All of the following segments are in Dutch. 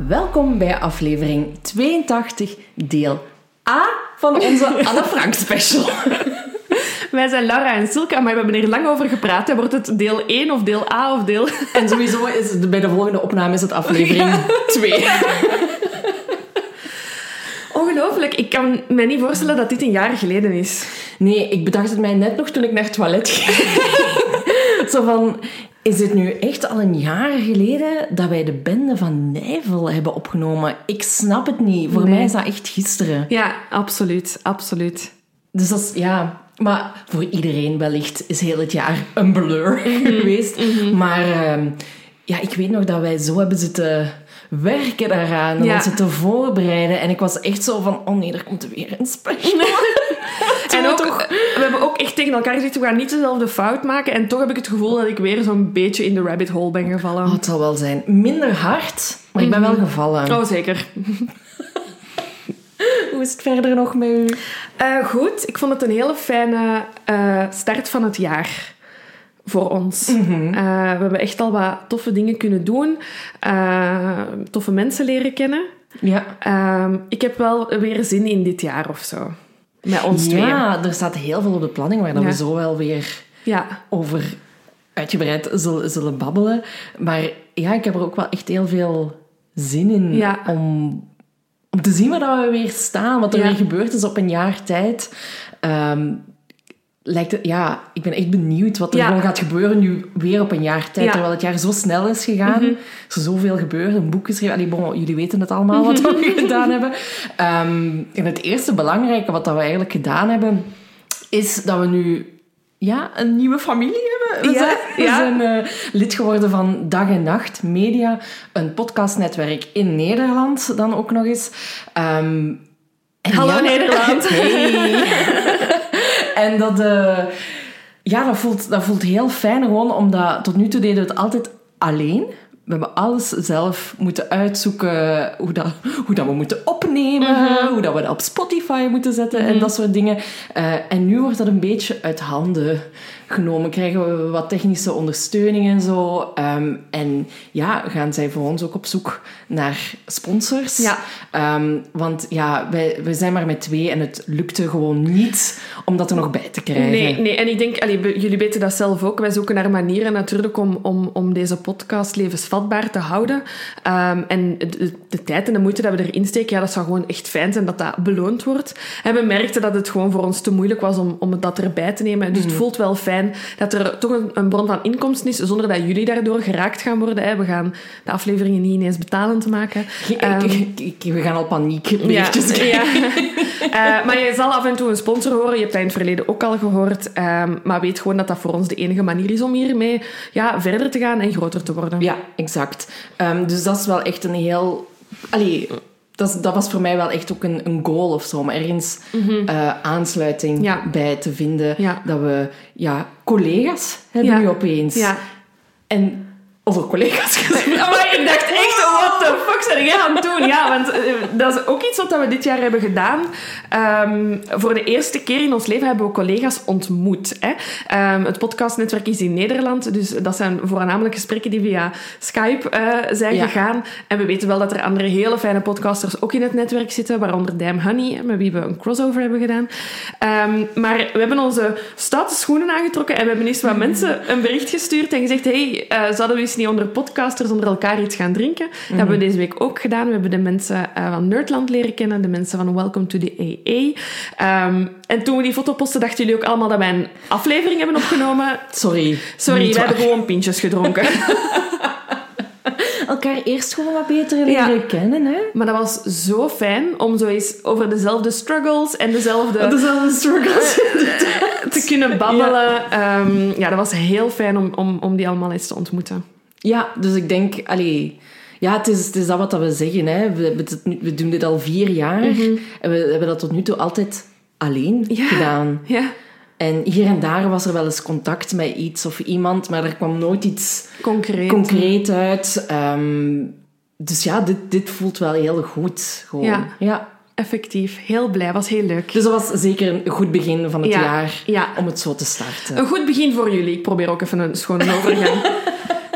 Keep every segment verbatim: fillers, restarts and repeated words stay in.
welkom bij aflevering tweeëntachtig, deel A van onze Anne Frank special. Wij zijn Laura en Silke, maar we hebben er lang over gepraat. Wordt het deel één of deel A of deel... En sowieso is het, bij de volgende opname is het aflevering twee. Ja. Ongelooflijk. Ik kan me niet voorstellen dat dit een jaar geleden is. Nee, ik bedacht het mij net nog toen ik naar het toilet ging. Zo van... Is dit nu echt al een jaar geleden dat wij de Bende van Nijvel hebben opgenomen? Ik snap het niet. Voor nee. mij is dat echt gisteren. Ja, absoluut. Absoluut. Dus dat is... Ja... Maar voor iedereen wellicht is heel het jaar een blur mm-hmm. geweest. Mm-hmm. Maar uh, ja, ik weet nog dat wij zo hebben zitten werken daaraan. En ja. ons zitten voorbereiden. En ik was echt zo van... Oh nee, er komt weer een special. En ook, toch... we hebben ook echt tegen elkaar gezegd... We gaan niet dezelfde fout maken. En toch heb ik het gevoel dat ik weer zo'n beetje in de rabbit hole ben gevallen. Oh, het zal wel zijn. Minder hard, maar ik ben wel gevallen. Oh, zeker. Hoe is het verder nog met u? Uh, goed, ik vond het een hele fijne uh, start van het jaar voor ons. Mm-hmm. Uh, we hebben echt al wat toffe dingen kunnen doen. Uh, toffe mensen leren kennen. Ja. Uh, ik heb wel weer zin in dit jaar of zo. Met ons ja, twee. Ja, er staat heel veel op de planning waar ja. we zo wel weer ja. over uitgebreid zullen, zullen babbelen. Maar ja, ik heb er ook wel echt heel veel zin in ja. om... Om te zien waar we weer staan, wat er ja. weer gebeurd is op een jaar tijd. Um, lijkt het, ja, ik ben echt benieuwd wat er ja. gewoon gaat gebeuren nu weer op een jaar tijd. Ja. Terwijl het jaar zo snel is gegaan. Mm-hmm. Er is zoveel gebeurd, een boek geschreven. Allee, bon, jullie weten het allemaal wat we gedaan hebben. Um, en het eerste belangrijke wat we eigenlijk gedaan hebben, is dat we nu ja, een nieuwe familie hebben. We ja, zijn, we ja. zijn uh, lid geworden van Dag en Nacht Media, een podcastnetwerk in Nederland dan ook nog eens. Um, en Hallo ja, Nederland. Hey. En dat, uh, ja, dat, voelt, dat voelt heel fijn gewoon, omdat tot nu toe deden we het altijd alleen. We hebben alles zelf moeten uitzoeken, hoe dat, hoe dat we moeten opnemen, mm-hmm. hoe dat we dat op Spotify moeten zetten mm-hmm. en dat soort dingen. Uh, en nu wordt dat een beetje uit handen genomen. Krijgen we wat technische ondersteuning en zo. Um, en ja, gaan zij voor ons ook op zoek naar sponsors. Ja. Um, want ja, wij, wij zijn maar met twee en het lukte gewoon niet om dat er nog bij te krijgen. Nee, nee. En ik denk, allee, jullie weten dat zelf ook. Wij zoeken naar manieren natuurlijk om, om, om deze podcast levensvatbaar te houden. Um, en de, de tijd en de moeite dat we erin steken, ja, dat zou gewoon echt fijn zijn dat dat beloond wordt. En we merkten dat het gewoon voor ons te moeilijk was om, om dat erbij te nemen. Dus mm. het voelt wel fijn dat er toch een, een bron van inkomsten is, zonder dat jullie daardoor geraakt gaan worden. Hè. We gaan de afleveringen niet ineens betalend maken. Um, we gaan al paniekberichtjes ja, krijgen. Ja. uh, maar je zal af en toe een sponsor horen. Je hebt dat in het verleden ook al gehoord. Um, maar weet gewoon dat dat voor ons de enige manier is om hiermee ja, verder te gaan en groter te worden. Ja, exact. Um, dus dat is wel echt een heel... Allee... Dat, dat was voor mij wel echt ook een, een goal of zo, om ergens mm-hmm. uh, aansluiting ja. bij te vinden. Ja. Dat we ja, collega's hebben ja. nu opeens. Ja. En over collega's gesproken. Maar ik dacht echt, what the fuck zijn jij aan het doen? Ja, want uh, dat is ook iets wat we dit jaar hebben gedaan. Um, voor de eerste keer in ons leven hebben we collega's ontmoet. Hè. Um, het podcastnetwerk is in Nederland, dus dat zijn voornamelijk gesprekken die via Skype uh, zijn ja. gegaan. En we weten wel dat er andere hele fijne podcasters ook in het netwerk zitten, waaronder Damn Honey, met wie we een crossover hebben gedaan. Um, maar we hebben onze stoute schoenen aangetrokken en we hebben eerst wat mensen een bericht gestuurd en gezegd, hey, uh, zouden we eens niet onder podcasters onder elkaar iets gaan drinken? Dat mm-hmm. hebben we deze week ook gedaan. We hebben de mensen uh, van Nerdland leren kennen, de mensen van Welcome to the A A. Um, en toen we die foto posten, dachten jullie ook allemaal dat wij een aflevering hebben opgenomen. Sorry. Sorry, we hebben gewoon pintjes gedronken. Elkaar eerst gewoon wat beter leren ja. kennen, hè? Maar dat was zo fijn om zo eens over dezelfde struggles en dezelfde... Dezelfde struggles. te kunnen babbelen. Ja, um, ja dat was heel fijn om, om, om die allemaal eens te ontmoeten. Ja, dus ik denk... Allee, ja, het is, het is dat wat we zeggen. Hè. We, het, we doen dit al vier jaar. Mm-hmm. En we hebben dat tot nu toe altijd alleen ja. gedaan. Ja. En hier en daar was er wel eens contact met iets of iemand, maar er kwam nooit iets concreet, concreet uit. Um, dus ja, dit, dit voelt wel heel goed. Gewoon. Ja. ja. Effectief. Heel blij. Was heel leuk. Dus dat was zeker een goed begin van het ja. jaar ja. om het zo te starten. Een goed begin voor jullie. Ik probeer ook even een schone overgang.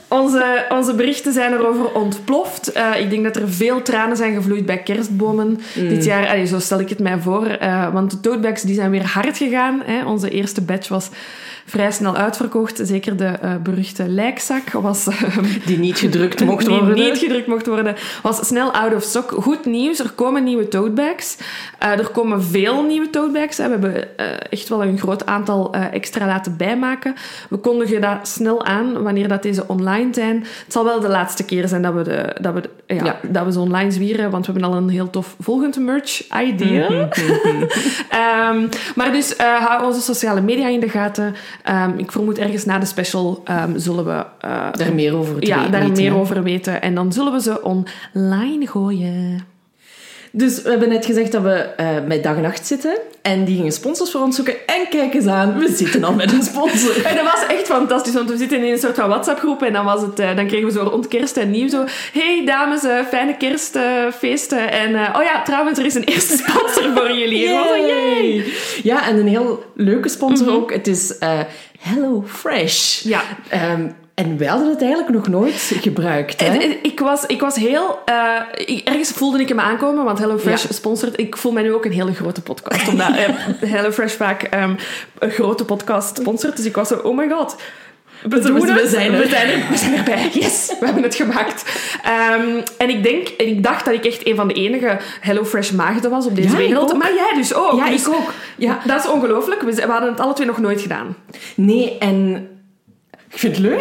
Onze, onze berichten zijn erover ontploft. Uh, ik denk dat er veel tranen zijn gevloeid bij kerstbomen mm. dit jaar. Allee, zo stel ik het mij voor. Uh, want de totebags die zijn weer hard gegaan. Hè. Onze eerste batch was vrij snel uitverkocht. Zeker de uh, beruchte lijkzak was... Uh, die niet gedrukt mocht worden. Die niet gedrukt mocht worden. Was snel out of stock. Goed nieuws, er komen nieuwe totebags. Uh, er komen veel nieuwe totebags. Hè. We hebben uh, echt wel een groot aantal uh, extra laten bijmaken. We kondigen dat snel aan wanneer dat deze online zijn. Het zal wel de laatste keer zijn dat we, de, dat we, de, ja, ja. dat we ze online zwieren, want we hebben al een heel tof volgend merch-idea. um, maar dus uh, hou onze sociale media in de gaten. Um, ik vermoed ergens na de special um, zullen we... Uh, daar meer over te ja, weten. daar meer over weten. En dan zullen we ze online gooien. Dus we hebben net gezegd dat we uh, met Dag en Nacht zitten. En die gingen sponsors voor ons zoeken. En kijk eens aan, we zitten al met een sponsor. En dat was echt fantastisch, want we zitten in een soort van WhatsApp-groep. En dan, was het, uh, dan kregen we zo rond kerst en nieuw zo... Hey dames, uh, fijne kerstfeesten. Uh, en uh, oh ja, trouwens, er is een eerste sponsor voor jullie. Yay. Yay. Ja, en een heel leuke sponsor mm-hmm. ook. Het is uh, HelloFresh. Ja. Um, En wij hadden het eigenlijk nog nooit gebruikt. Hè? Ik was, ik was heel... Uh, ergens voelde ik hem aankomen, want HelloFresh ja. sponsort... Ik voel mij nu ook een hele grote podcast, omdat uh, HelloFresh vaak um, een grote podcast sponsort. Dus ik was zo, oh my god... We, we, doen we, zijn er. We, zijn er, we zijn erbij. Yes, we hebben het gemaakt. Um, en ik denk, en ik dacht dat ik echt een van de enige HelloFresh maagden was op deze ja, wereld. Maar jij dus ook. Ja, dus ik ook. Ja. Dat is ongelooflijk. We, we hadden het alle twee nog nooit gedaan. Nee, en... Ik vind het leuk.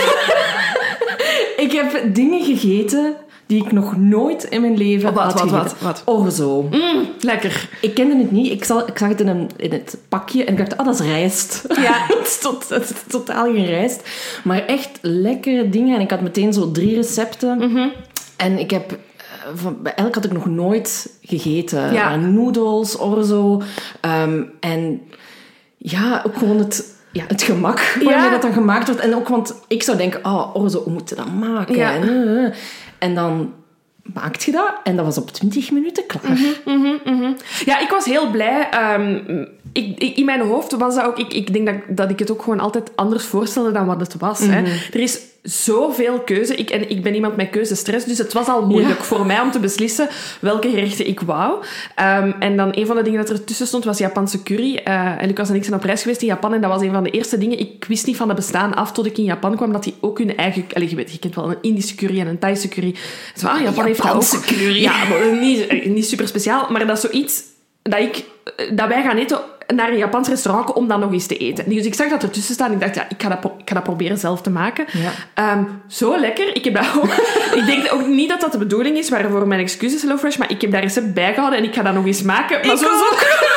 Ik heb dingen gegeten die ik nog nooit in mijn leven oh, wat, had wat, gegeten. Wat, wat, Orzo. Mm, lekker. Ik kende het niet. Ik, zal, ik zag het in, een, in het pakje en ik dacht, ah, dat is rijst. Ja. Het is, tot, het is totaal geen rijst. Maar echt lekkere dingen. En ik had meteen zo drie recepten. Mm-hmm. En ik heb... Van, bij elk had ik nog nooit gegeten. Ja. Maar noedels, orzo. Um, en ja, ook gewoon het... Ja, het gemak waarmee ja. dat dan gemaakt wordt. En ook, want ik zou denken, oh, orzo, hoe moet je dat maken? Ja. En, uh, en dan maakt je dat. En dat was op twintig minuten klaar. Mm-hmm, mm-hmm, mm-hmm. Ja, ik was heel blij. Um, ik, ik, in mijn hoofd was dat ook... Ik, ik denk dat, dat ik het ook gewoon altijd anders voorstelde dan wat het was. Mm-hmm. Hè. Er is zoveel keuze. Ik, en ik ben iemand met keuzestress, dus het was al moeilijk ja. voor mij om te beslissen welke gerechten ik wou. Um, en dan een van de dingen dat er tussen stond was Japanse curry. Uh, en Lucas en ik zijn op reis geweest in Japan en dat was een van de eerste dingen. Ik wist niet van het bestaan af tot ik in Japan kwam dat die ook hun eigen... Allez, je weet, je kent wel een Indische curry en een Thaise curry. Zo, ah, Japan heeft dat ook. Curry. Ja, maar niet, niet super speciaal, maar dat is zoiets dat, ik, dat wij gaan eten naar een Japans restaurant om dan nog eens te eten. Dus ik zag dat ertussen staan en ik dacht, ja, ik ga dat, ik ga dat proberen zelf te maken. Ja. Um, zo lekker. Ik heb dat ook... ik denk ook niet dat dat de bedoeling is, waarvoor mijn excuses, HelloFresh, maar ik heb dat recept bijgehouden en ik ga dat nog eens maken. Maar ik zo, ook. Zo...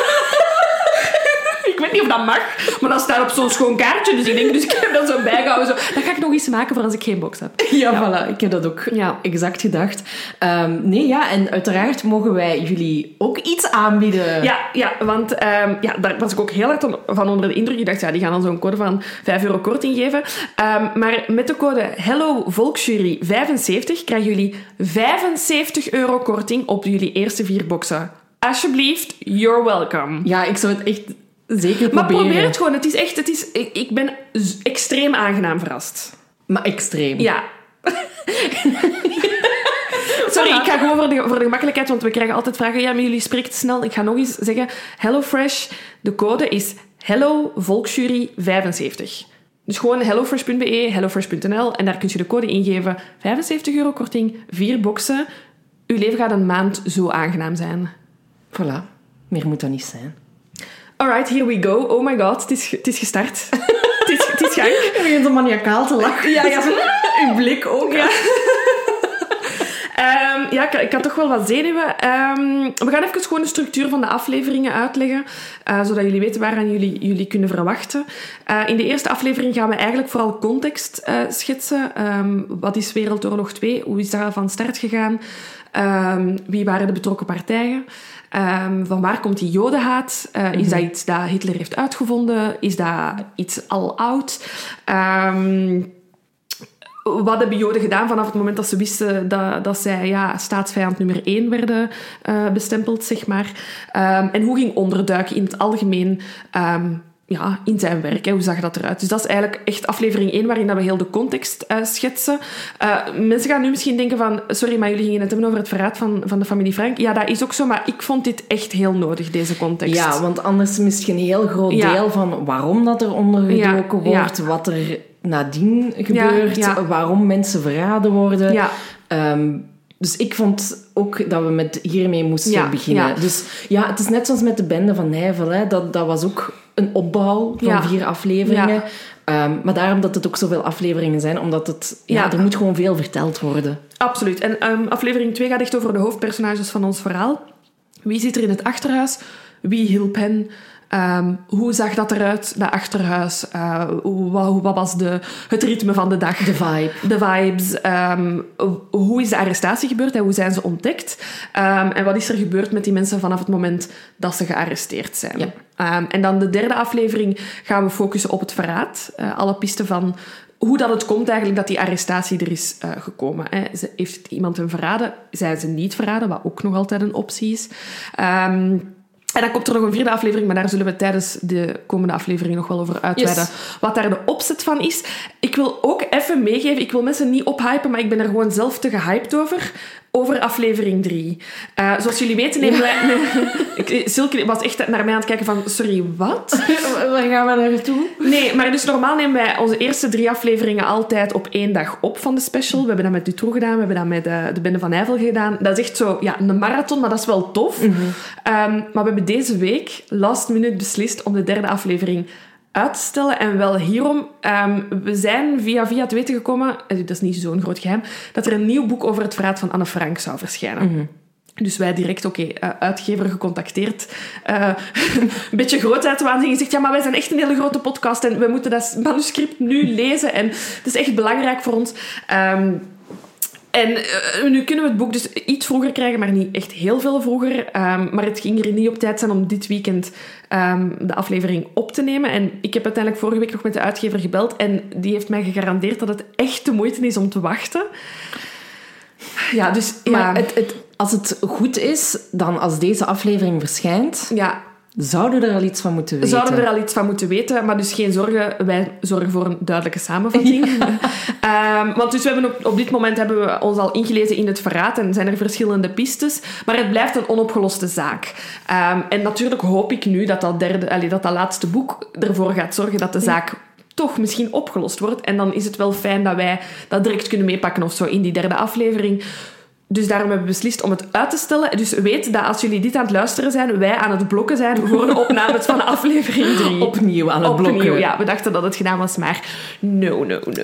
Ik weet niet of dat mag, maar dat staat op zo'n schoon kaartje. Dus ik denk, dus ik heb dat zo bijgehouden. Zo. Dat ga ik nog eens maken voor als ik geen box heb. Ja, ja. Voilà. Ik heb dat ook ja. exact gedacht. Um, nee, ja, en uiteraard mogen wij jullie ook iets aanbieden. Ja, ja want um, ja, daar was ik ook heel hard van onder de indruk. Ik dacht, ja, die gaan dan zo'n code van vijf euro korting geven. Um, maar met de code Hello Volksjury vijfenzeventig krijgen jullie vijfenzeventig euro korting op jullie eerste vier boxen. Alsjeblieft, you're welcome. Ja, ik zou het echt... Zeker maar proberen. probeer het gewoon. Het is echt... Het is, ik, ik ben z- extreem aangenaam verrast. Maar extreem. Ja. Sorry, ik ga gewoon voor de, voor de gemakkelijkheid, want we krijgen altijd vragen. Ja, maar jullie spreken te snel. Ik ga nog eens zeggen. HelloFresh, de code is Hello Volksjury vijfenzeventig. Dus gewoon hellofresh punt be, hellofresh punt nl en daar kun je de code ingeven. vijfenzeventig euro korting, vier boxen. Uw leven gaat een maand zo aangenaam zijn. Voilà. Meer moet dat niet zijn. Alright, here we go. Oh my god, het is, het is gestart. het, is, het is gang. Je begint zo maniacaal te lachen. Ja, ja. Uw blik ook. Ja. um, ja, ik, ik had toch wel wat zenuwen. Um, we gaan even gewoon de structuur van de afleveringen uitleggen, uh, zodat jullie weten waaraan jullie, jullie kunnen verwachten. Uh, in de eerste aflevering gaan we eigenlijk vooral context uh, schetsen. Um, wat is Wereldoorlog twee? Hoe is dat van start gegaan? Um, wie waren de betrokken partijen? Um, van waar komt die jodenhaat? Uh, mm-hmm. Is dat iets dat Hitler heeft uitgevonden? Is dat iets al oud? Um, wat hebben joden gedaan vanaf het moment dat ze wisten dat, dat zij ja, staatsvijand nummer één werden uh, bestempeld, zeg maar? Um, en hoe ging onderduiken in het algemeen um, ja, in zijn werk. Hè. Hoe zag dat eruit? Dus dat is eigenlijk echt aflevering één, waarin dat we heel de context uh, schetsen. Uh, mensen gaan nu misschien denken van... Sorry, maar jullie gingen het hebben over het verraad van, van de familie Frank. Ja, dat is ook zo, maar ik vond dit echt heel nodig, deze context. Ja, want anders mis je een heel groot ja. deel van waarom dat er ondergedoken ja. wordt, ja. wat er nadien gebeurt, ja. Ja. waarom mensen verraden worden. Ja. Um, Dus ik vond ook dat we met hiermee moesten ja, beginnen. Ja. Dus ja, het is net zoals met de bende van Nijvel. Hè. Dat, dat was ook een opbouw van ja. vier afleveringen. Ja. Um, maar daarom dat het ook zoveel afleveringen zijn. Omdat het... Ja, ja. er moet gewoon veel verteld worden. Absoluut. En um, aflevering twee gaat echt over de hoofdpersonages van ons verhaal. Wie zit er in het achterhuis? Wie hielp hen? Um, hoe zag dat eruit, dat achterhuis? Uh, hoe, wat, wat was de, het ritme van de dag? De vibe. De vibes. Um, hoe is de arrestatie gebeurd en hoe zijn ze ontdekt? Um, en wat is er gebeurd met die mensen vanaf het moment dat ze gearresteerd zijn? Ja. Um, en dan de derde aflevering gaan we focussen op het verraad. Uh, alle pisten van... Hoe dat het komt eigenlijk dat die arrestatie er is uh, gekomen. Hè. Heeft iemand hem verraden? Zijn ze niet verraden? Wat ook nog altijd een optie is. Um, En dan komt er nog een vierde aflevering, maar daar zullen we tijdens de komende aflevering nog wel over uitweiden. Yes. Wat daar de opzet van is. Ik wil ook even meegeven, ik wil mensen niet ophypen, maar ik ben er gewoon zelf te gehyped over. Over aflevering drie. Uh, zoals jullie weten nemen wij... Nee, Silke was echt naar mij aan het kijken van... Sorry, wat? Waar gaan we naartoe? Nee, maar dus normaal nemen wij onze eerste drie afleveringen altijd op één dag op van de special. We hebben dat met Dutroux gedaan, we hebben dat met de, de Bende van Nijvel gedaan. Dat is echt zo, ja, een marathon, maar dat is wel tof. Mm-hmm. Um, maar we hebben deze week, last minute, beslist om de derde aflevering uit te stellen. En wel hierom. Um, we zijn via via te weten gekomen, dat is niet zo'n groot geheim, dat er een nieuw boek over het verraad van Anne Frank zou verschijnen. Mm-hmm. Dus wij direct, oké, okay, uh, uitgever gecontacteerd. Uh, een beetje grootheidswaanzin gezegd, ja, maar wij zijn echt een hele grote podcast en we moeten dat manuscript nu lezen. En het is echt belangrijk voor ons. Um, En uh, nu kunnen we het boek dus iets vroeger krijgen, maar niet echt heel veel vroeger. Um, maar het ging er niet op tijd zijn om dit weekend um, de aflevering op te nemen. En ik heb uiteindelijk vorige week nog met de uitgever gebeld en die heeft mij gegarandeerd dat het echt de moeite is om te wachten. Ja, dus... Ja. Maar het, het, als het goed is, dan als deze aflevering verschijnt... Ja. Zouden we er al iets van moeten weten? Zouden we er al iets van moeten weten, maar dus geen zorgen. Wij zorgen voor een duidelijke samenvatting. Ja. um, want dus we hebben op, op dit moment hebben we ons al ingelezen in het verraad en zijn er verschillende pistes, maar het blijft een onopgeloste zaak. Um, en natuurlijk hoop ik nu dat dat, derde, allee, dat dat laatste boek ervoor gaat zorgen dat de zaak... Ja. toch misschien opgelost wordt. En dan is het wel fijn dat wij dat direct kunnen meepakken of zo in die derde aflevering. Dus daarom hebben we beslist om het uit te stellen. Dus weet dat als jullie dit aan het luisteren zijn, wij aan het blokken zijn voor de opnames van aflevering drie. Opnieuw aan het Opnieuw, blokken. Ja, we dachten dat het gedaan was, maar no, no, no.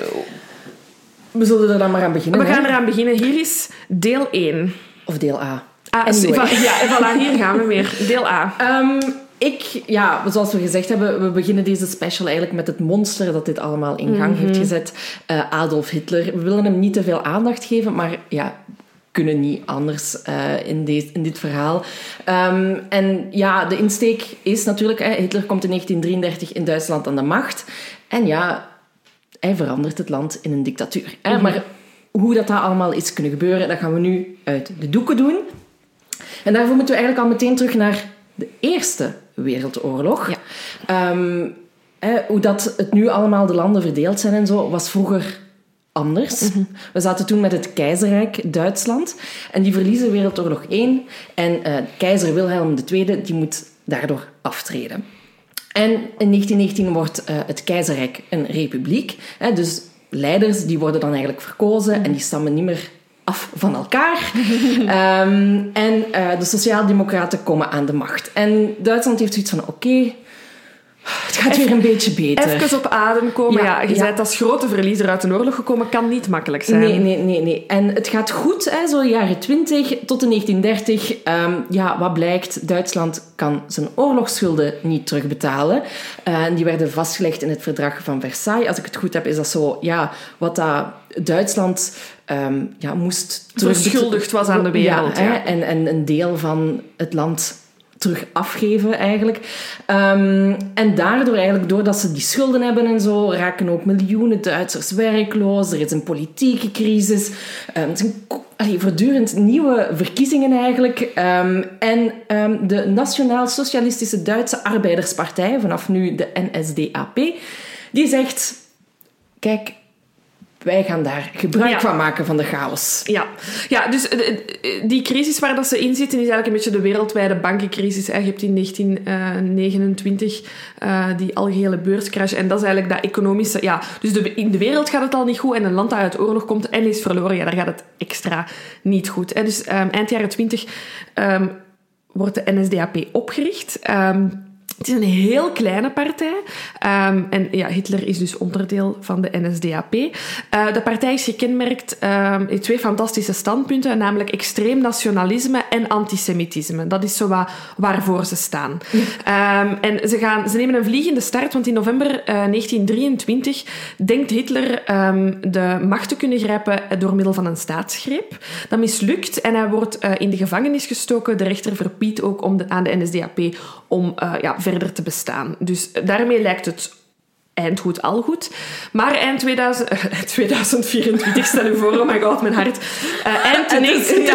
We zullen er dan maar aan beginnen. We hè? gaan eraan beginnen. Hier is deel één. Of deel A. Ah, anyway. Ja, en voilà, hier gaan we weer. Deel A. Um, ik, ja, zoals we gezegd hebben, we beginnen deze special eigenlijk met het monster dat dit allemaal in gang mm-hmm. heeft gezet. Uh, Adolf Hitler. We willen hem niet te veel aandacht geven, maar ja... kunnen niet anders uh, in, deze, in dit verhaal. Um, en ja, de insteek is natuurlijk... Hè, Hitler komt in negentien drieëndertig in Duitsland aan de macht. En ja, hij verandert het land in een dictatuur. Hè. Mm-hmm. Maar hoe dat, dat allemaal is kunnen gebeuren, dat gaan we nu uit de doeken doen. En daarvoor moeten we eigenlijk al meteen terug naar de Eerste Wereldoorlog. Ja. Um, hè, hoe dat het nu allemaal de landen verdeeld zijn en zo, was vroeger... anders. Mm-hmm. We zaten toen met het keizerrijk Duitsland en die verliezen Wereldoorlog één en uh, keizer Wilhelm de Tweede die moet daardoor aftreden. En in negentien negentien wordt uh, het keizerrijk een republiek. Hè, dus leiders die worden dan eigenlijk verkozen mm-hmm. en die stammen niet meer af van elkaar. um, en uh, de sociaaldemocraten komen aan de macht. En Duitsland heeft zoiets van, oké, okay, het gaat even, weer een beetje beter. Even op adem komen. Ja, ja, je ja. bent als grote verliezer uit een oorlog gekomen. Kan niet makkelijk zijn. Nee, nee, nee. nee. En het gaat goed, hè, zo jaren twintig tot de negentien dertig. Um, ja, wat blijkt? Duitsland kan zijn oorlogsschulden niet terugbetalen. Uh, die werden vastgelegd in het verdrag van Versailles. Als ik het goed heb, is dat zo... Ja, wat dat Duitsland um, ja, moest... Verschuldigd was aan de wereld. Ja, ja. Hè, en, en een deel van het land... terug afgeven eigenlijk. Um, en daardoor eigenlijk, doordat ze die schulden hebben en zo, raken ook miljoenen Duitsers werkloos. Er is een politieke crisis. Um, het zijn allee, voortdurend nieuwe verkiezingen eigenlijk. Um, en um, de Nationaal-Socialistische Duitse Arbeiderspartij, vanaf nu de N S D A P, die zegt, kijk, wij gaan daar gebruik ja. van maken van de chaos. Ja, ja dus die crisis waar dat ze in zitten is eigenlijk een beetje de wereldwijde bankencrisis. Je hebt in negentien negenentwintig uh, die algehele beurscrash. En dat is eigenlijk dat economische... Ja, dus de, in de wereld gaat het al niet goed. En een land dat uit oorlog komt en is verloren, ja, daar gaat het extra niet goed. Hè. Dus um, eind jaren twintig um, wordt de N S D A P opgericht... Um, Het is een heel kleine partij. Um, en ja, Hitler is dus onderdeel van de N S D A P. Uh, de partij is gekenmerkt um, in twee fantastische standpunten, namelijk extreem nationalisme en antisemitisme. Dat is zo wat waarvoor ze staan. Ja. Um, en ze, gaan, ze nemen een vliegende start, want in november uh, negentien drieëntwintig denkt Hitler um, de macht te kunnen grijpen door middel van een staatsgreep. Dat mislukt en hij wordt uh, in de gevangenis gestoken. De rechter verbiedt ook om de, aan de N S D A P om uh, ja, verder te bestaan. Dus daarmee lijkt het eind goed al goed. Maar eind tweeduizend, uh, tweeduizend vierentwintig, stel je voor, oh my god, mijn hart. Uh, eind negentien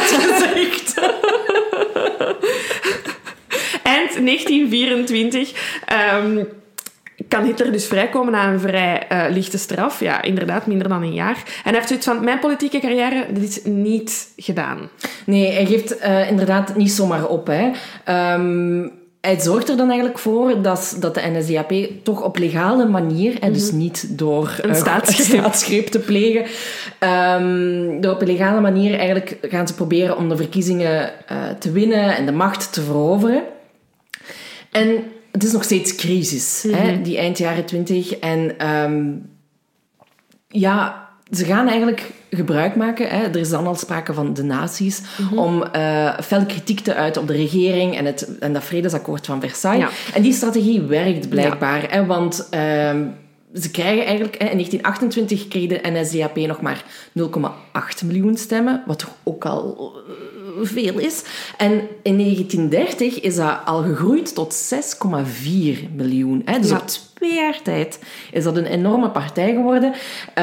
eind negentien vierentwintig um, kan Hitler dus vrijkomen na een vrij uh, lichte straf. Ja, inderdaad, minder dan een jaar. En hij heeft zoiets van, mijn politieke carrière, dit is niet gedaan. Nee, hij geeft uh, inderdaad niet zomaar op, hè. Um... Hij zorgt er dan eigenlijk voor dat, dat de N S D A P toch op legale manier, mm-hmm. en dus niet door een staatsgreep, staatsgreep te plegen, um, door op een legale manier eigenlijk gaan ze proberen om de verkiezingen uh, te winnen en de macht te veroveren. En het is nog steeds crisis, mm-hmm. hè, die eind jaren twintig. En um, ja, ze gaan eigenlijk gebruik maken. Hè. Er is dan al sprake van de nazi's, mm-hmm. om uh, fel kritiek te uiten op de regering en, het, en dat vredesakkoord van Versailles. Ja. En die strategie werkt blijkbaar. Ja. Hè, want uh, ze krijgen eigenlijk... Hè, in negentien achtentwintig kreeg de N S D A P nog maar nul komma acht miljoen stemmen, wat toch ook al veel is. En in negentien dertig is dat al gegroeid tot zes komma vier miljoen. Hè. Dus ja. op twee jaar tijd is dat een enorme partij geworden.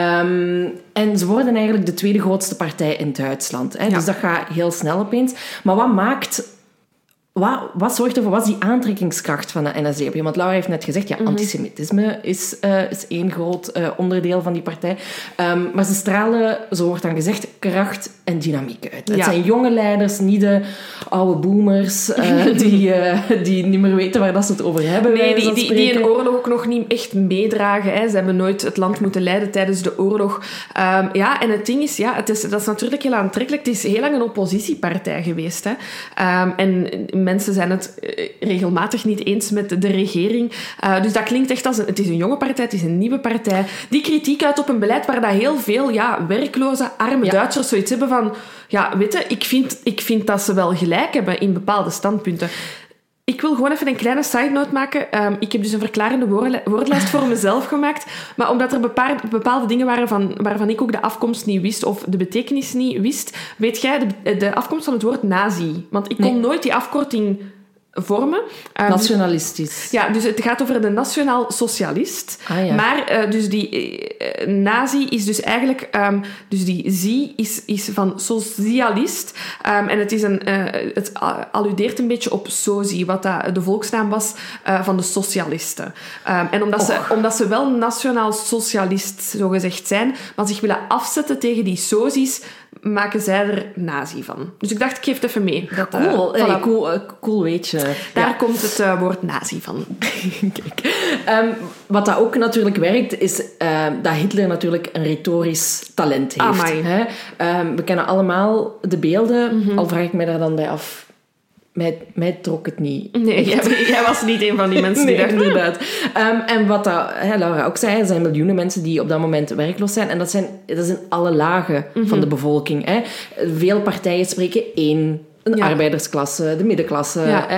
Um, en ze worden eigenlijk de tweede grootste partij in Duitsland. Hè. Ja. Dus dat gaat heel snel opeens. Maar wat maakt... Wat, wat zorgt ervoor? Wat is die aantrekkingskracht van de N S D A P? Want Laura heeft net gezegd, ja, mm-hmm. antisemitisme is, uh, is één groot uh, onderdeel van die partij. Um, maar ze stralen, zo wordt dan gezegd, kracht en dynamiek uit. Ja. Het zijn jonge leiders, niet de oude boomers uh, die, uh, die niet meer weten waar dat ze het over hebben. Nee, die, die, die in oorlog ook nog niet echt meedragen. Hè. Ze hebben nooit het land moeten leiden tijdens de oorlog. Um, ja, en het ding is, ja, het is, dat is natuurlijk heel aantrekkelijk. Het is heel lang een oppositiepartij geweest. Hè. Um, en mensen zijn het regelmatig niet eens met de regering. Uh, dus dat klinkt echt als... Een, het is een jonge partij, het is een nieuwe partij. Die kritiek uit op een beleid waar dat heel veel ja, werkloze, arme ja. Duitsers zoiets hebben van... Ja, weet je, ik vind, ik vind dat ze wel gelijk hebben in bepaalde standpunten. Ik wil gewoon even een kleine side note maken. Um, ik heb dus een verklarende woordle- woordlijst voor mezelf gemaakt. Maar omdat er bepaald, bepaalde dingen waren van, waarvan ik ook de afkomst niet wist of de betekenis niet wist, weet jij de, de afkomst van het woord nazi? Want ik kon nee. nooit die afkorting vormen. Um, Nationalistisch. Ja, dus het gaat over de nationaal socialist. Ah, ja. Maar uh, dus die uh, nazi is dus eigenlijk... Um, dus die zie is, is van socialist. Um, en het, is een, uh, het alludeert een beetje op sozi, wat dat de volksnaam was uh, van de socialisten. Um, en omdat ze, omdat ze wel nationaal socialist, zogezegd zijn, maar zich willen afzetten tegen die sozi's, maken zij er nazi van. Dus ik dacht, ik geef het even mee. Dat, uh, cool. Voilà. Hey, cool, uh, cool weetje. Daar ja. komt het uh, woord nazi van. Kijk. Um, wat dat ook natuurlijk werkt, is uh, dat Hitler natuurlijk een retorisch talent heeft. Hè? Um, we kennen allemaal de beelden. Mm-hmm. Al vraag ik mij daar dan bij af... Mij, mij trok het niet. Nee, jij, jij was niet een van die mensen die nee, daar... inderdaad. Um, en wat dat, hè, Laura ook zei, er zijn miljoenen mensen die op dat moment werkloos zijn. En dat, zijn, dat is in alle lagen mm-hmm. van de bevolking. Hè. Veel partijen spreken één. Een ja. arbeidersklasse, de middenklasse. Ja. Hè.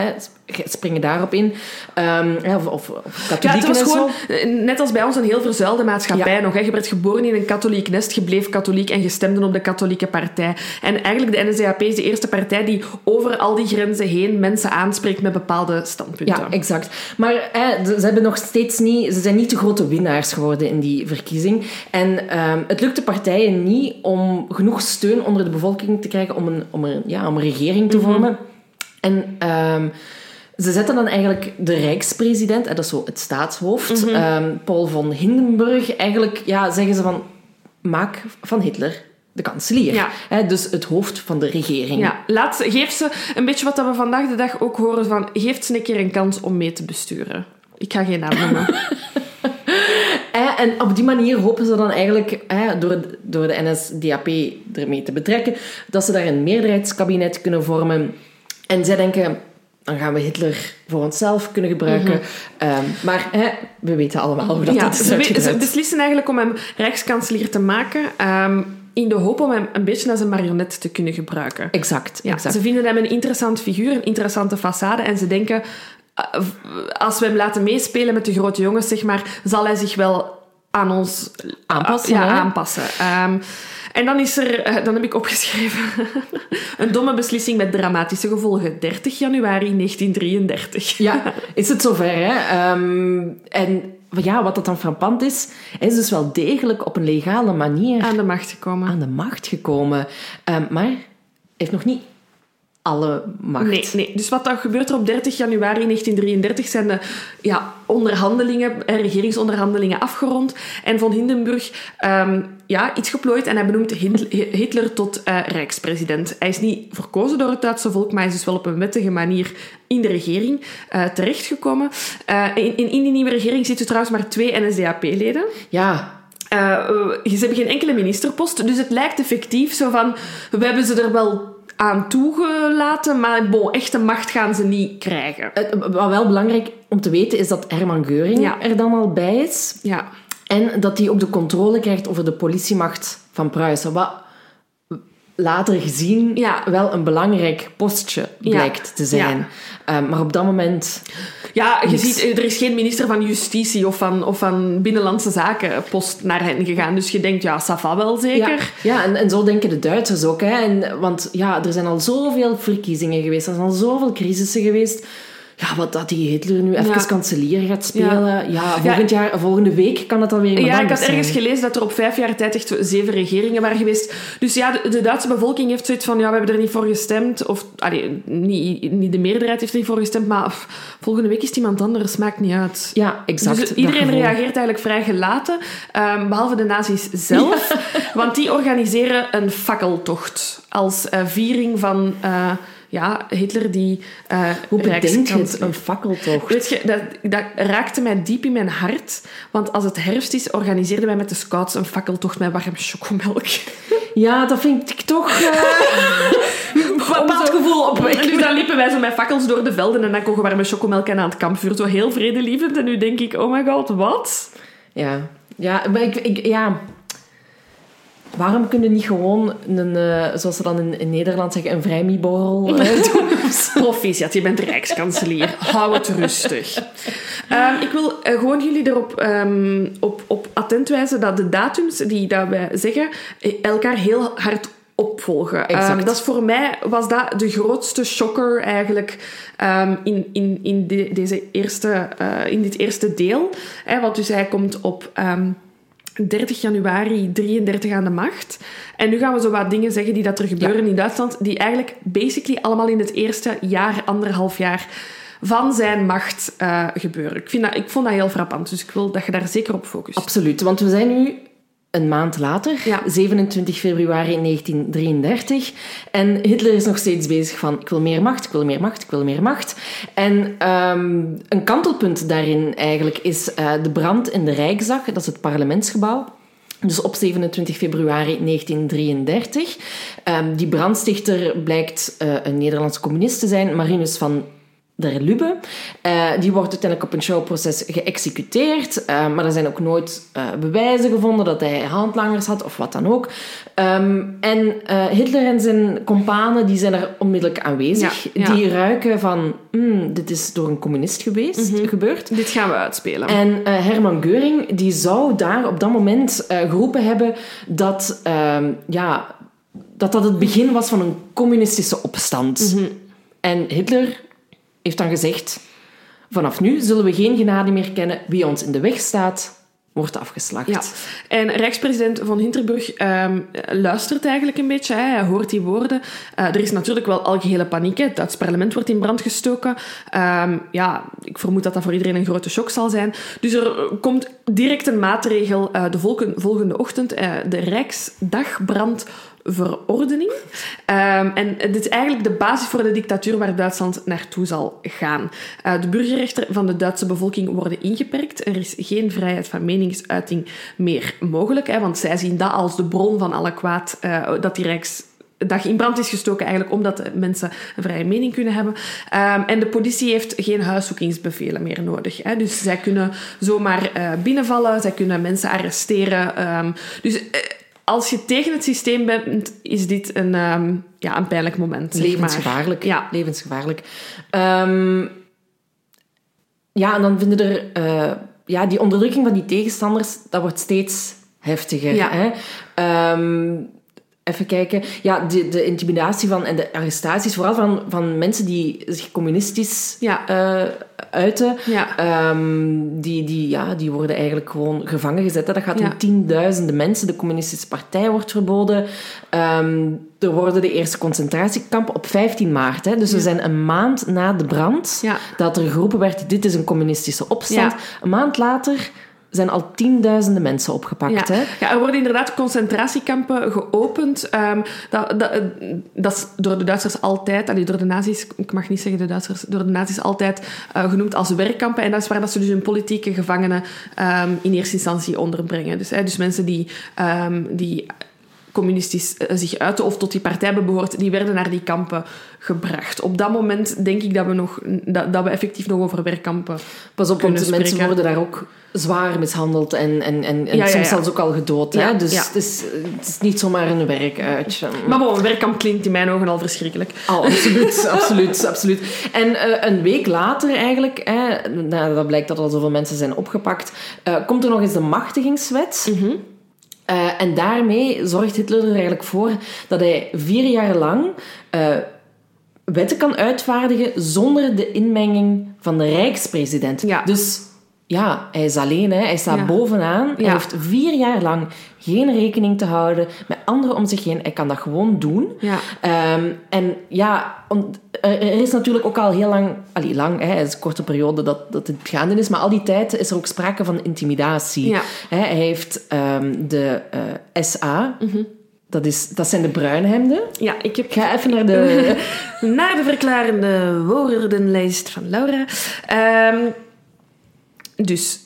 springen daarop in. Um, of, of, of katholieken ja, het was en gewoon, zo. Net als bij ons, een heel verzuilde maatschappij ja. nog. Hè. Je werd geboren in een katholiek nest, je bleef katholiek en je stemde op de katholieke partij. En eigenlijk de N S D A P is de eerste partij die over al die grenzen heen mensen aanspreekt met bepaalde standpunten. Ja, exact. Maar hè, ze hebben nog steeds niet... Ze zijn niet de grote winnaars geworden in die verkiezing. En um, het lukt de partijen niet om genoeg steun onder de bevolking te krijgen om een, om een, ja, om een regering te mm-hmm. vormen. En... Um, Ze zetten dan eigenlijk de Rijkspresident, dat is zo het staatshoofd, mm-hmm. um, Paul von Hindenburg, eigenlijk ja, zeggen ze van, maak van Hitler de kanselier. Ja. He, dus het hoofd van de regering. Ja, laat, geef ze een beetje wat we vandaag de dag ook horen van, geef ze een keer een kans om mee te besturen. Ik ga geen naam noemen. En op die manier hopen ze dan eigenlijk, door, door de N S D A P ermee te betrekken, dat ze daar een meerderheidskabinet kunnen vormen. En zij denken... Dan gaan we Hitler voor onszelf kunnen gebruiken. Mm-hmm. Um, maar hè, we weten allemaal hoe dat ja, is. Ze, ze beslissen eigenlijk om hem rijkskanselier te maken... Um, in de hoop om hem een beetje als een marionet te kunnen gebruiken. Exact, ja, exact. Ze vinden hem een interessant figuur, een interessante façade. En ze denken, als we hem laten meespelen met de grote jongens, zeg maar, zal hij zich wel aan ons aanpassen. Ja, aanpassen. Um, En dan is er, dan heb ik opgeschreven, een domme beslissing met dramatische gevolgen. dertig januari negentien drieëndertig. Ja, is het zover, hè? Um, en ja, wat dat dan frappant is, hij is dus wel degelijk op een legale manier... Aan de macht gekomen. Aan de macht gekomen. Um, maar heeft nog niet alle macht. Nee, nee. Dus wat dan gebeurt er op dertig januari negentien drieëndertig zijn de ja, onderhandelingen, regeringsonderhandelingen afgerond. En von Hindenburg... Um, ja, iets geplooid en hij benoemt Hitler tot uh, rijkspresident. Hij is niet verkozen door het Duitse volk, maar hij is dus wel op een wettige manier in de regering uh, terechtgekomen. Uh, in, in, in die nieuwe regering zitten trouwens maar twee N S D A P-leden. Ja. Uh, ze hebben geen enkele ministerpost, dus het lijkt effectief zo van... We hebben ze er wel aan toegelaten, maar bon, echte macht gaan ze niet krijgen. Uh, wat wel belangrijk om te weten is dat Hermann Göring ja. er dan al bij is. Ja. En dat hij ook de controle krijgt over de politiemacht van Pruisen. Wat later gezien ja. wel een belangrijk postje blijkt ja. te zijn. Ja. Um, maar op dat moment... Ja, je ziet, er is geen minister van Justitie of van, of van Binnenlandse Zaken post naar hen gegaan. Dus je denkt, ja, ça va wel zeker. Ja, ja en, en zo denken de Duitsers ook. Hè. En, want ja, er zijn al zoveel verkiezingen geweest. Er zijn al zoveel crisissen geweest. Ja, wat dat die Hitler nu even ja. kanselier gaat spelen. Ja, ja volgend jaar, volgende week kan het alweer Ja, ik had ergens zijn. gelezen dat er op vijf jaar tijd echt zeven regeringen waren geweest. Dus ja, de, de Duitse bevolking heeft zoiets van, ja, we hebben er niet voor gestemd. Of, allee, niet, niet de meerderheid heeft er niet voor gestemd, maar pff, volgende week is het iemand anders, maakt niet uit. Ja, exact. Dus iedereen reageert eigenlijk vrij gelaten, um, behalve de nazi's zelf. Ja. Want die organiseren een fakkeltocht als uh, viering van... Uh, Ja, Hitler die... Uh, Hoe bedenk je het, een fakkeltocht? Weet je, dat, dat raakte mij diep in mijn hart. Want als het herfst is, organiseerden wij met de scouts een fakkeltocht met warm chocomelk. Ja, dat vind ik toch... Uh, een bepaald gevoel op. Dus dan liepen wij zo met fakkels door de velden en dan kogen we warme chocomelk en aan het kampvuur. Zo heel vredelievend. En nu denk ik, oh my god, wat? Ja, ja maar ik... ik ja... Waarom kunnen niet gewoon, een, uh, zoals ze dan in, in Nederland zeggen, een vrijmiborrel uh, doen? Proficiat, je bent rijkskanselier. Hou het rustig. Um, ik wil uh, gewoon jullie erop um, op, op attent wijzen dat de datums die dat wij zeggen, elkaar heel hard opvolgen. Um, dat is voor mij was dat de grootste shocker eigenlijk um, in, in, in, de, deze eerste, uh, in dit eerste deel. Hè, want dus hij komt op... Um, dertig januari drieëndertig aan de macht. En nu gaan we zo wat dingen zeggen die dat er gebeuren ja. in Duitsland, die eigenlijk basically allemaal in het eerste jaar, anderhalf jaar van zijn macht uh, gebeuren. Ik, vind dat, ik vond dat heel frappant, dus ik wil dat je daar zeker op focust. Absoluut, want we zijn nu een maand later, ja. zevenentwintig februari negentien drieëndertig. En Hitler is nog steeds bezig van, ik wil meer macht, ik wil meer macht, ik wil meer macht. En um, een kantelpunt daarin eigenlijk is uh, de brand in de Rijksdag, dat is het parlementsgebouw. Dus op zevenentwintig februari negentien drieëndertig. Um, die brandstichter blijkt uh, een Nederlandse communist te zijn, Marinus van der Lubbe. Uh, die wordt uiteindelijk op een showproces geëxecuteerd. Uh, maar er zijn ook nooit uh, bewijzen gevonden dat hij handlangers had of wat dan ook. Um, en uh, Hitler en zijn companen die zijn er onmiddellijk aanwezig. Ja, ja. Die ruiken van, mm, dit is door een communist geweest, mm-hmm. gebeurd. Dit gaan we uitspelen. En uh, Hermann Göring die zou daar op dat moment uh, geroepen hebben dat, uh, ja, dat dat het begin was van een communistische opstand. Mm-hmm. En Hitler heeft dan gezegd, vanaf nu zullen we geen genade meer kennen. Wie ons in de weg staat, wordt afgeslacht. Ja. En Rijkspresident von Hindenburg um, luistert eigenlijk een beetje. Hè. Hij hoort die woorden. Uh, er is natuurlijk wel algehele paniek. Hè. Het Duits parlement wordt in brand gestoken. Um, ja, ik vermoed dat dat voor iedereen een grote shock zal zijn. Dus er komt direct een maatregel uh, de volgende, volgende ochtend. Uh, de Rijksdagbrandverordening. Um, en dit is eigenlijk de basis voor de dictatuur waar Duitsland naartoe zal gaan. Uh, de burgerrechten van de Duitse bevolking worden ingeperkt. Er is geen vrijheid van meningsuiting meer mogelijk. Hè, want zij zien dat als de bron van alle kwaad. Uh, dat die Rijksdag in brand is gestoken eigenlijk omdat mensen een vrije mening kunnen hebben. Um, en de politie heeft geen huiszoekingsbevelen meer nodig. Hè. Dus zij kunnen zomaar uh, binnenvallen. Zij kunnen mensen arresteren. Um, dus... Uh, Als je tegen het systeem bent, is dit een, um, ja, een pijnlijk moment. Levensgevaarlijk. Ja. Levensgevaarlijk. Um, ja, en dan vinden er... Uh, ja, die onderdrukking van die tegenstanders, dat wordt steeds heftiger. Ja. Hè? Um, even kijken. Ja, de, de intimidatie van, en de arrestaties, vooral van, van mensen die zich communistisch ja. uh, uiten, ja. Um, die, die, ja, die worden eigenlijk gewoon gevangen gezet. Hè. Dat gaat ja. om tienduizenden mensen. De communistische partij wordt verboden. Um, er worden de eerste concentratiekampen op vijftien maart. Hè. Dus ja. we zijn een maand na de brand ja. dat er geroepen werd, dit is een communistische opstand. Ja. Een maand later zijn al tienduizenden mensen opgepakt. Ja. Hè? Ja, er worden inderdaad concentratiekampen geopend. Um, dat, dat, dat is door de Duitsers altijd, allee, door de nazi's, ik mag niet zeggen de Duitsers, door de nazi's altijd uh, genoemd als werkkampen. En dat is waar dat ze dus hun politieke gevangenen um, in eerste instantie onderbrengen. Dus, hè, dus mensen die... Um, die communistisch zich uiten of tot die partij hebben behoord, die werden naar die kampen gebracht. Op dat moment denk ik dat we, nog, dat, dat we effectief nog over werkkampen Pas op, want spreken. Mensen worden daar ook zwaar mishandeld en, en, en, en ja, ja, soms ja. zelfs ook al gedood. Hè? Ja, dus ja. het, is, het is niet zomaar een werkuitje. Maar bon, een werkkamp klinkt in mijn ogen al verschrikkelijk. Oh, absoluut, absoluut, absoluut. En uh, een week later eigenlijk, hè, nou, dat blijkt dat al zoveel mensen zijn opgepakt, uh, komt er nog eens de machtigingswet. Mm-hmm. Uh, en daarmee zorgt Hitler er eigenlijk voor dat hij vier jaar lang uh, wetten kan uitvaardigen zonder de inmenging van de rijkspresident. Ja. Dus ja, hij is alleen, hè. Hij staat ja. bovenaan. Ja. Hij heeft vier jaar lang geen rekening te houden met anderen om zich heen. Hij kan dat gewoon doen. Ja. Um, en ja, on, er is natuurlijk ook al heel lang... Allee, lang, hè, het is een korte periode dat, dat het gaande is, maar al die tijd is er ook sprake van intimidatie. Ja. Hè, hij heeft um, de uh, S A... Mm-hmm. Dat, is, dat zijn de bruinhemden. Ja, ik heb... ga even naar de... naar de verklarende woordenlijst van Laura. Um, dus...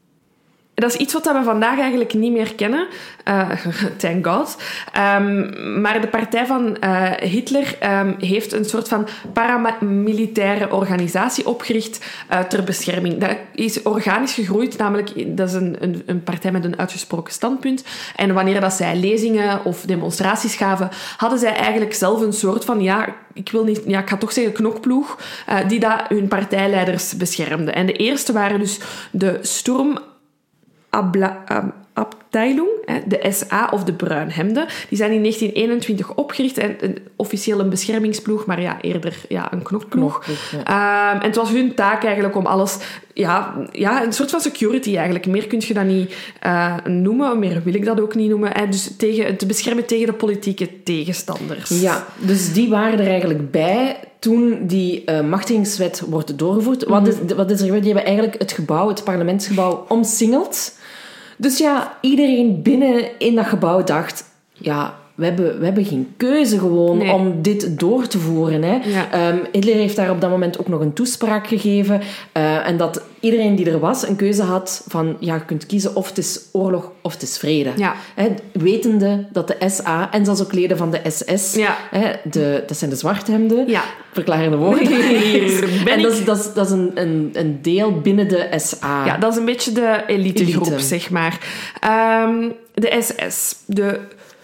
Dat is iets wat we vandaag eigenlijk niet meer kennen. Uh, thank God. Um, maar de partij van uh, Hitler um, heeft een soort van paramilitaire organisatie opgericht uh, ter bescherming. Dat is organisch gegroeid, namelijk dat is een, een, een partij met een uitgesproken standpunt. En wanneer dat zij lezingen of demonstraties gaven, hadden zij eigenlijk zelf een soort van, ja, ik wil niet, ja, ik ga toch zeggen knokploeg, uh, die dat hun partijleiders beschermde. En de eerste waren dus de Sturm Abla, um, Abteilung, de S A of de Bruinhemden. Die zijn in negentien eenentwintig opgericht en een, officieel een beschermingsploeg, maar ja, eerder ja, een knokploeg. Ja. Um, en het was hun taak eigenlijk om alles... Ja, ja, een soort van security eigenlijk. Meer kun je dat niet uh, noemen, meer wil ik dat ook niet noemen. Hè. Dus tegen, te beschermen tegen de politieke tegenstanders. Ja, dus die waren er eigenlijk bij toen die uh, machtigingswet wordt doorgevoerd. Mm-hmm. Wat is, wat is er gebeurd? Die hebben eigenlijk het gebouw, het parlementsgebouw, omsingeld. Dus ja, iedereen binnen in dat gebouw dacht... Ja, we hebben, we hebben geen keuze gewoon nee. om dit door te voeren. Hè. Ja. Um, Hitler heeft daar op dat moment ook nog een toespraak gegeven. Uh, en dat iedereen die er was een keuze had van... Ja, je kunt kiezen of het is oorlog of het is vrede. Ja. Hè, wetende dat de S A en zelfs ook leden van de S S... Ja. Hè, de, dat zijn de zwarthemden. Ja. Verklarende woorden. En dat is, dat is, dat is een, een, een deel binnen de S A. Ja, dat is een beetje de elitegroep, Elite. zeg maar. Um, de S S. De...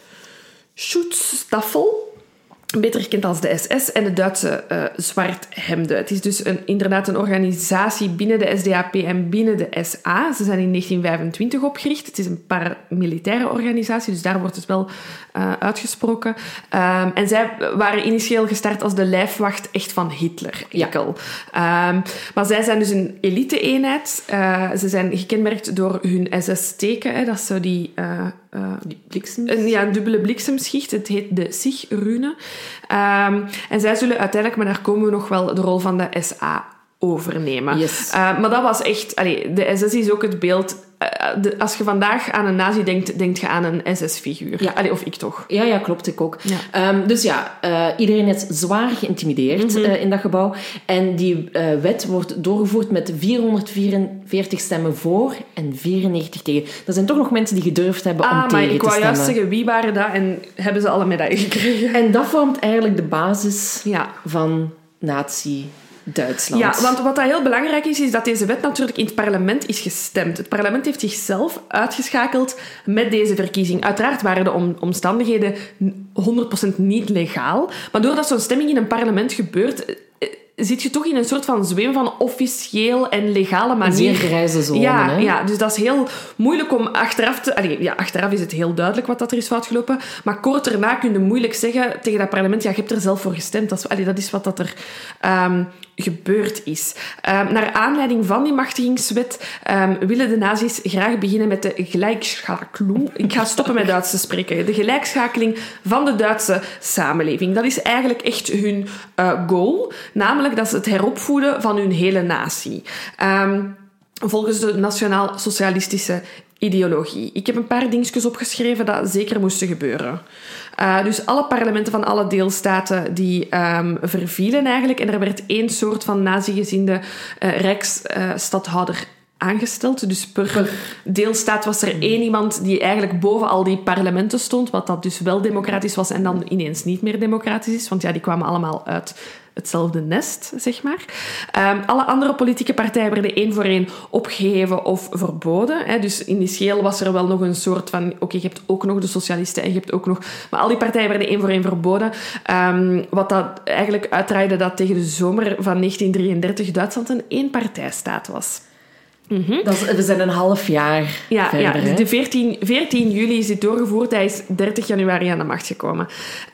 Schutzstaffel, beter gekend als de S S, en de Duitse uh, zwarthemden. Het is dus een, inderdaad een organisatie binnen de S D A P en binnen de S A. Ze zijn in negentien vijfentwintig opgericht. Het is een paramilitaire organisatie, dus daar wordt het wel uh, uitgesproken. Um, en zij waren initieel gestart als de lijfwacht echt van Hitler. Enkel. Ja. Um, maar zij zijn dus een elite-eenheid. Uh, ze zijn gekenmerkt door hun S S-teken. Dat is zo die... Uh, Uh, Die bliksems? Een, ja, een dubbele bliksemschicht. Het heet de Sich-rune. Um, en zij zullen uiteindelijk, maar daar komen we nog wel, de rol van de S A overnemen. Yes. Uh, maar dat was echt... Allee, de S S is ook het beeld... Uh, de, als je vandaag aan een nazi denkt, denk je aan een S S-figuur. Ja. Allee, of ik toch. Ja, ja, klopt, ik ook. Ja. Um, dus ja, uh, iedereen is zwaar geïntimideerd mm-hmm. uh, in dat gebouw. En die uh, wet wordt doorgevoerd met vierhonderdvierenveertig stemmen voor en vierennegentig tegen. Er zijn toch nog mensen die gedurfd hebben ah, om tegen te stemmen. Ik wou juist zeggen, wie waren dat en hebben ze alle medailles gekregen? En dat vormt eigenlijk de basis ja. van nazi Duitsland. Ja, want wat dat heel belangrijk is, is dat deze wet natuurlijk in het parlement is gestemd. Het parlement heeft zichzelf uitgeschakeld met deze verkiezing. Uiteraard waren de om, omstandigheden honderd procent niet legaal, maar doordat zo'n stemming in een parlement gebeurt, zit je toch in een soort van zweem van officieel en legale manier. Een zeer grijze zone. Ja, hè? ja, dus dat is heel moeilijk om achteraf te... Allee, ja, achteraf is het heel duidelijk wat dat er is foutgelopen, maar kort daarna kun je moeilijk zeggen tegen dat parlement, ja, je hebt er zelf voor gestemd. Dat is, allee, dat is wat dat er um, gebeurd is. Um, naar aanleiding van die machtigingswet um, willen de nazi's graag beginnen met de gelijkschakeling. Ik ga stoppen met Duits te spreken. De gelijkschakeling van de Duitse samenleving. Dat is eigenlijk echt hun uh, goal, namelijk dat is het heropvoeden van hun hele natie. Um, volgens de nationaal-socialistische ideologie. Ik heb een paar dingetjes opgeschreven dat zeker moesten gebeuren. Uh, dus alle parlementen van alle deelstaten die um, vervielen eigenlijk. En er werd één soort van nazi-gezinde uh, rijksstadhouder uh, aangesteld. Dus per, per deelstaat was er één iemand die eigenlijk boven al die parlementen stond, wat dat dus wel democratisch was en dan ineens niet meer democratisch is. Want ja, die kwamen allemaal uit hetzelfde nest, zeg maar. Um, alle andere politieke partijen werden één voor één opgeheven of verboden. Hè. Dus initieel was er wel nog een soort van... Oké, okay, je hebt ook nog de socialisten en je hebt ook nog... Maar al die partijen werden één voor één verboden. Um, wat dat eigenlijk uitdraaide dat tegen de zomer van negentien drieëndertig Duitsland een eenpartijstaat was. Mm-hmm. Dat is, we zijn een half jaar ja, verder. Ja, de veertien, veertien juli is dit doorgevoerd. Hij is dertig januari aan de macht gekomen.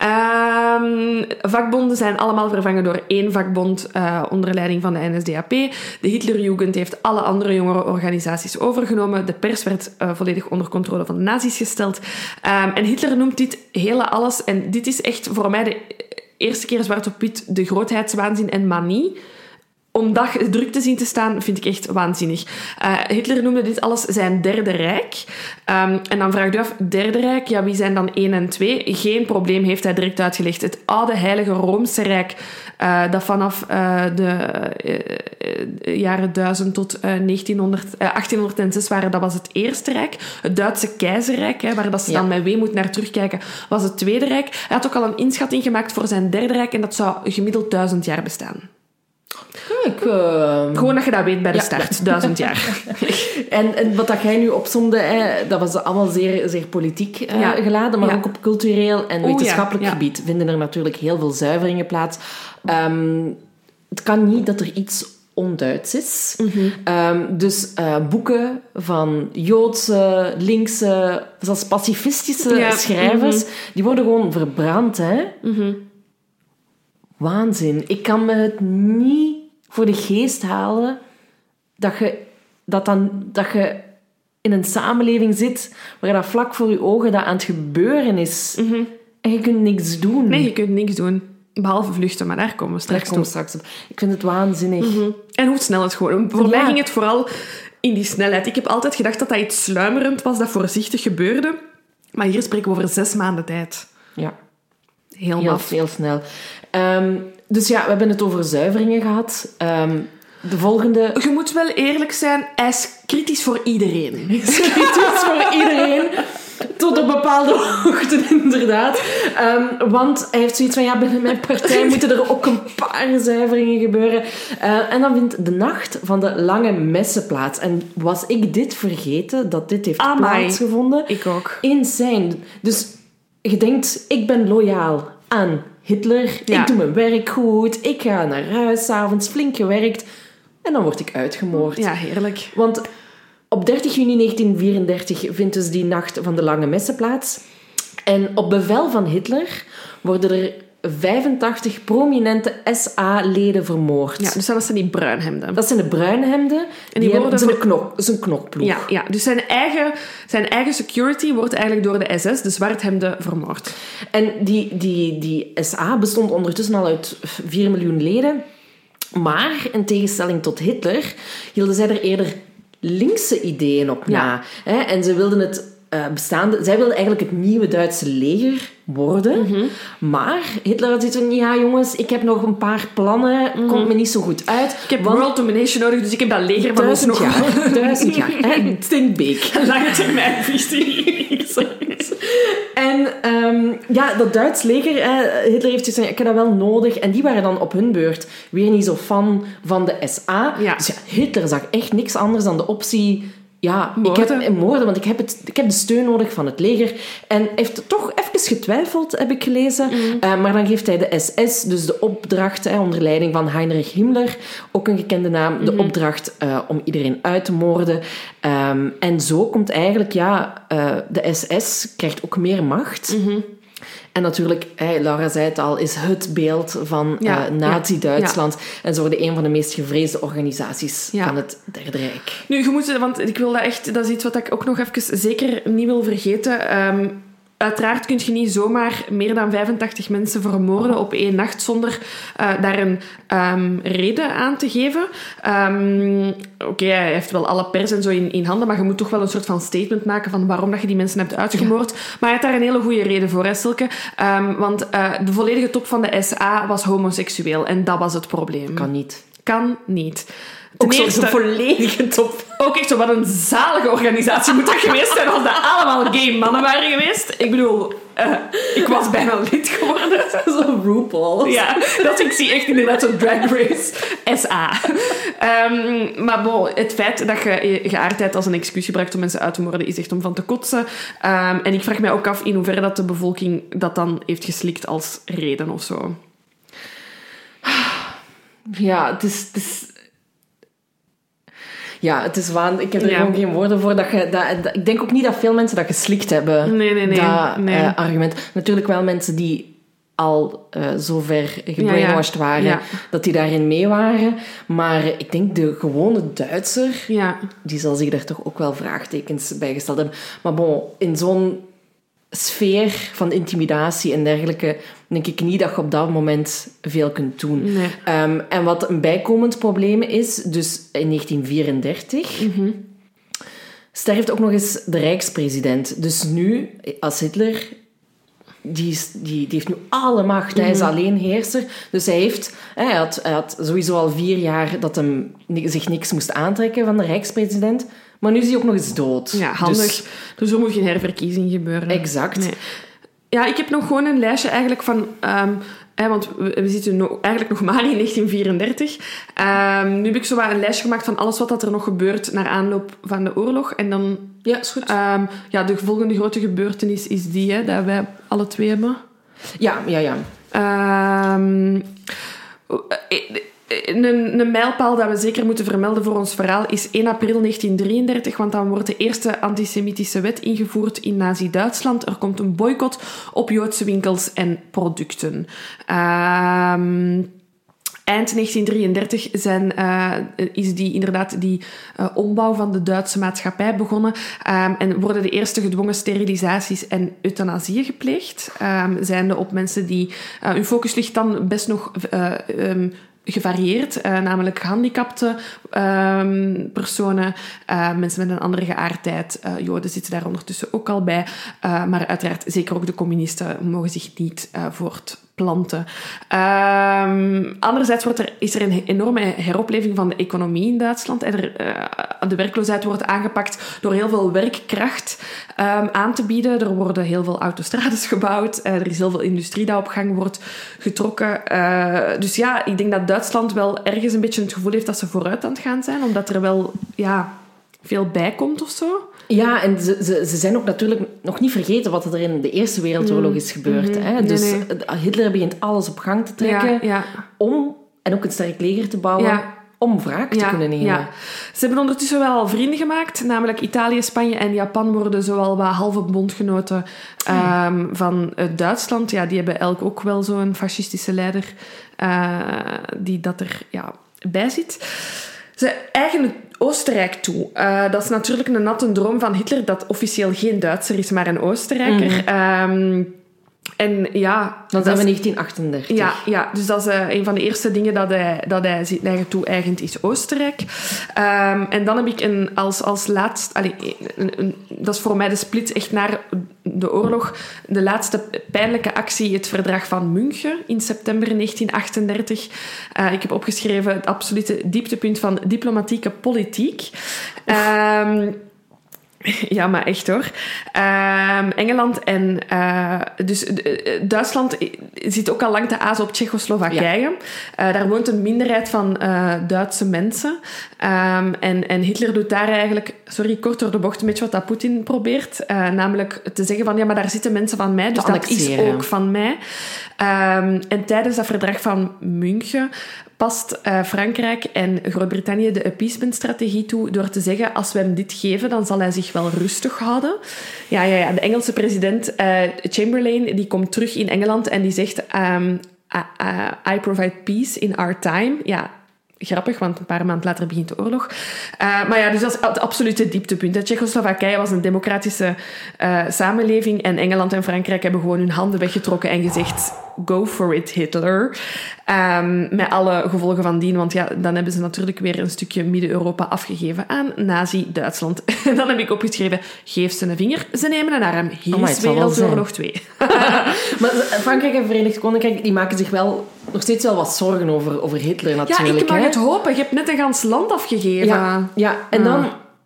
Um, vakbonden zijn allemaal vervangen door één vakbond uh, onder leiding van de N S D A P. De Hitlerjugend heeft alle andere jongerenorganisaties overgenomen. De pers werd uh, volledig onder controle van de nazi's gesteld. Um, en Hitler noemt dit hele alles. En dit is echt voor mij de eerste keer zwart op wit de grootheidswaanzin en manie. Om dat druk te zien te staan, vind ik echt waanzinnig. Uh, Hitler noemde dit alles zijn derde rijk. Um, en dan vraag je af, derde rijk, ja, wie zijn dan één en twee? Geen probleem, heeft hij direct uitgelegd. Het oude heilige Roomse Rijk, uh, dat vanaf uh, de uh, jaren duizend tot uh, negentienhonderd, uh, achttienhonderdzes waren, dat was het eerste rijk. Het Duitse keizerrijk, hè, waar dat ze ja. dan met weemoed naar terugkijken, was het tweede rijk. Hij had ook al een inschatting gemaakt voor zijn derde rijk en dat zou gemiddeld duizend jaar bestaan. Kijk, uh... Gewoon dat je dat weet bij de ja. start, duizend jaar. en, en wat dat jij nu opzomde, hè, dat was allemaal zeer, zeer politiek uh, ja. geladen, maar ja. ook op cultureel en wetenschappelijk ja. Ja. gebied vinden er natuurlijk heel veel zuiveringen plaats. Um, het kan niet dat er iets onduits is. Mm-hmm. Um, dus uh, boeken van Joodse, linkse, zelfs pacifistische ja. schrijvers, mm-hmm. die worden gewoon verbrand, hè. Mm-hmm. Waanzin. Ik kan me het niet voor de geest halen dat je, dat dan, dat je in een samenleving zit waar dat vlak voor je ogen dat aan het gebeuren is. Mm-hmm. En je kunt niks doen. Nee, je kunt niks doen. Behalve vluchten, maar daar komen we straks, daar komen we straks op. Ik vind het waanzinnig. Mm-hmm. En hoe snel het gewoon... Voor ja. mij ging het vooral in die snelheid. Ik heb altijd gedacht dat dat iets sluimerend was, dat voorzichtig gebeurde. Maar hier spreken we over zes maanden tijd. Ja. Heel maf. Heel, heel snel. Um, dus ja, we hebben het over zuiveringen gehad. Um, de volgende... Je moet wel eerlijk zijn, hij is kritisch voor iedereen. Hij is kritisch voor iedereen. Tot op bepaalde hoogte, inderdaad. Um, want hij heeft zoiets van, ja, binnen mijn partij moeten er ook een paar zuiveringen gebeuren. Uh, en dan vindt de nacht van de lange messen plaats. En was ik dit vergeten, dat dit heeft Amai. plaatsgevonden? Ik ook. Insane. Dus je denkt, ik ben loyaal aan Hitler. Ja. Ik doe mijn werk goed. Ik ga naar huis, 's avonds flink gewerkt. En dan word ik uitgemoord. Ja, heerlijk. Want op dertig juni negentien vierendertig vindt dus die nacht van de lange messen plaats. En op bevel van Hitler worden er vijfentachtig prominente S A-leden vermoord. Ja, dus dat zijn die bruinhemden. Dat zijn de bruinhemden. En die, die worden zijn, knok, zijn knokploeg. Ja, ja, dus zijn eigen, zijn eigen security wordt eigenlijk door de S S, de zwarthemden, vermoord. En die, die, die S A bestond ondertussen al uit vier miljoen leden. Maar, in tegenstelling tot Hitler, hielden zij er eerder linkse ideeën op na. Ja. En ze wilden het uh, bestaande... Zij wilden eigenlijk het nieuwe Duitse leger worden. Mm-hmm. Maar Hitler had zoiets van... Ja, jongens, ik heb nog een paar plannen. Mm-hmm. Komt me niet zo goed uit. Ik heb want, world domination nodig, dus ik heb dat leger van ons nog... Jaar, duizend jaar. Think big. Lange termijn visie. En um, ja, dat Duits leger... Eh, Hitler heeft gezegd, ik heb dat wel nodig. En die waren dan op hun beurt weer niet zo fan van de S A. Ja. Dus ja, Hitler zag echt niks anders dan de optie... Ja, moorden. ik heb moorden, want ik heb, het, ik heb de steun nodig van het leger. En hij heeft toch even getwijfeld, heb ik gelezen. Mm. Uh, maar dan geeft hij de S S, dus de opdracht, hè, onder leiding van Heinrich Himmler, ook een gekende naam, mm-hmm. de opdracht uh, om iedereen uit te moorden. Um, en zo komt eigenlijk, ja, uh, de S S krijgt ook meer macht. Mm-hmm. En natuurlijk, hey, Laura zei het al, is het beeld van ja, uh, Nazi-Duitsland. Ja, ja. En ze worden een van de meest gevreesde organisaties ja. van het Derde Rijk. Nu, je moet, want ik wil dat echt, dat is iets wat ik ook nog even zeker niet wil vergeten. Um, Uiteraard kun je niet zomaar meer dan vijfentachtig mensen vermoorden op één nacht zonder uh, daar een um, reden aan te geven. Um, Oké, okay, hij heeft wel alle pers en zo in, in handen, maar je moet toch wel een soort van statement maken van waarom dat je die mensen hebt uitgemoord. Ja. Maar hij had daar een hele goede reden voor, hè, Silke. Um, want uh, de volledige top van de S A was homoseksueel en dat was het probleem. Kan niet. Kan niet. Ten ook eerste, zo'n volledige top. Ook echt zo, wat een zalige organisatie moet dat geweest zijn als dat allemaal gay mannen waren geweest. Ik bedoel, uh, ik was bijna lid geworden. Zo'n RuPaul. Ja, dat ik zie echt inderdaad zo'n Drag Race S A. Um, maar bon, het feit dat je geaardheid als een excuus gebruikt om mensen uit te moorden is echt om van te kotsen. Um, en ik vraag mij ook af in hoeverre dat de bevolking dat dan heeft geslikt als reden of zo. Ja, het is... Het is... Ja, het is waan. Ik heb er ja. gewoon geen woorden voor. Dat je, dat, dat, ik denk ook niet dat veel mensen dat geslikt hebben. Nee, nee, nee. Dat nee. Uh, argument. Natuurlijk wel mensen die al uh, zo ver gebrainwashed ja, ja. waren, ja. dat die daarin mee waren. Maar ik denk de gewone Duitser, ja. die zal zich daar toch ook wel vraagtekens bij gesteld hebben. Maar bon, in zo'n sfeer van intimidatie en dergelijke, denk ik niet dat je op dat moment veel kunt doen. Nee. Um, en wat een bijkomend probleem is, dus in negentien vierendertig mm-hmm. sterft ook nog eens de rijkspresident. Dus nu, als Hitler, die, is, die, die heeft nu alle macht. Mm-hmm. Hij is alleenheerser. Dus hij heeft, hij had, hij had sowieso al vier jaar dat hem zich niks moest aantrekken van de rijkspresident. Maar nu is hij ook nog eens dood. Ja, handig. Dus, dus er moet geen herverkiezing gebeuren. Exact. Nee. Ja, ik heb nog gewoon een lijstje eigenlijk van... Um, hè, want we, we zitten nog, eigenlijk nog maar in negentien vierendertig. Um, nu heb ik zo wat een lijstje gemaakt van alles wat er nog gebeurt naar aanloop van de oorlog. En dan... Ja, is goed. Um, ja, de volgende grote gebeurtenis is die, hè, dat wij alle twee hebben. Ja, ja, ja. Um, Een, een mijlpaal dat we zeker moeten vermelden voor ons verhaal is één april negentien drieëndertig, want dan wordt de eerste antisemitische wet ingevoerd in Nazi-Duitsland. Er komt een boycott op Joodse winkels en producten. Um, eind negentien drieëndertig zijn, uh, is die, inderdaad die uh, ombouw van de Duitse maatschappij begonnen um, en worden de eerste gedwongen sterilisaties en euthanasieën gepleegd. Um, zijnde op mensen die... Uh, hun focus ligt dan best nog... Uh, um, gevarieerd, uh, namelijk gehandicapte um, personen, uh, mensen met een andere geaardheid, uh, Joden zitten daar ondertussen ook al bij, uh, maar uiteraard zeker ook de communisten mogen zich niet uh, voortplanten. Um, anderzijds wordt er, is er een enorme heropleving van de economie in Duitsland. En er, uh, de werkloosheid wordt aangepakt door heel veel werkkracht um, aan te bieden. Er worden heel veel autostrades gebouwd, uh, er is heel veel industrie dat op gang wordt getrokken. Uh, dus ja, ik denk dat Duitsland wel ergens een beetje het gevoel heeft dat ze vooruit aan het gaan zijn, omdat er wel ja, veel bij komt of zo. Ja, en ze, ze, ze zijn ook natuurlijk nog niet vergeten wat er in de Eerste Wereldoorlog is gebeurd. Mm-hmm. Hè? Dus nee, nee. Hitler begint alles op gang te trekken ja, ja. om, en ook een sterk leger te bouwen, ja. om wraak te ja, kunnen nemen. Ja. Ze hebben ondertussen wel al vrienden gemaakt, namelijk Italië, Spanje en Japan worden zowel wat halve bondgenoten um, van uh, Duitsland. Ja, die hebben elk ook wel zo'n fascistische leider uh, die dat er ja, bij zit. Ze eigenen Oostenrijk toe. Uh, dat is natuurlijk een natte droom van Hitler, dat officieel geen Duitser is, maar een Oostenrijker. Mm-hmm. Um, en ja... Dan zijn we negentien achtendertig. Ja, ja, dus dat is uh, een van de eerste dingen dat hij, dat hij zich toe-eigent, is Oostenrijk. Um, en dan heb ik een, als, als laatst... Allee, een, een, dat is voor mij de split echt naar de oorlog. De laatste pijnlijke actie, het verdrag van München in september negentien achtendertig. Uh, ik heb opgeschreven het absolute dieptepunt van diplomatieke politiek. Um, Ja, maar echt hoor. Uh, Engeland en... Uh, dus uh, Duitsland zit ook al lang te azen op Tsjechoslowakije. Ja. Uh, daar woont een minderheid van uh, Duitse mensen. Um, en, en Hitler doet daar eigenlijk... Sorry, kort door de bocht, een beetje wat dat Poetin probeert. Uh, namelijk te zeggen van... Ja, maar daar zitten mensen van mij, dus dat is ook van mij. Um, en tijdens dat verdrag van München... past uh, Frankrijk en Groot-Brittannië de appeasement-strategie toe door te zeggen, als we hem dit geven, dan zal hij zich wel rustig houden. Ja, ja, ja. De Engelse president uh, Chamberlain, die komt terug in Engeland en die zegt um, I, uh, I provide peace in our time. Ja, grappig, want een paar maanden later begint de oorlog. Uh, maar ja, dus dat is het absolute dieptepunt. Tsjechoslowakije was een democratische uh, samenleving en Engeland en Frankrijk hebben gewoon hun handen weggetrokken en gezegd, go for it, Hitler. Um, met alle gevolgen van dien, want ja, dan hebben ze natuurlijk weer een stukje Midden-Europa afgegeven aan Nazi-Duitsland. En dan heb ik opgeschreven, geef ze een vinger, ze nemen een arm. Hier oh, is Wereldoorlog twee. Maar Frankrijk en Verenigd Koninkrijk, die maken zich wel nog steeds wel wat zorgen over, over Hitler natuurlijk. Ja, ik mag hè? het hopen. Je hebt net een gans land afgegeven. Ja, ja. en dan...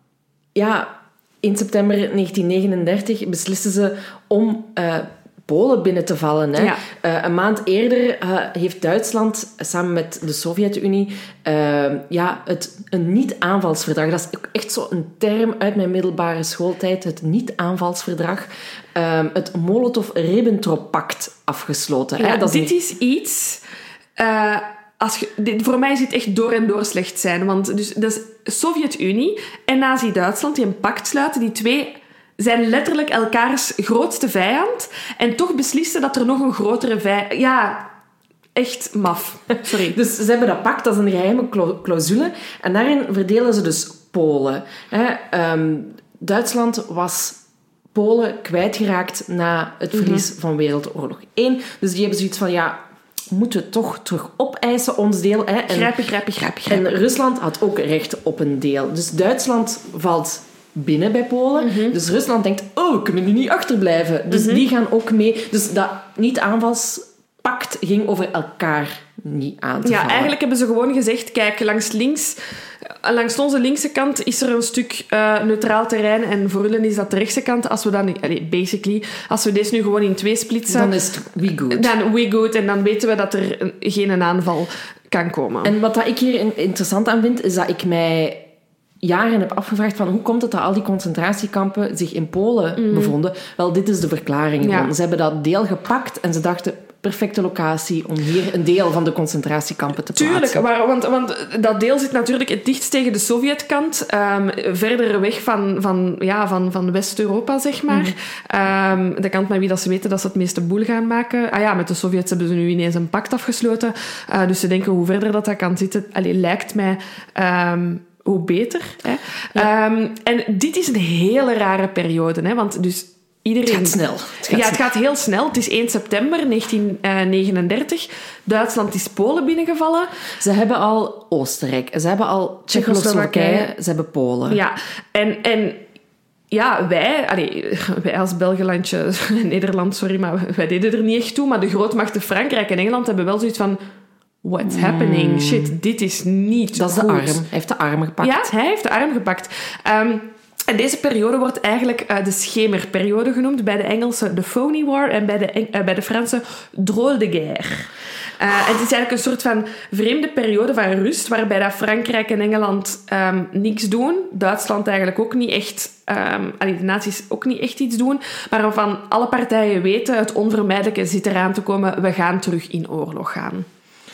Ja, in september negentien negenendertig beslissen ze om... Uh, Polen binnen te vallen. Hè. Ja. Uh, een maand eerder uh, heeft Duitsland uh, samen met de Sovjet-Unie uh, ja, het, een niet-aanvalsverdrag. Dat is echt zo'n term uit mijn middelbare schooltijd. Het niet-aanvalsverdrag. Uh, het Molotov-Ribbentrop-pact afgesloten. Ja, hè. Dat is dit een... is iets... Uh, als je, dit, voor mij is het echt door en door slecht zijn. Want dus, dat is Sovjet-Unie en Nazi-Duitsland die een pact sluiten. Die twee... zijn letterlijk elkaars grootste vijand. En toch beslissen dat er nog een grotere vijand... Ja, echt maf. Sorry. Dus ze hebben dat pact, dat is een geheime clausule. En daarin verdelen ze dus Polen. Hè. Um, Duitsland was Polen kwijtgeraakt na het verlies mm-hmm. van Wereldoorlog één. Dus die hebben zoiets van, ja... moeten we toch terug opeisen, ons deel. Hè. En, grijpen, grijpen, grijpen, grijpen. En Rusland had ook recht op een deel. Dus Duitsland valt... binnen bij Polen. Mm-hmm. Dus Rusland denkt, oh, we kunnen nu niet achterblijven. Dus mm-hmm. die gaan ook mee. Dus dat niet-aanvalspact ging over elkaar niet aan te ja, vallen. Eigenlijk hebben ze gewoon gezegd, kijk, langs links... Langs onze linkse kant is er een stuk uh, neutraal terrein en voor jullie is dat de rechtse kant. Als we dan, allee, basically, als we deze nu gewoon in twee splitsen... Dan is het we good. Dan we good en dan weten we dat er geen aanval kan komen. En wat dat ik hier interessant aan vind, is dat ik mij... jaren heb afgevraagd van hoe komt het dat al die concentratiekampen zich in Polen mm. bevonden. Wel, dit is de verklaring. Ja. Ze hebben dat deel gepakt en ze dachten, perfecte locatie om hier een deel van de concentratiekampen te plaatsen. Tuurlijk, maar, want, want dat deel zit natuurlijk het dichtst tegen de Sovjetkant. Um, verder weg van, van, ja, van, van West-Europa, zeg maar. Mm. Um, de kant met wie dat ze weten dat ze het meeste boel gaan maken. Ah ja, met de Sovjets hebben ze nu ineens een pact afgesloten. Uh, dus ze denken, hoe verder dat, dat kan zitten... Allee, lijkt mij... Um, hoe beter. Hè? Ja. Um, en dit is een hele rare periode. Hè? Want dus iedereen... Het gaat snel. Het gaat ja, het gaat heel snel. Het is één september negentien negenendertig. Duitsland is Polen binnengevallen. Ze hebben al Oostenrijk. Ze hebben al Tsjechoslowakije. Ze hebben Polen. Ja, en... en ja, wij, allee, wij als Belgelandje, Nederland, sorry, maar wij deden er niet echt toe. Maar de grootmachten Frankrijk en Engeland hebben wel zoiets van... What's happening? Mm. Shit, dit is niet Dat is goed. de arm. Hij heeft de arm gepakt. Ja, hij heeft de arm gepakt. Um, en deze periode wordt eigenlijk uh, de schemerperiode genoemd. Bij de Engelsen de Phony War en bij de, Eng- uh, bij de Fransen Drôle de guerre. Uh, en het is eigenlijk een soort van vreemde periode van rust, waarbij dat Frankrijk en Engeland um, niks doen. Duitsland eigenlijk ook niet echt... Um, allee, de naties ook niet echt iets doen. Maar waarvan alle partijen weten, het onvermijdelijke zit eraan te komen. We gaan terug in oorlog gaan.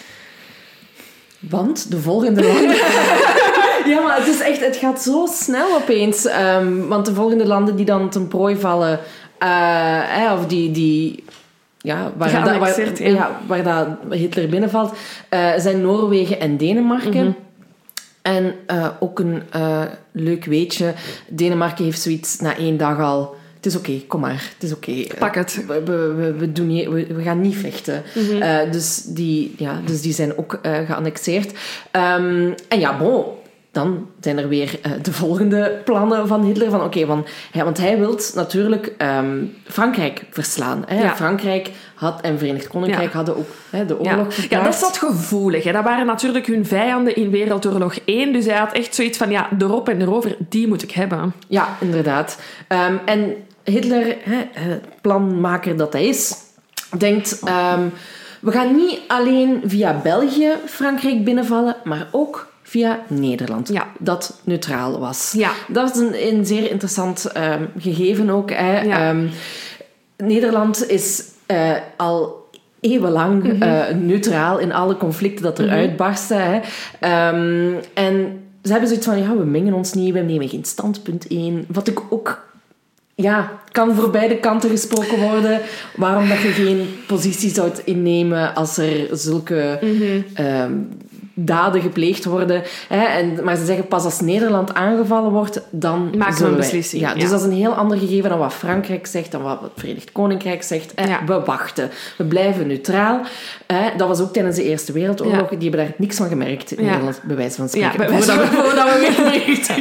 Want de volgende landen... Ja, maar het is echt... Het gaat zo snel opeens. Um, want de volgende landen die dan ten prooi vallen... Uh, eh, of die... die ja, waar, da, waar, ja. Ja, waar dat Hitler binnenvalt... Uh, zijn Noorwegen en Denemarken. Mm-hmm. En uh, ook een uh, leuk weetje. Denemarken heeft zoiets na één dag al... Het is oké, okay, kom maar. Het is oké. Okay. Pak het. We, we, we, we, doen niet, we, we gaan niet vechten. Mm-hmm. Uh, dus, die, ja, dus die zijn ook uh, geannexeerd. Um, en ja, bon... Dan zijn er weer uh, de volgende plannen van Hitler. Van, okay, van, ja, want hij wil natuurlijk um, Frankrijk verslaan. Hè? Ja. Frankrijk had, en Verenigd Koninkrijk ja. hadden ook hè, de oorlog ja. ja, dat is dat gevoelig. Hè? Dat waren natuurlijk hun vijanden in Wereldoorlog één. Dus hij had echt zoiets van, ja, erop en erover, die moet ik hebben. Ja, inderdaad. Um, en Hitler, hè, planmaker dat hij is, denkt... Um, we gaan niet alleen via België Frankrijk binnenvallen, maar ook... via Nederland, ja. dat neutraal was. Ja. Dat is een, een zeer interessant um, gegeven ook. Hè. Ja. Um, Nederland is uh, al eeuwenlang mm-hmm. uh, neutraal in alle conflicten dat er mm-hmm. uitbarsten. Hè. Um, en ze hebben zoiets van, ja, we mengen ons niet, we nemen geen standpunt in. Wat ik ook... Ja, kan voor beide kanten gesproken worden. Waarom dat je geen positie zou innemen als er zulke... Mm-hmm. Um, daden gepleegd worden. Hè, en, maar ze zeggen, pas als Nederland aangevallen wordt, dan maken we een beslissing. Ja, dus ja. dat is een heel ander gegeven dan wat Frankrijk zegt, dan wat het Verenigd Koninkrijk zegt. Hè, ja. We wachten. We blijven neutraal. Hè, dat was ook tijdens de Eerste Wereldoorlog. Ja. Die hebben daar niks van gemerkt, in ja. Nederland, bij wijze van spreken. Ja, bij wijze van voordat we weer bericht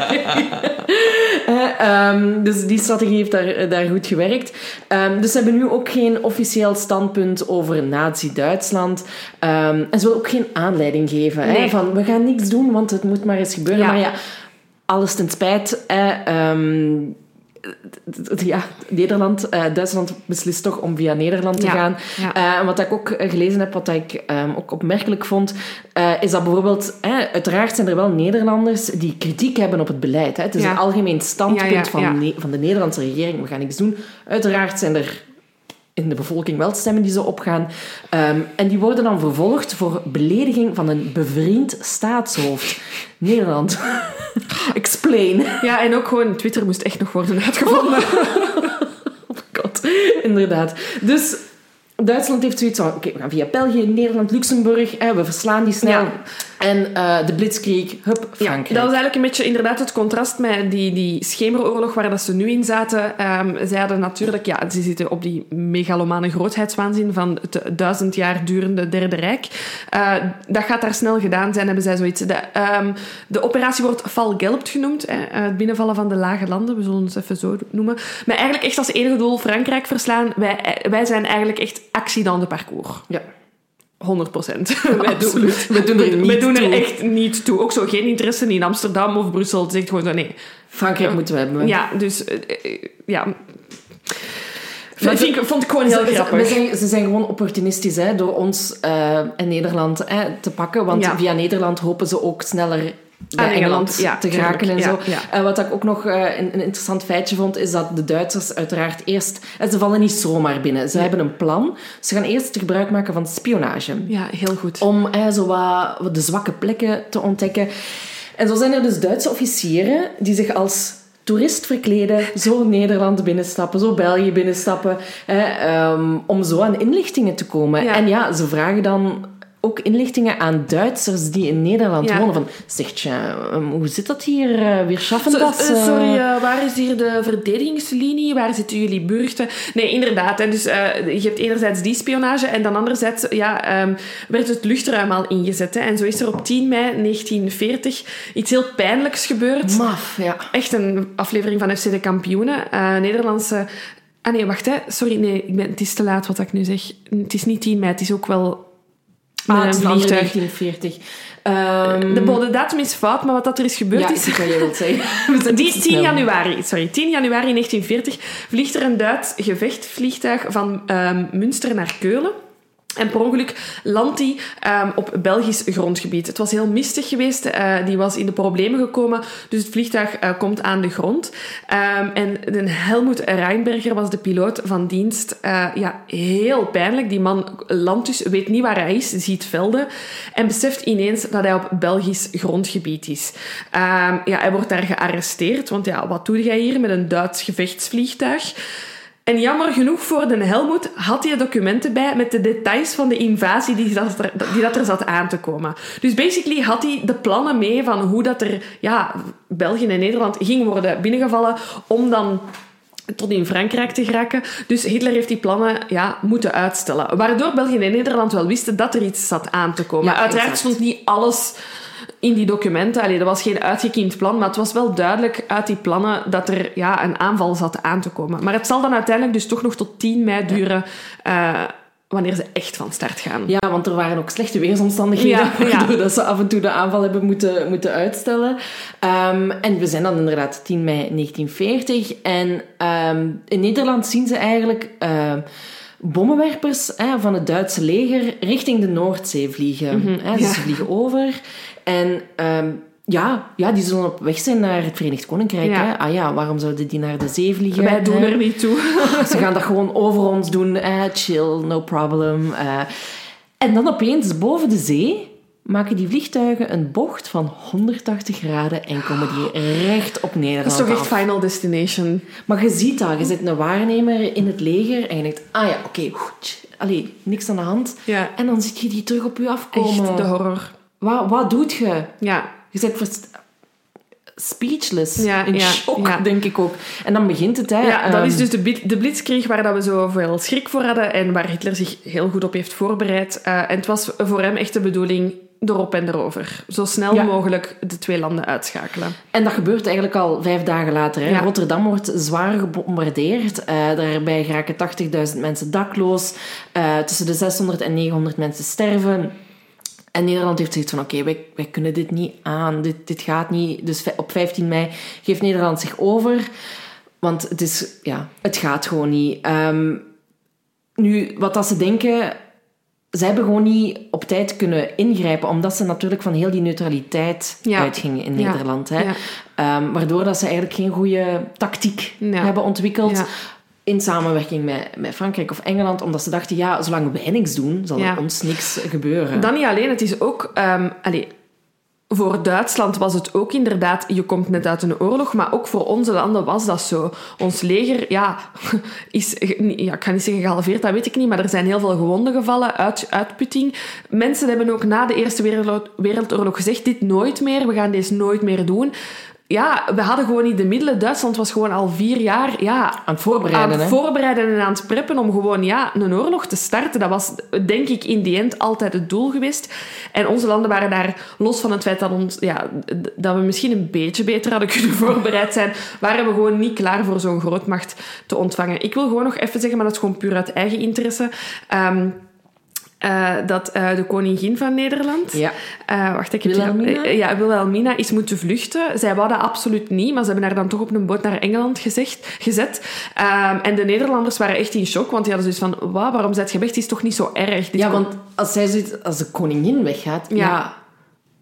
uh, um, Dus die strategie heeft daar, daar goed gewerkt. Um, dus ze hebben nu ook geen officieel standpunt over Nazi-Duitsland. Um, en ze willen ook geen aanleiding geven. Nee. Hè, van, we gaan niks doen, want het moet maar eens gebeuren. Ja. Maar ja, alles ten spijt... Hè, um, ja, Nederland, uh, Duitsland beslist toch om via Nederland te ja. gaan. Ja. Uh, wat ik ook gelezen heb, wat ik um, ook opmerkelijk vond, uh, is dat bijvoorbeeld... Hè, uiteraard zijn er wel Nederlanders die kritiek hebben op het beleid. Hè. Het is ja. een algemeen standpunt ja, ja, van, ja. Ne- van de Nederlandse regering. We gaan niks doen. Uiteraard zijn er... in de bevolking wel stemmen die zo opgaan. Um, en die worden dan vervolgd voor belediging van een bevriend staatshoofd. Nederland. Explain. Ja, en ook gewoon Twitter moest echt nog worden uitgevonden. Oh god, inderdaad. Dus Duitsland heeft zoiets van... Oké, okay, we gaan via België, Nederland, Luxemburg. Eh, we verslaan die snel. Ja. En uh, de blitzkrieg, hup, Frankrijk. Ja, dat was eigenlijk een beetje inderdaad het contrast met die, die schemeroorlog waar dat ze nu in zaten. Um, zij hadden natuurlijk... Ja, ze zitten op die megalomane grootheidswaanzin van het duizend jaar durende Derde Rijk. Uh, dat gaat daar snel gedaan zijn, hebben zij zoiets. De, um, de operatie wordt Val Gelbt genoemd. Eh, het binnenvallen van de lage landen. We zullen het even zo noemen. Maar eigenlijk echt als enige doel Frankrijk verslaan. Wij, wij zijn eigenlijk echt accident de parcours. Ja. honderd procent. wij, doen, wij doen er niet wij doen er toe. echt niet toe. Ook zo geen interesse in Amsterdam of Brussel. Het zegt gewoon zo, nee. Frankrijk uh, moeten we hebben. Ja, dus... Uh, uh, ja... Dat vind ik, vond ik gewoon heel grappig. We zijn, ze zijn gewoon opportunistisch hè, door ons uh, en Nederland hè, te pakken. Want ja. via Nederland hopen ze ook sneller... bij Engeland, Engeland ja, te geraken en ja, zo. Ja. Uh, wat ik ook nog uh, een, een interessant feitje vond, is dat de Duitsers uiteraard eerst... Uh, ze vallen niet zomaar binnen. Ze ja. hebben een plan. Ze gaan eerst gebruik maken van spionage. Ja, heel goed. Om uh, zo wat, wat de zwakke plekken te ontdekken. En zo zijn er dus Duitse officieren die zich als toerist verkleden, zo Nederland binnenstappen, zo België binnenstappen, hè, um, om zo aan inlichtingen te komen. Ja. En ja, ze vragen dan... ook inlichtingen aan Duitsers die in Nederland ja. wonen. Van, zegt je, um, hoe zit dat hier? Uh, weer schaffen so, dat? Uh, sorry, uh, waar is hier de verdedigingslinie? Waar zitten jullie burchten? Nee, inderdaad. Hè, dus uh, je hebt enerzijds die spionage en dan anderzijds ja, um, werd het luchtruim al ingezet. Hè, en zo is er op tien mei negentien veertig iets heel pijnlijks gebeurd. Maf, ja. Echt een aflevering van F C de Kampioenen. Uh, Nederlandse... Ah nee, wacht. Hè. Sorry, nee, ik ben, het is te laat wat ik nu zeg. Het is niet tien mei, het is ook wel... Ah, het is vliegtuig. negentien veertig. Um... De, de datum is fout, maar wat dat er is gebeurd ja, is... Ja, wat je wilt zeggen. Die tien januari, sorry, tien januari negentien veertig vliegt er een Duits gevechtvliegtuig van um, Münster naar Keulen. En per ongeluk landt hij um, op Belgisch grondgebied. Het was heel mistig geweest. Uh, die was in de problemen gekomen. Dus het vliegtuig uh, komt aan de grond. Um, en de Helmoet Reinberger was de piloot van dienst. Uh, ja, heel pijnlijk. Die man landt dus, weet niet waar hij is, ziet velden. En beseft ineens dat hij op Belgisch grondgebied is. Um, ja, hij wordt daar gearresteerd. Want ja, wat doe jij hier met een Duits gevechtsvliegtuig? En jammer genoeg voor de Helmoet had hij documenten bij met de details van de invasie die dat er, die dat er zat aan te komen. Dus basically had hij de plannen mee van hoe dat er ja, België en Nederland ging worden binnengevallen om dan tot in Frankrijk te geraken. Dus Hitler heeft die plannen ja, moeten uitstellen. Waardoor België en Nederland wel wisten dat er iets zat aan te komen. Ja, uiteraard exact. Stond niet alles... in die documenten. Allee, dat was geen uitgekiemd plan, maar het was wel duidelijk uit die plannen dat er ja, een aanval zat aan te komen. Maar het zal dan uiteindelijk dus toch nog tot tien mei duren uh, wanneer ze echt van start gaan. Ja, want er waren ook slechte weersomstandigheden ja, waardoor ja. dat ze af en toe de aanval hebben moeten, moeten uitstellen. Um, en we zijn dan inderdaad tien mei negentien veertig. En um, in Nederland zien ze eigenlijk... Uh, bommenwerpers hè, van het Duitse leger richting de Noordzee vliegen. Mm-hmm. Hè, dus ja. ze vliegen over. En um, ja, ja, die zullen op weg zijn naar het Verenigd Koninkrijk. Ja. Hè. Ah ja, waarom zouden die naar de zee vliegen? Wij doen hè? er niet toe. Ze gaan dat gewoon over ons doen. Eh, chill, no problem. Uh, en dan opeens boven de zee maken die vliegtuigen een bocht van honderdtachtig graden en komen die recht op Nederland af. Dat is toch echt af. Final destination. Maar je ziet dat. Je zit een waarnemer in het leger en je denkt, ah ja, oké, okay, allee, niks aan de hand. Ja. En dan zie je die terug op je afkomen. Echt de horror. Wat, wat doet je? Ja. Je bent verst- speechless. Ja, in ja, shock, ja. denk ik ook. En dan begint het. Hè. Ja, dat um, is dus de, de blitzkrieg waar dat we zoveel schrik voor hadden en waar Hitler zich heel goed op heeft voorbereid. Uh, en het was voor hem echt de bedoeling erop en erover. Zo snel ja. mogelijk de twee landen uitschakelen. En dat gebeurt eigenlijk al vijf dagen later. Hè. Ja. Rotterdam wordt zwaar gebombardeerd. Uh, daarbij geraken tachtigduizend mensen dakloos. Uh, tussen de zeshonderd en negenhonderd mensen sterven. En Nederland heeft zoiets van, oké, okay, wij, wij kunnen dit niet aan. Dit, dit gaat niet. Dus op vijftien mei geeft Nederland zich over. Want het is, ja, het gaat gewoon niet. Um, nu, wat dat ze denken... Ze hebben gewoon niet op tijd kunnen ingrijpen, omdat ze natuurlijk van heel die neutraliteit ja. uitgingen in Nederland. Ja. Hè? Ja. Um, waardoor dat ze eigenlijk geen goede tactiek ja. hebben ontwikkeld ja. in samenwerking met, met Frankrijk of Engeland, omdat ze dachten, ja, zolang wij niks doen, zal ja. er ons niks gebeuren. Dan niet alleen, het is ook... Um, allez, voor Duitsland was het ook inderdaad, je komt net uit een oorlog, maar ook voor onze landen was dat zo. Ons leger, ja, is, ja, ik ga niet zeggen gehalveerd, dat weet ik niet, maar er zijn heel veel gewonden gevallen, uit, uitputting. Mensen hebben ook na de Eerste Wereldoorlog, Wereldoorlog gezegd, dit nooit meer, we gaan dit nooit meer doen. Ja, we hadden gewoon niet de middelen. Duitsland was gewoon al vier jaar ja, aan het voorbereiden, aan het voorbereiden en aan het preppen om gewoon ja, een oorlog te starten. Dat was, denk ik, in die end altijd het doel geweest. En onze landen waren daar, los van het feit dat, ons, ja, dat we misschien een beetje beter hadden kunnen voorbereid zijn, waren we gewoon niet klaar voor zo'n grootmacht te ontvangen. Ik wil gewoon nog even zeggen, maar dat is gewoon puur uit eigen interesse... Um, Uh, dat uh, de koningin van Nederland... Ja. Uh, wacht, ik heb Wilhelmina? Uh, ja, Wilhelmina is moeten vluchten. Zij wou dat absoluut niet, maar ze hebben haar dan toch op een boot naar Engeland gezegd, gezet. Um, en de Nederlanders waren echt in shock, want die hadden zoiets van... Wow, waarom zijt je weg? Het is toch niet zo erg? Dit ja, kon... want als, zij zoiets, als de koningin weggaat... Ja. ja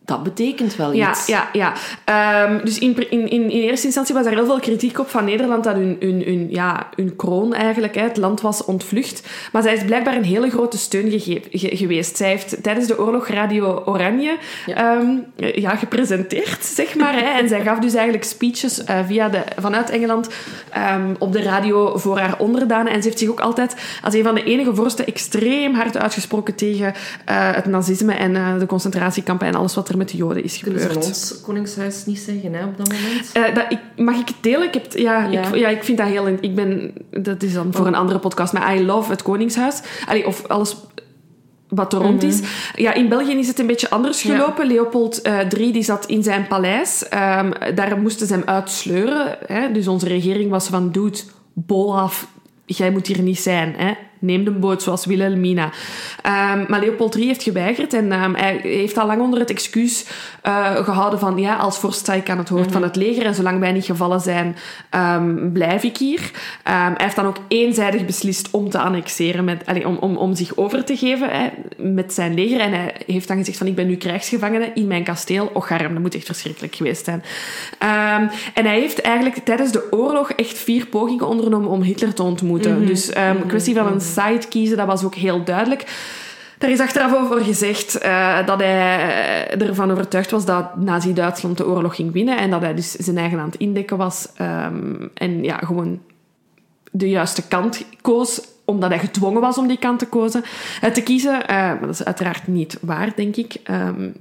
dat betekent wel ja, iets. Ja, ja. Um, dus in, in, in eerste instantie was er heel veel kritiek op van Nederland dat hun, hun, hun, ja, hun kroon eigenlijk, hè, het land was ontvlucht. Maar zij is blijkbaar een hele grote steun gege- ge- geweest. Zij heeft tijdens de oorlog Radio Oranje ja. Um, ja, gepresenteerd, zeg maar. Hè. En zij gaf dus eigenlijk speeches uh, via de, vanuit Engeland um, op de radio voor haar onderdanen. En ze heeft zich ook altijd als een van de enige vorsten extreem hard uitgesproken tegen uh, het nazisme en uh, de concentratiekampen en alles wat er met de Joden is gebeurd. Kunnen ze ons koningshuis niet zeggen, hè, op dat moment? Uh, dat, ik, mag ik het delen? Ik heb het, ja, ja. Ik, ja, ik vind dat heel... Ik ben, dat is dan voor een andere podcast, maar I love het koningshuis. Allee, of alles wat er rond is. Mm-hmm. Ja, in België is het een beetje anders gelopen. Ja. Leopold de derde uh, die zat in zijn paleis. Um, daar moesten ze hem uitsleuren. Hè? Dus onze regering was van, dude, bol af. Jij moet hier niet zijn, hè. Neem de boot, zoals Wilhelmina. Um, maar Leopold de derde heeft geweigerd en um, hij heeft al lang onder het excuus uh, gehouden van ja, als vorst sta ik aan het hoofd mm-hmm. van het leger en zolang wij niet gevallen zijn, um, blijf ik hier. Um, hij heeft dan ook eenzijdig beslist om te annexeren, met, allez, om, om, om zich over te geven hè, met zijn leger. En hij heeft dan gezegd van ik ben nu krijgsgevangene in mijn kasteel. Och, arm, dat moet echt verschrikkelijk geweest zijn. Um, en hij heeft eigenlijk tijdens de oorlog echt vier pogingen ondernomen om Hitler te ontmoeten. Mm-hmm. Dus een um, kwestie van een side kiezen, dat was ook heel duidelijk. Daar is achteraf over gezegd uh, dat hij ervan overtuigd was dat Nazi-Duitsland de oorlog ging winnen en dat hij dus zijn eigen aan het indekken was um, en ja, gewoon de juiste kant koos, omdat hij gedwongen was om die kant te, kozen, uh, te kiezen. Uh, maar dat is uiteraard niet waar, denk ik. Um,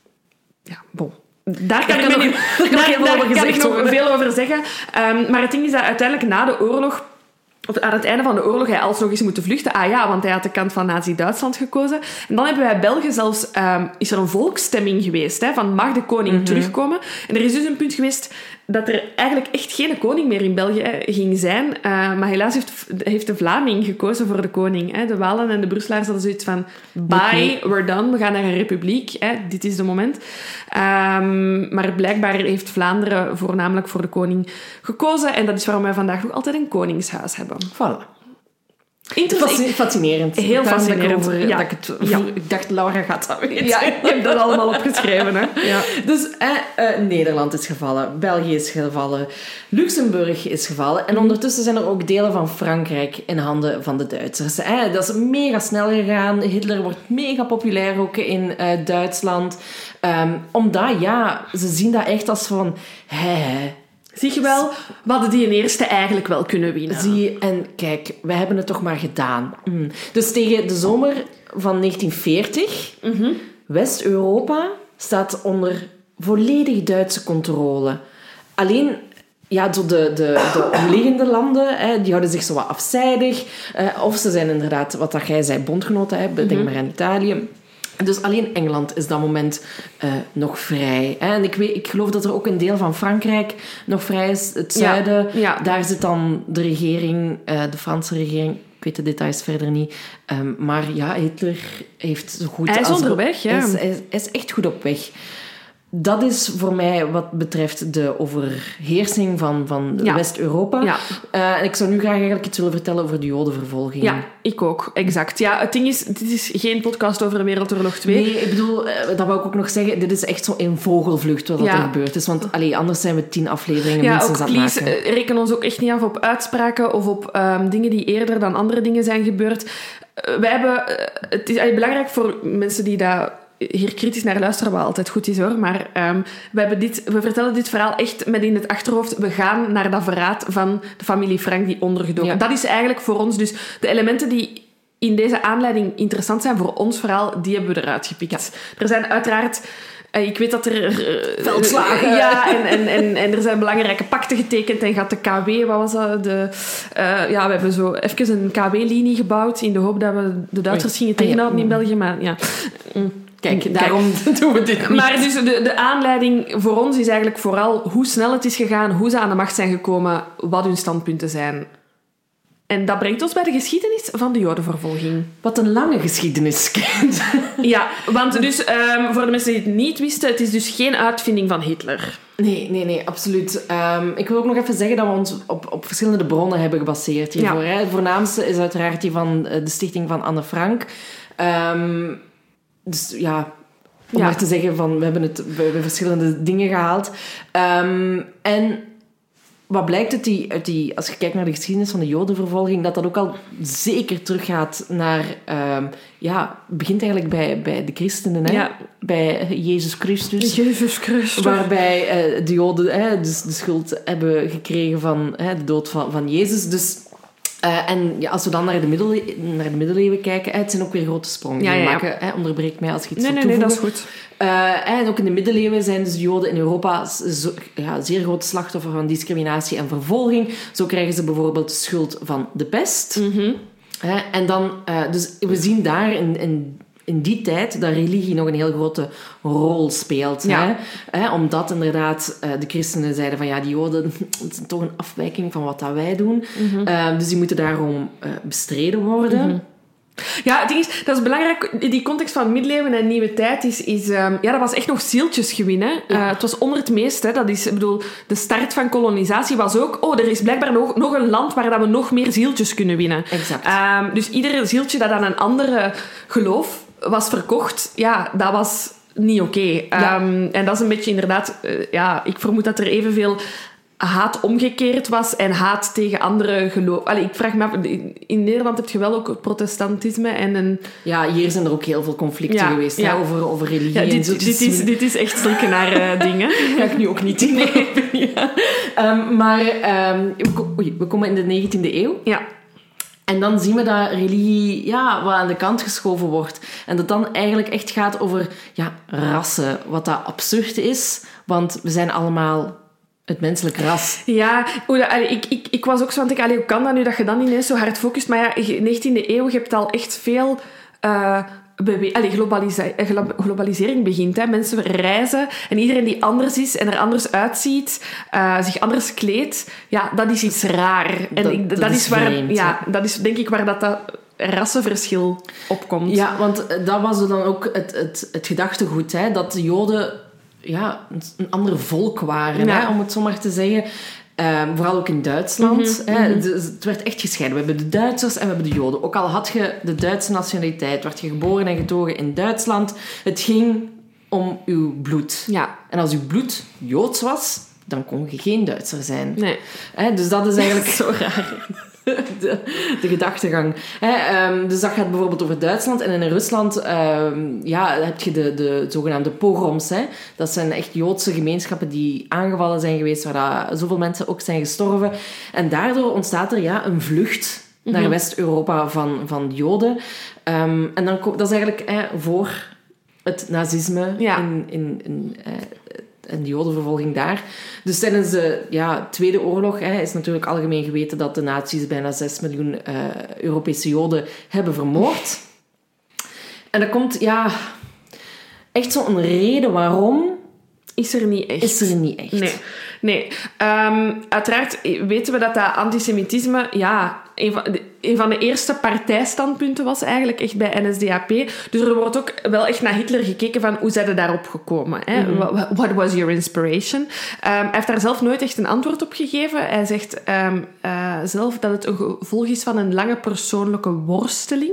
ja, bon. Daar kan, ik, nog, niet, daar daar, daar, daar kan ik nog veel over zeggen. Um, maar het ding is dat uiteindelijk na de oorlog, of aan het einde van de oorlog, hij alsnog eens moeten vluchten. Ah ja, want hij had de kant van Nazi-Duitsland gekozen. En dan hebben wij Belgen zelfs... Um, is er een volksstemming geweest, hè, van mag de koning mm-hmm. terugkomen? En er is dus een punt geweest dat er eigenlijk echt geen koning meer in België hè, ging zijn. Uh, maar helaas heeft, heeft de Vlaming gekozen voor de koning. Hè. De Walen en de Brusselaars hadden zoiets van... Bye, we're done. We gaan naar een republiek. Hè. Dit is de moment. Um, maar blijkbaar heeft Vlaanderen voornamelijk voor de koning gekozen. En dat is waarom wij vandaag nog altijd een koningshuis hebben. Voilà. Fascin- fascinerend. Heel fascinerend. Over, ja. dat ik, het, ja. ik dacht, Laura gaat dat weten. Ja, ik heb dat allemaal opgeschreven. Hè. Ja. Dus eh, uh, Nederland is gevallen, België is gevallen, Luxemburg is gevallen. En mm. ondertussen zijn er ook delen van Frankrijk in handen van de Duitsers. Eh, dat is mega snel gegaan. Hitler wordt mega populair ook in uh, Duitsland. Um, omdat, ja, ze zien dat echt als van... Hey, zie je wel, we hadden die een eerste eigenlijk wel kunnen winnen. Zie, en kijk, wij hebben het toch maar gedaan. Mm. Dus tegen de zomer van negentien veertig, mm-hmm. West-Europa staat onder volledig Duitse controle. Alleen, ja, de, de, de omliggende landen, hè, die houden zich zo wat afzijdig. Uh, of ze zijn inderdaad, wat dat jij zei, bondgenoten. Hè, denk mm-hmm. maar aan Italië. Dus alleen Engeland is dat moment uh, nog vrij. Hè? En ik, weet, ik geloof dat er ook een deel van Frankrijk nog vrij is. Het zuiden, ja, ja. Daar zit dan de regering, uh, de Franse regering. Ik weet de details verder niet. Um, maar ja, Hitler heeft zo goed... Hij is als onderweg, ja. Hij is, hij is echt goed op weg. Dat is voor mij wat betreft de overheersing van, van ja. West-Europa. Ja. Uh, en ik zou nu graag eigenlijk iets willen vertellen over de Jodenvervolging. Ja, ik ook. Exact. Ja, het ding is, dit is geen podcast over Wereldoorlog twee. Nee, ik bedoel, uh, dat wou ik ook nog zeggen, dit is echt zo in vogelvlucht wat ja. er gebeurd is. Want allee, anders zijn we tien afleveringen ja, minstens aan het maken. Ja, uh, reken ons ook echt niet af op uitspraken of op um, dingen die eerder dan andere dingen zijn gebeurd. Uh, wij hebben... Uh, het is uh, belangrijk voor mensen die dat... hier kritisch naar luisteren, wat altijd goed is hoor, maar um, we, hebben dit, we vertellen dit verhaal echt met in het achterhoofd. We gaan naar dat verraad van de familie Frank die ondergedoken. Ja. Dat is eigenlijk voor ons dus de elementen die in deze aanleiding interessant zijn voor ons verhaal, die hebben we eruit gepikt. Ja. Er zijn uiteraard... Uh, ik weet dat er... Uh, Veldslagen. Ja, en, en, en, en er zijn belangrijke pakten getekend en gaat de K W, wat was dat? De, uh, ja, we hebben zo even een K W-linie gebouwd in de hoop dat we de Duitsers Oei. gingen tegenhouden in België, maar ja... Mm. Kijk, daarom Kijk. doen we dit niet. Maar dus de, de aanleiding voor ons is eigenlijk vooral hoe snel het is gegaan, hoe ze aan de macht zijn gekomen, wat hun standpunten zijn. En dat brengt ons bij de geschiedenis van de Jodenvervolging. Wat een lange geschiedenis kent. Ja, want dus, um, voor de mensen die het niet wisten, het is dus geen uitvinding van Hitler. Nee, nee, nee, absoluut. Um, ik wil ook nog even zeggen dat we ons op, op verschillende bronnen hebben gebaseerd hiervoor. Ja. Hè. Het voornaamste is uiteraard die van de stichting van Anne Frank. Um, Dus ja, Om ja. maar te zeggen van, we hebben, het, we hebben verschillende dingen gehaald. Um, en wat blijkt uit die, uit die... Als je kijkt naar de geschiedenis van de Jodenvervolging, dat dat ook al zeker teruggaat naar... Um, ja, het begint eigenlijk bij, bij de christenen, hè? Ja. Bij Jezus Christus. Jezus Christus. Waarbij uh, de Joden hè, dus de schuld hebben gekregen van hè, de dood van, van Jezus. Dus... Uh, en ja, als we dan naar de, middele- naar de middeleeuwen kijken, hè, het zijn ook weer grote sprongen ja, die ja, ja. maken. Hè, onderbreek mij als je iets nee, wil nee, toevoegen. Nee, dat is goed. Uh, en ook in de middeleeuwen zijn dus de Joden in Europa zo, ja, zeer grote slachtoffer van discriminatie en vervolging. Zo krijgen ze bijvoorbeeld de schuld van de pest. Mm-hmm. Uh, en dan, uh, dus we zien daar in... in in die tijd dat religie nog een heel grote rol speelt. Ja. Hè? Hè, omdat inderdaad uh, de christenen zeiden van ja, die Joden, het is toch een afwijking van wat dat wij doen. Mm-hmm. Uh, dus die moeten daarom uh, bestreden worden. Mm-hmm. Ja, het ding is, dat is belangrijk, die context van middeleeuwen en nieuwe tijd is, is um, ja, dat was echt nog zieltjes gewinnen. Ja. Uh, het was onder het meest, hè, dat is, ik bedoel, de start van kolonisatie was ook, oh, er is blijkbaar nog, nog een land waar dat we nog meer zieltjes kunnen winnen. Exact. Um, dus ieder zieltje dat aan een andere geloof was verkocht, ja, dat was niet oké. Okay. Ja. Um, en dat is een beetje inderdaad... Uh, ja, ik vermoed dat er evenveel haat omgekeerd was en haat tegen andere geloof. Allee, ik vraag me af... In Nederland heb je wel ook het protestantisme en een... Ja, hier zijn er ook heel veel conflicten ja, geweest ja. Hè, over, over religie. Ja, dit, en zo. Dit, is, dit is echt zulke nare dingen. Ga ik nu ook niet in. Nee. Ja. Um, maar um, oei, we komen in de negentiende eeuw. Ja. En dan zien we dat religie ja, wat aan de kant geschoven wordt. En dat dan eigenlijk echt gaat over ja, rassen. Wat dat absurd is, want we zijn allemaal het menselijk ras. Ja, ik, ik, ik was ook zo aan het denken, hoe kan dat nu dat je dan ineens zo hard focust? Maar ja, negentiende eeuw, je hebt al echt veel... Uh, Bewe- Allee, globalisa- globalisering begint. Hè. Mensen reizen en iedereen die anders is en er anders uitziet, uh, zich anders kleedt, ja, dat is iets raar. En dat, ik, dat, dat is, is waar, vreemd, ja, dat is denk ik waar dat, dat rassenverschil opkomt. Ja, want dat was dan ook het, het, het gedachtegoed, hè, dat de Joden ja, een ander volk waren, ja. hè, om het zo maar te zeggen. Um, vooral ook in Duitsland. Mm-hmm, hè. Mm-hmm. Het werd echt gescheiden. We hebben de Duitsers en we hebben de Joden. Ook al had je de Duitse nationaliteit, werd je geboren en getogen in Duitsland. Het ging om uw bloed. Ja. En als uw bloed Joods was, dan kon je geen Duitser zijn. Nee. Hè, dus dat is eigenlijk zo raar. De, de gedachtegang. Hè, um, dus dat gaat bijvoorbeeld over Duitsland. En in Rusland um, ja, heb je de, de zogenaamde pogroms. Hè. Dat zijn echt Joodse gemeenschappen die aangevallen zijn geweest, waar dat zoveel mensen ook zijn gestorven. En daardoor ontstaat er ja, een vlucht mm-hmm. naar West-Europa van, van Joden. Um, en dan, dat is eigenlijk eh, voor het nazisme ja. in... in, in eh, en de Jodenvervolging daar. Dus tijdens de ja, Tweede Oorlog hè, is natuurlijk algemeen geweten dat de nazi's bijna zes miljoen uh, Europese Joden hebben vermoord. En dat komt, ja... Echt zo'n reden waarom... Is er niet echt. Is er niet echt. Nee. nee. Um, uiteraard weten we dat dat antisemitisme... Ja, een van, de, een van de eerste partijstandpunten was eigenlijk echt bij N S D A P. Dus er wordt ook wel echt naar Hitler gekeken van hoe zijn ze daarop gekomen? Hè? Mm-hmm. What was your inspiration? Um, hij heeft daar zelf nooit echt een antwoord op gegeven. Hij zegt um, uh, zelf dat het een gevolg is van een lange persoonlijke worsteling.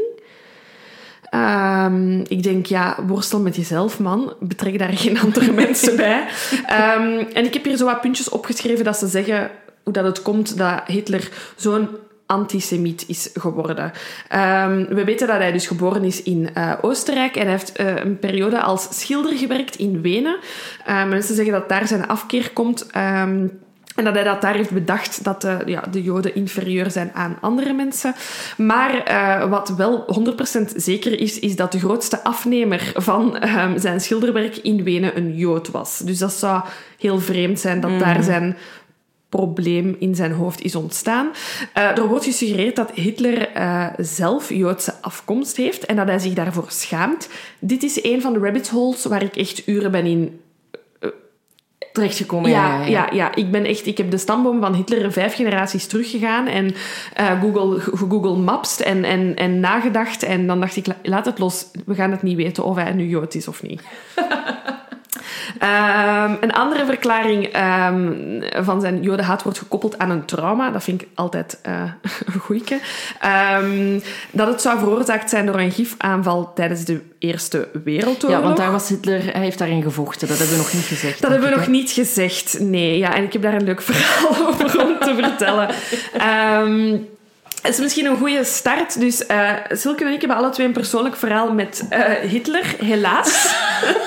Um, ik denk, ja, worstel met jezelf, man. Betrek daar geen andere mensen bij. Um, en ik heb hier zo wat puntjes opgeschreven dat ze zeggen hoe dat het komt dat Hitler zo'n antisemiet is geworden. Um, we weten dat hij dus geboren is in uh, Oostenrijk en hij heeft uh, een periode als schilder gewerkt in Wenen. Uh, mensen zeggen dat daar zijn afkeer komt... Um, En dat hij dat daar heeft bedacht dat de, ja, de Joden inferieur zijn aan andere mensen. Maar uh, wat wel honderd procent zeker is, is dat de grootste afnemer van uh, zijn schilderwerk in Wenen een Jood was. Dus dat zou heel vreemd zijn dat mm. daar zijn probleem in zijn hoofd is ontstaan. Uh, er wordt gesuggereerd dat Hitler uh, zelf Joodse afkomst heeft en dat hij zich daarvoor schaamt. Dit is een van de rabbit holes waar ik echt uren ben in terechtgekomen. Ja, ja, ja. ja, ja. Ik, ben echt, ik heb de stamboom van Hitler vijf generaties teruggegaan en uh, Google, Google Maps en, en, en nagedacht. En dan dacht ik, laat het los. We gaan het niet weten of hij nu Jood is of niet. Um, een andere verklaring um, van zijn jodenhaat wordt gekoppeld aan een trauma. Dat vind ik altijd uh, een goeieke. Um, dat het zou veroorzaakt zijn door een gifaanval tijdens de Eerste Wereldoorlog. Ja, want daar was Hitler, hij heeft daarin gevochten. Dat hebben we nog niet gezegd. Dat hebben we nog niet gezegd, nee. Ja, en ik heb daar een leuk verhaal over om te vertellen. Um, Het is misschien een goede start. Dus uh, Silke en ik hebben alle twee een persoonlijk verhaal met uh, Hitler, helaas.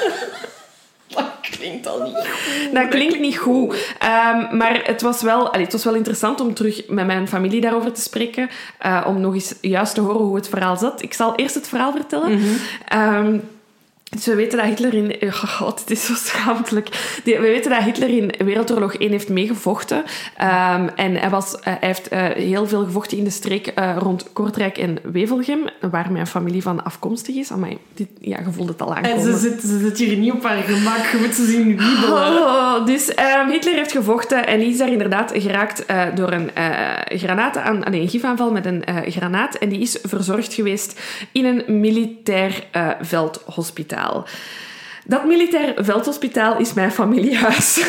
Dat klinkt al niet goed. Dat klinkt niet goed. Um, maar het was, wel, allee, het was wel interessant om terug met mijn familie daarover te spreken. Uh, om nog eens juist te horen hoe het verhaal zat. Ik zal eerst het verhaal vertellen. Mm-hmm. Um, Dus we weten dat Hitler in... Oh god, het is zo schaamtelijk. We weten dat Hitler in Wereldoorlog één heeft meegevochten. Um, en hij, was, uh, hij heeft uh, heel veel gevochten in de streek uh, rond Kortrijk en Wevelgem, waar mijn familie van afkomstig is. Amai, dit, ja, je voelt het al aankomen. En ze zit, ze zit hier niet op haar gemak. Je moet ze zien wiebelen. Oh, dus um, Hitler heeft gevochten en is daar inderdaad geraakt uh, door een uh, granaat aan, nee, een gifaanval met een uh, granaat. En die is verzorgd geweest in een militair uh, veldhospitaal. Dat militair veldhospitaal is mijn familiehuis.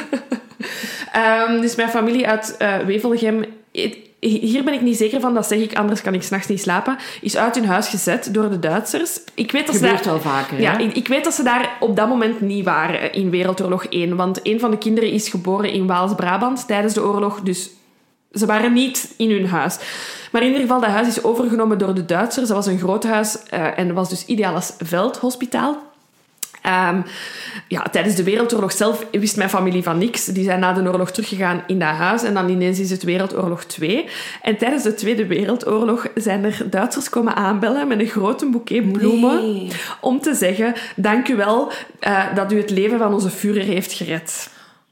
um, dus mijn familie uit uh, Wevelgem... Hier ben ik niet zeker van, dat zeg ik, anders kan ik 's nachts niet slapen. Is uit hun huis gezet door de Duitsers. Ik weet dat gebeurt ze daar, wel vaker, ja, hè? ik, ik weet dat ze daar op dat moment niet waren in Wereldoorlog één. Want een van de kinderen is geboren in Waals-Brabant tijdens de oorlog. Dus ze waren niet in hun huis. Maar in ieder geval, dat huis is overgenomen door de Duitsers. Dat was een groot huis uh, en was dus ideaal als veldhospitaal. Um, ja, tijdens de Wereldoorlog zelf wist mijn familie van niks. Die zijn na de oorlog teruggegaan in dat huis en dan ineens is het Wereldoorlog twee. En tijdens de Tweede Wereldoorlog zijn er Duitsers komen aanbellen met een grote boeket bloemen nee. om te zeggen, dank u wel uh, dat u het leven van onze Führer heeft gered.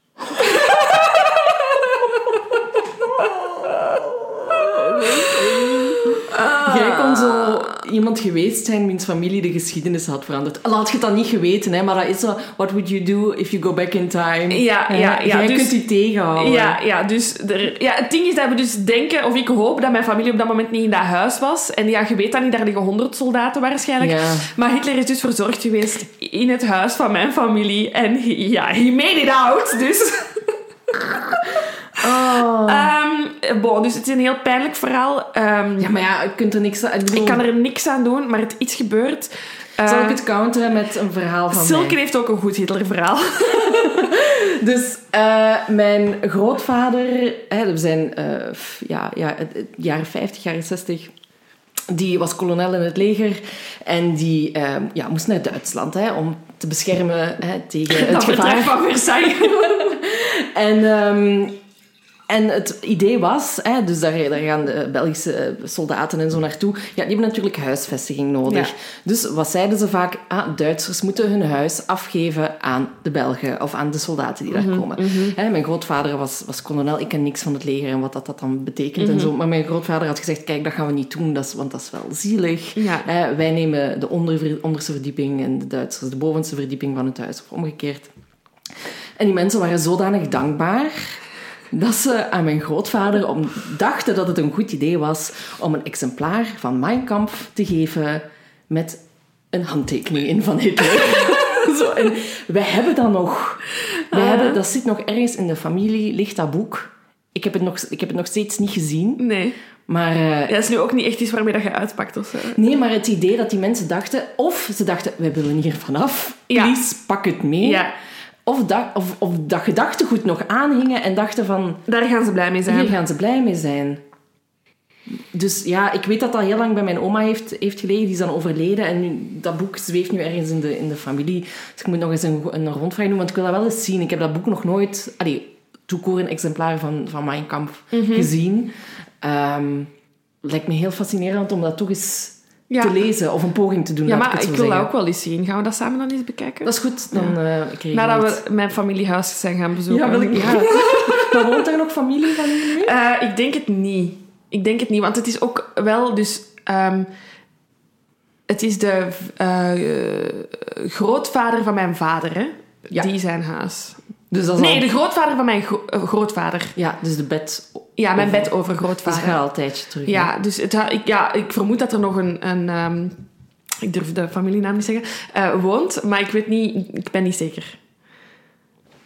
Jij kon zo iemand geweest zijn wiens familie de geschiedenis had veranderd. Al had je het dan niet geweten, hè, maar dat is zo... What would you do if you go back in time? Ja, ja, ja. Jij dus, kunt die tegenhouden. Ja, ja, dus er, ja, het ding is dat we dus denken, of ik hoop dat mijn familie op dat moment niet in dat huis was. En ja, je weet dat niet, daar liggen honderd soldaten waarschijnlijk. Ja. Maar Hitler is dus verzorgd geweest in het huis van mijn familie. En ja, he made it out, dus... Oh. Um, bon, dus het is een heel pijnlijk verhaal. Um, ja, maar ja, je kunt er niks aan doen. Ik kan er niks aan doen, maar het is gebeurd. Uh, Zal ik het counteren met een verhaal van Silke mij? heeft ook een goed Hitler-verhaal. Dus uh, mijn grootvader... Hè, we zijn uh, ja, ja, jaren vijftig, jaren zestig... Die was kolonel in het leger. En die uh, ja, moest naar Duitsland hè, om te beschermen hè, tegen het dat gevaar. van Versailles. en... Um, En het idee was, hè, dus daar, daar gaan de Belgische soldaten en zo naartoe, ja, die hebben natuurlijk huisvestiging nodig. Ja. Dus wat zeiden ze vaak? Ah, Duitsers moeten hun huis afgeven aan de Belgen of aan de soldaten die daar mm-hmm, komen. Mm-hmm. Hè, mijn grootvader was, was kolonel, ik ken niks van het leger en wat dat, dat dan betekent mm-hmm. en zo. Maar mijn grootvader had gezegd, kijk, dat gaan we niet doen, dat is, want dat is wel zielig. Ja. Hè, wij nemen de onder, onderste verdieping en de Duitsers de bovenste verdieping van het huis, of omgekeerd. En die mensen waren zodanig dankbaar... dat ze aan mijn grootvader om, dachten dat het een goed idee was om een exemplaar van Mein Kampf te geven met een handtekening in van Hitler. Zo, en wij hebben dat nog. Wij uh. hebben, dat zit nog ergens in de familie, ligt dat boek. Ik heb het nog, ik heb het nog steeds niet gezien. Nee. Maar, uh, ja, dat is nu ook niet echt iets waarmee dat je uitpakt of zo. Nee, maar het idee dat die mensen dachten... Of ze dachten, wij willen hier vanaf. Please, ja. pak het mee. Ja. Of dat, of, of dat gedachtegoed nog aanhingen en dachten van... Daar gaan ze blij mee zijn. Hier gaan ze blij mee zijn. Dus ja, ik weet dat dat heel lang bij mijn oma heeft, heeft gelegen. Die is dan overleden. En nu, dat boek zweeft nu ergens in de, in de familie. Dus ik moet nog eens een, een rondvraag doen, want ik wil dat wel eens zien. Ik heb dat boek nog nooit... Allee, toekoor een exemplaar van, van Mein Kampf mm-hmm. gezien. Um, lijkt me heel fascinerend om dat toch eens... Ja. te lezen of een poging te doen. Ja, maar ik, ik wil zeggen. dat ook wel eens zien. Gaan we dat samen dan eens bekijken? Dat is goed. Dan, ja. uh, Nadat we mijn familiehuis zijn gaan bezoeken. Ja, wil ik ja. Maar woont er nog familie van jullie? Uh, ik denk het niet. Ik denk het niet, want het is ook wel dus... Um, het is de uh, uh, grootvader van mijn vader, hè? Ja. Die zijn huis. Dus dat is nee, al... de grootvader van mijn gro- uh, grootvader. Ja, dus de bed... Ja, mijn bed over grootvader. Dat gaat al een tijdje terug. Ja, hè? Dus het, ik, ja, ik vermoed dat er nog een... een um, ik durf de familienaam niet zeggen. Uh, woont, maar ik weet niet... Ik ben niet zeker.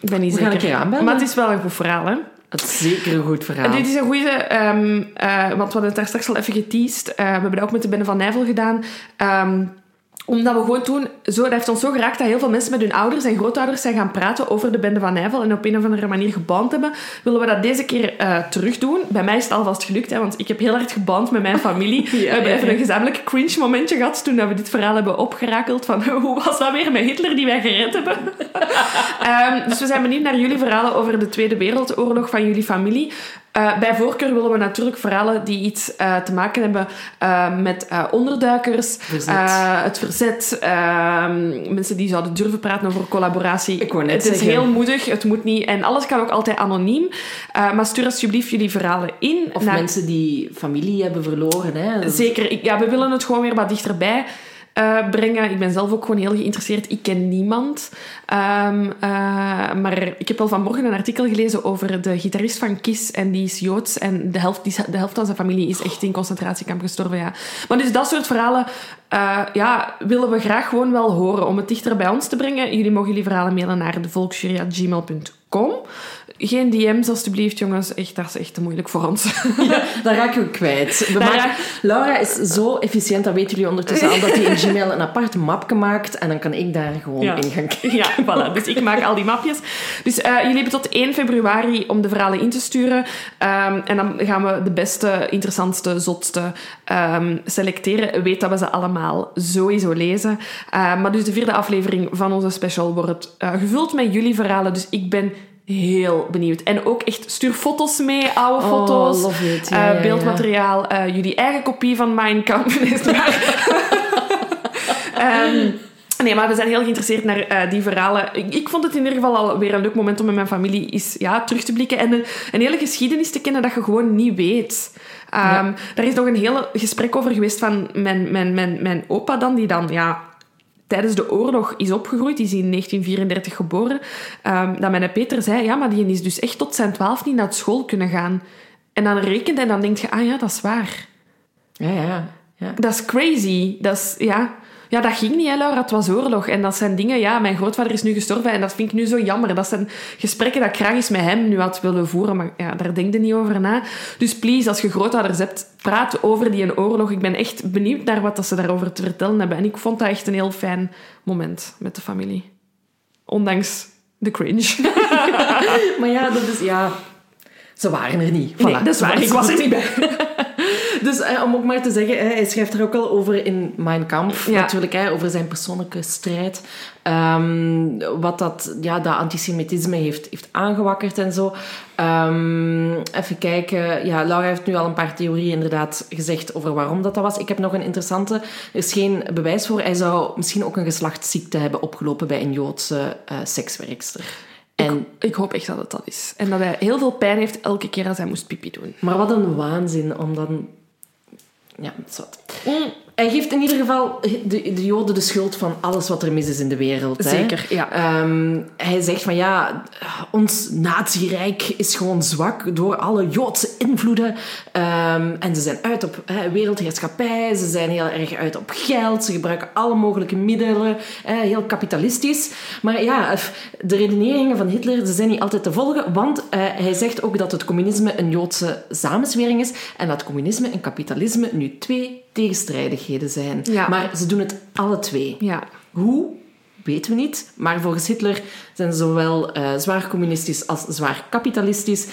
Ik ben niet We zeker. gaan een keer aanbellen. Maar het is wel een goed verhaal, hè? Het is zeker een goed verhaal. Dit is een goede, um, uh, want we hadden het daar straks al even geteased. Uh, we hebben dat ook met de Bende van Nijvel gedaan. Um, Omdat we gewoon toen... Zo, dat heeft ons zo geraakt dat heel veel mensen met hun ouders en grootouders zijn gaan praten over de Bende van Nijvel en op een of andere manier geband hebben. Willen we dat deze keer uh, terug doen? Bij mij is het alvast gelukt, hè, want ik heb heel hard geband met mijn familie. ja, we hebben ja, even ja. een gezamenlijk cringe momentje gehad toen we dit verhaal hebben opgerakeld van hoe was dat weer met Hitler die wij gered hebben? um, dus we zijn benieuwd naar jullie verhalen over de Tweede Wereldoorlog van jullie familie. Uh, bij voorkeur willen we natuurlijk verhalen die iets uh, te maken hebben uh, met uh, onderduikers, verzet. Uh, het verzet, uh, mensen die zouden durven praten over collaboratie. Ik wou net het zeggen. is heel moedig, het moet niet. En alles kan ook altijd anoniem. Uh, maar stuur alsjeblieft jullie verhalen in. Of naar... mensen die familie hebben verloren. Hè? Dat... Zeker. Ik, ja, we willen het gewoon weer wat dichterbij Uh, brengen. Ik ben zelf ook gewoon heel geïnteresseerd. Ik ken niemand. Um, uh, maar ik heb al vanmorgen een artikel gelezen over de gitarist van Kiss. En die is Joods. En de helft, die, de helft van zijn familie is echt in concentratiekamp gestorven. Ja. Maar dus dat soort verhalen uh, ja, willen we graag gewoon wel horen. Om het dichter bij ons te brengen. Jullie mogen jullie verhalen mailen naar devolksjury at gmail punt com. Geen D M's, alstublieft, jongens. Echt, dat is echt te moeilijk voor ons. Ja, dat raken we kwijt. We maken... raak... Laura is zo efficiënt, dat weten jullie ondertussen al, dat hij in Gmail een apart mapje maakt en dan kan ik daar gewoon ja. in gaan kijken. Ja, voilà. Dus ik maak al die mapjes. Dus uh, jullie hebben tot één februari om de verhalen in te sturen. Um, en dan gaan we de beste, interessantste, zotste um, selecteren. Weet dat we ze allemaal sowieso lezen. Uh, maar dus de vierde aflevering van onze special wordt uh, gevuld met jullie verhalen. Dus ik ben... heel benieuwd. En ook echt, stuur foto's mee, oude oh, foto's, love it. Ja, uh, beeldmateriaal, uh, jullie eigen kopie van Mein Kampf. um, nee, maar we zijn heel geïnteresseerd naar uh, die verhalen. Ik, ik vond het in ieder geval alweer een leuk moment om met mijn familie eens, ja, terug te blikken en een, een hele geschiedenis te kennen dat je gewoon niet weet. Um, ja. Daar is nog een heel gesprek over geweest van mijn, mijn, mijn, mijn opa dan, die dan... ja. tijdens de oorlog is opgegroeid, die is in negentien vierendertig geboren, um, dat mijn Peter zei, ja, maar die is dus echt tot zijn twaalf niet naar school kunnen gaan. En dan rekent en dan denk je, ah ja, dat is waar. Ja, ja. ja. Dat is crazy. Dat is, ja... Ja, dat ging niet, hè, Laura. Het was oorlog. En dat zijn dingen... Ja, mijn grootvader is nu gestorven en dat vind ik nu zo jammer. Dat zijn gesprekken dat ik graag eens met hem nu had willen voeren, maar ja, daar denk je niet over na. Dus please, als je grootouders hebt, praat over die een oorlog. Ik ben echt benieuwd naar wat ze daarover te vertellen hebben. En ik vond dat echt een heel fijn moment met de familie. Ondanks de cringe. Maar ja, dat is... Ja... Ze waren er niet. Voilà. Nee, dat is waar. Ik was er niet bij. Dus eh, om ook maar te zeggen, hè, hij schrijft er ook al over in Mein Kampf, ja. natuurlijk, hè, over zijn persoonlijke strijd. Um, wat dat, ja, dat antisemitisme heeft, heeft aangewakkerd en zo. Um, even kijken. Ja, Laura heeft nu al een paar theorieën inderdaad gezegd over waarom dat, dat was. Ik heb nog een interessante. Er is geen bewijs voor. Hij zou misschien ook een geslachtsziekte hebben opgelopen bij een Joodse uh, sekswerkster. En, ik, ik hoop echt dat het dat is. En dat hij heel veel pijn heeft elke keer als hij moest pipi doen. Maar wat een waanzin om dan... Ja, zat. Mm. Hij geeft in ieder geval de, de Joden de schuld van alles wat er mis is in de wereld. Hè? Zeker, ja. Um, hij zegt van ja, ons nazi-rijk is gewoon zwak door alle Joodse invloeden. Um, en ze zijn uit op hè, wereldheerschappij, ze zijn heel erg uit op geld, ze gebruiken alle mogelijke middelen, hè, heel kapitalistisch. Maar ja, de redeneringen van Hitler, ze zijn niet altijd te volgen, want uh, hij zegt ook dat het communisme een Joodse samenzwering is en dat communisme en kapitalisme nu twee tegenstrijdigheden zijn. Ja. Maar ze doen het alle twee. Ja. Hoe? Weten we niet. Maar volgens Hitler zijn ze zowel uh, zwaar communistisch als zwaar kapitalistisch.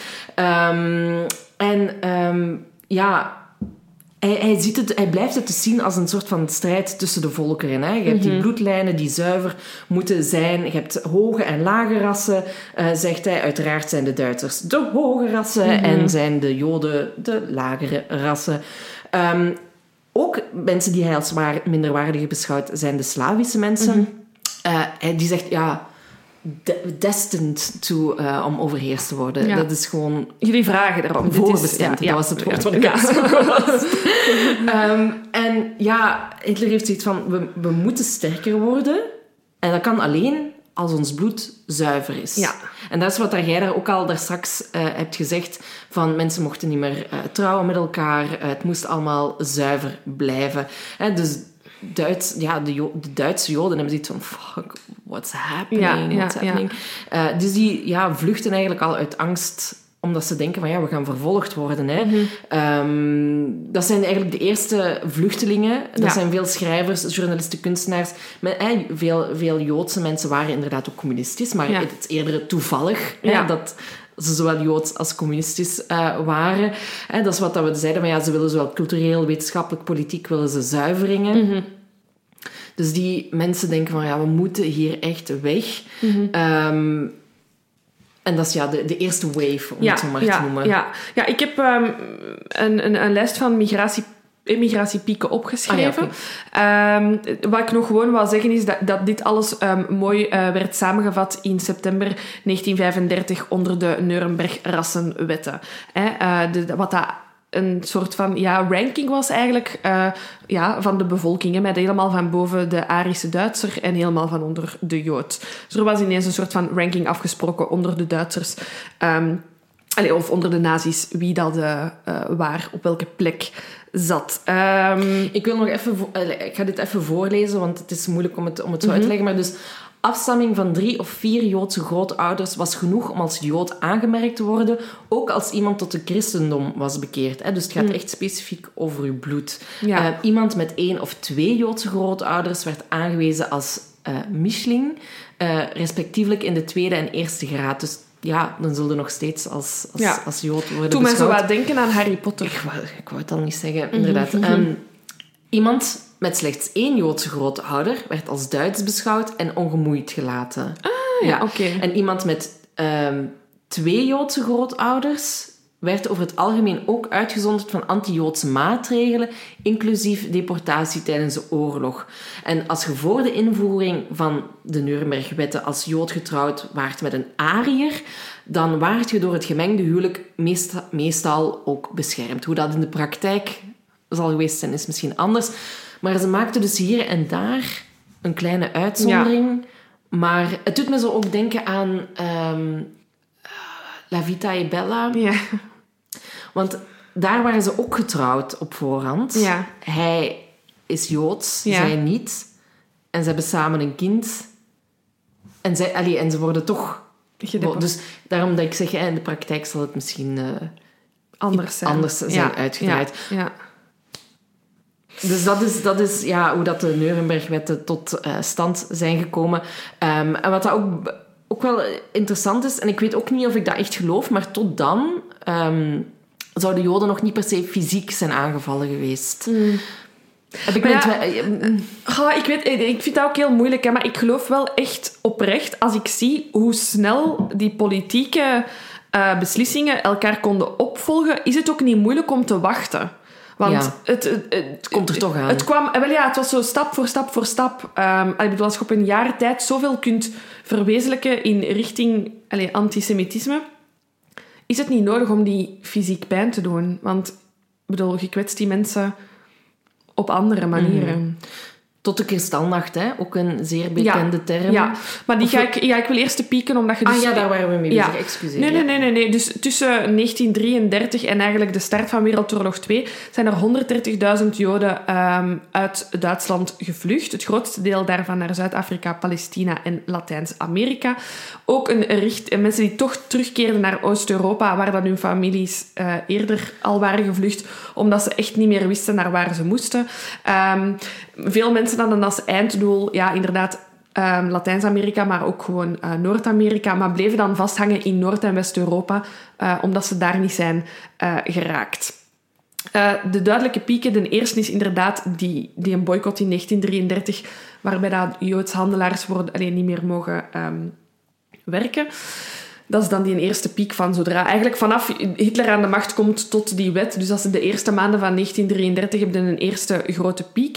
Um, en um, ja... Hij, hij, ziet het, hij blijft het dus zien als een soort van strijd tussen de volkeren. Hè. Je hebt die bloedlijnen die zuiver moeten zijn. Je hebt hoge en lage rassen, uh, zegt hij. Uiteraard zijn de Duitsers de hoge rassen mm-hmm. en zijn de Joden de lagere rassen. Um, ook mensen die hij als minderwaardig beschouwt, zijn de Slavische mensen. Mm-hmm. Uh, die zegt, ja... De- destined to, uh, om overheerst te worden. Ja. Dat is gewoon... Jullie vragen daarom. Voorbestemd. Ja, ja, dat was het woord ja, wat ik ja. had. um, en ja, Hitler heeft zoiets van... We, we moeten sterker worden. En dat kan alleen als ons bloed zuiver is. Ja. En dat is wat jij daar ook al daar straks uh, hebt gezegd. Van mensen mochten niet meer uh, trouwen met elkaar. Uh, het moest allemaal zuiver blijven. Hè, dus... Duits, ja, de, Jo- de Duitse Joden hebben zoiets van... Fuck, what's happening? Ja, ja, what's happening? Ja. Uh, dus die ja, vluchten eigenlijk al uit angst, omdat ze denken van ja, we gaan vervolgd worden. Hè. Mm-hmm. Um, dat zijn eigenlijk de eerste vluchtelingen. Er ja. zijn veel schrijvers, journalisten, kunstenaars. Maar, eh, veel, veel Joodse mensen waren inderdaad ook communistisch, maar ja. het is eerder toevallig ja. hè, dat ze zowel Joods als communistisch uh, waren. Hè, dat is wat we zeiden, maar ja, ze willen zowel cultureel, wetenschappelijk, politiek, willen ze zuiveringen. Mm-hmm. Dus die mensen denken van ja, we moeten hier echt weg. Mm-hmm. Um, En dat is ja, de, de eerste wave, om ja, het zo maar ja, te noemen. Ja, ja ik heb um, een, een, een lijst van migratie, immigratiepieken opgeschreven. Ah, ja, okay. um, wat ik nog gewoon wil zeggen is dat, dat dit alles um, mooi uh, werd samengevat in september negentien vijfendertig onder de Nuremberg-rassenwetten. Eh, uh, de, wat dat een soort van ja, ranking was eigenlijk uh, ja, van de bevolking. Hè, met helemaal van boven de Arische Duitser en helemaal van onder de Jood. Dus er was ineens een soort van ranking afgesproken onder de Duitsers. Um, allez, of onder de nazi's, wie dat uh, uh, waar, op welke plek zat. Um, ik wil nog even... Vo- allez, ik ga dit even voorlezen, want het is moeilijk om het, om het zo mm-hmm. uit te leggen. Maar dus... Afstamming van drie of vier Joodse grootouders was genoeg om als Jood aangemerkt te worden, ook als iemand tot het christendom was bekeerd. Hè? Dus het gaat mm. echt specifiek over uw bloed. Ja. Uh, iemand met één of twee Joodse grootouders werd aangewezen als uh, mischling, uh, respectievelijk in de tweede en eerste graad. Dus ja, dan zullen nog steeds als, als, ja. als Jood worden Toen beschouwd. Toen mensen wat denken aan Harry Potter. Ik wou, ik wou het al niet zeggen, mm-hmm. inderdaad. Um, iemand... met slechts één Joodse grootouder werd als Duits beschouwd en ongemoeid gelaten. Ah, ja, ja. oké. Okay. En iemand met um, twee Joodse grootouders werd over het algemeen ook uitgezonderd van anti-Joodse maatregelen, inclusief deportatie tijdens de oorlog. En als je voor de invoering van de Nuremberg-wetten als Jood getrouwd waart met een Ariër, dan waart je door het gemengde huwelijk meestal, meestal ook beschermd. Hoe dat in de praktijk zal geweest zijn, is misschien anders. Maar ze maakten dus hier en daar een kleine uitzondering. Ja. Maar het doet me zo ook denken aan um, La Vita e Bella. Ja. Want daar waren ze ook getrouwd op voorhand. Ja. Hij is Joods, ja. zij niet. En ze hebben samen een kind. En, zij, allee, en ze worden toch... Gedeport. Dus daarom dat ik zeg, in de praktijk zal het misschien uh, anders zijn, anders zijn ja. uitgedraaid. Ja. Ja. Dus dat is, dat is ja, hoe dat de Nuremberg-wetten tot uh, stand zijn gekomen. Um, en wat dat ook, ook wel interessant is, en ik weet ook niet of ik dat echt geloof, maar tot dan um, zouden Joden nog niet per se fysiek zijn aangevallen geweest. Mm. Heb ik, ja, oh, ik, weet, ik vind dat ook heel moeilijk, hè, maar ik geloof wel echt oprecht, als ik zie hoe snel die politieke uh, beslissingen elkaar konden opvolgen, is het ook niet moeilijk om te wachten. Want ja, het, het, het, het komt er toch aan. Het, kwam, wel ja, het was zo stap voor stap voor stap. Um, ik bedoel, als je op een jaar tijd zoveel kunt verwezenlijken in richting allez, antisemitisme, is het niet nodig om die fysiek pijn te doen. Want ik bedoel, je kwetst die mensen op andere manieren. Mm. Tot de Kristalnacht, hè? Ook een zeer bekende ja, term. Ja, maar die ga ik, ja, ik wil eerst de pieken, omdat je dus... Ah ja, daar waren we mee bezig, ja. excuseer. Nee, nee, nee, nee, nee. Dus tussen negentien drieëndertig en eigenlijk de start van Wereldoorlog twee zijn er honderddertigduizend Joden um, uit Duitsland gevlucht. Het grootste deel daarvan naar Zuid-Afrika, Palestina en Latijns-Amerika. Ook een richt, mensen die toch terugkeerden naar Oost-Europa, waar dan hun families uh, eerder al waren gevlucht, omdat ze echt niet meer wisten naar waar ze moesten. Um, veel mensen hadden als einddoel, ja, inderdaad, um, Latijns-Amerika, maar ook gewoon uh, Noord-Amerika, maar bleven dan vasthangen in Noord- en West-Europa, uh, omdat ze daar niet zijn uh, geraakt. Uh, de duidelijke pieken, de eerste is inderdaad die, die een boycott in negentien drieëndertig, waarbij dat Joodse handelaars worden, alleen niet meer mogen um, werken. Dat is dan die eerste piek van zodra... Eigenlijk vanaf Hitler aan de macht komt tot die wet. Dus dat is de eerste maanden van negentien drieëndertig hebben een eerste grote piek.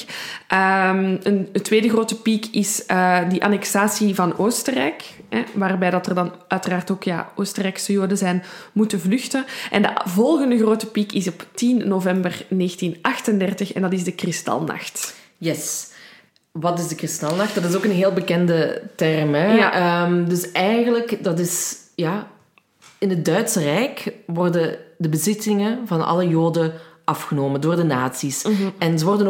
Um, een, een tweede grote piek is uh, die annexatie van Oostenrijk. Hè, waarbij dat er dan uiteraard ook ja, Oostenrijkse Joden zijn moeten vluchten. En de volgende grote piek is op tien november negentien achtendertig. En dat is de Kristalnacht. Yes. Wat is de Kristalnacht? Dat is ook een heel bekende term. Hè? Ja. Um, dus eigenlijk, dat is... Ja, in het Duitse Rijk worden de bezittingen van alle Joden afgenomen door de nazi's. Mm-hmm. En ze worden ook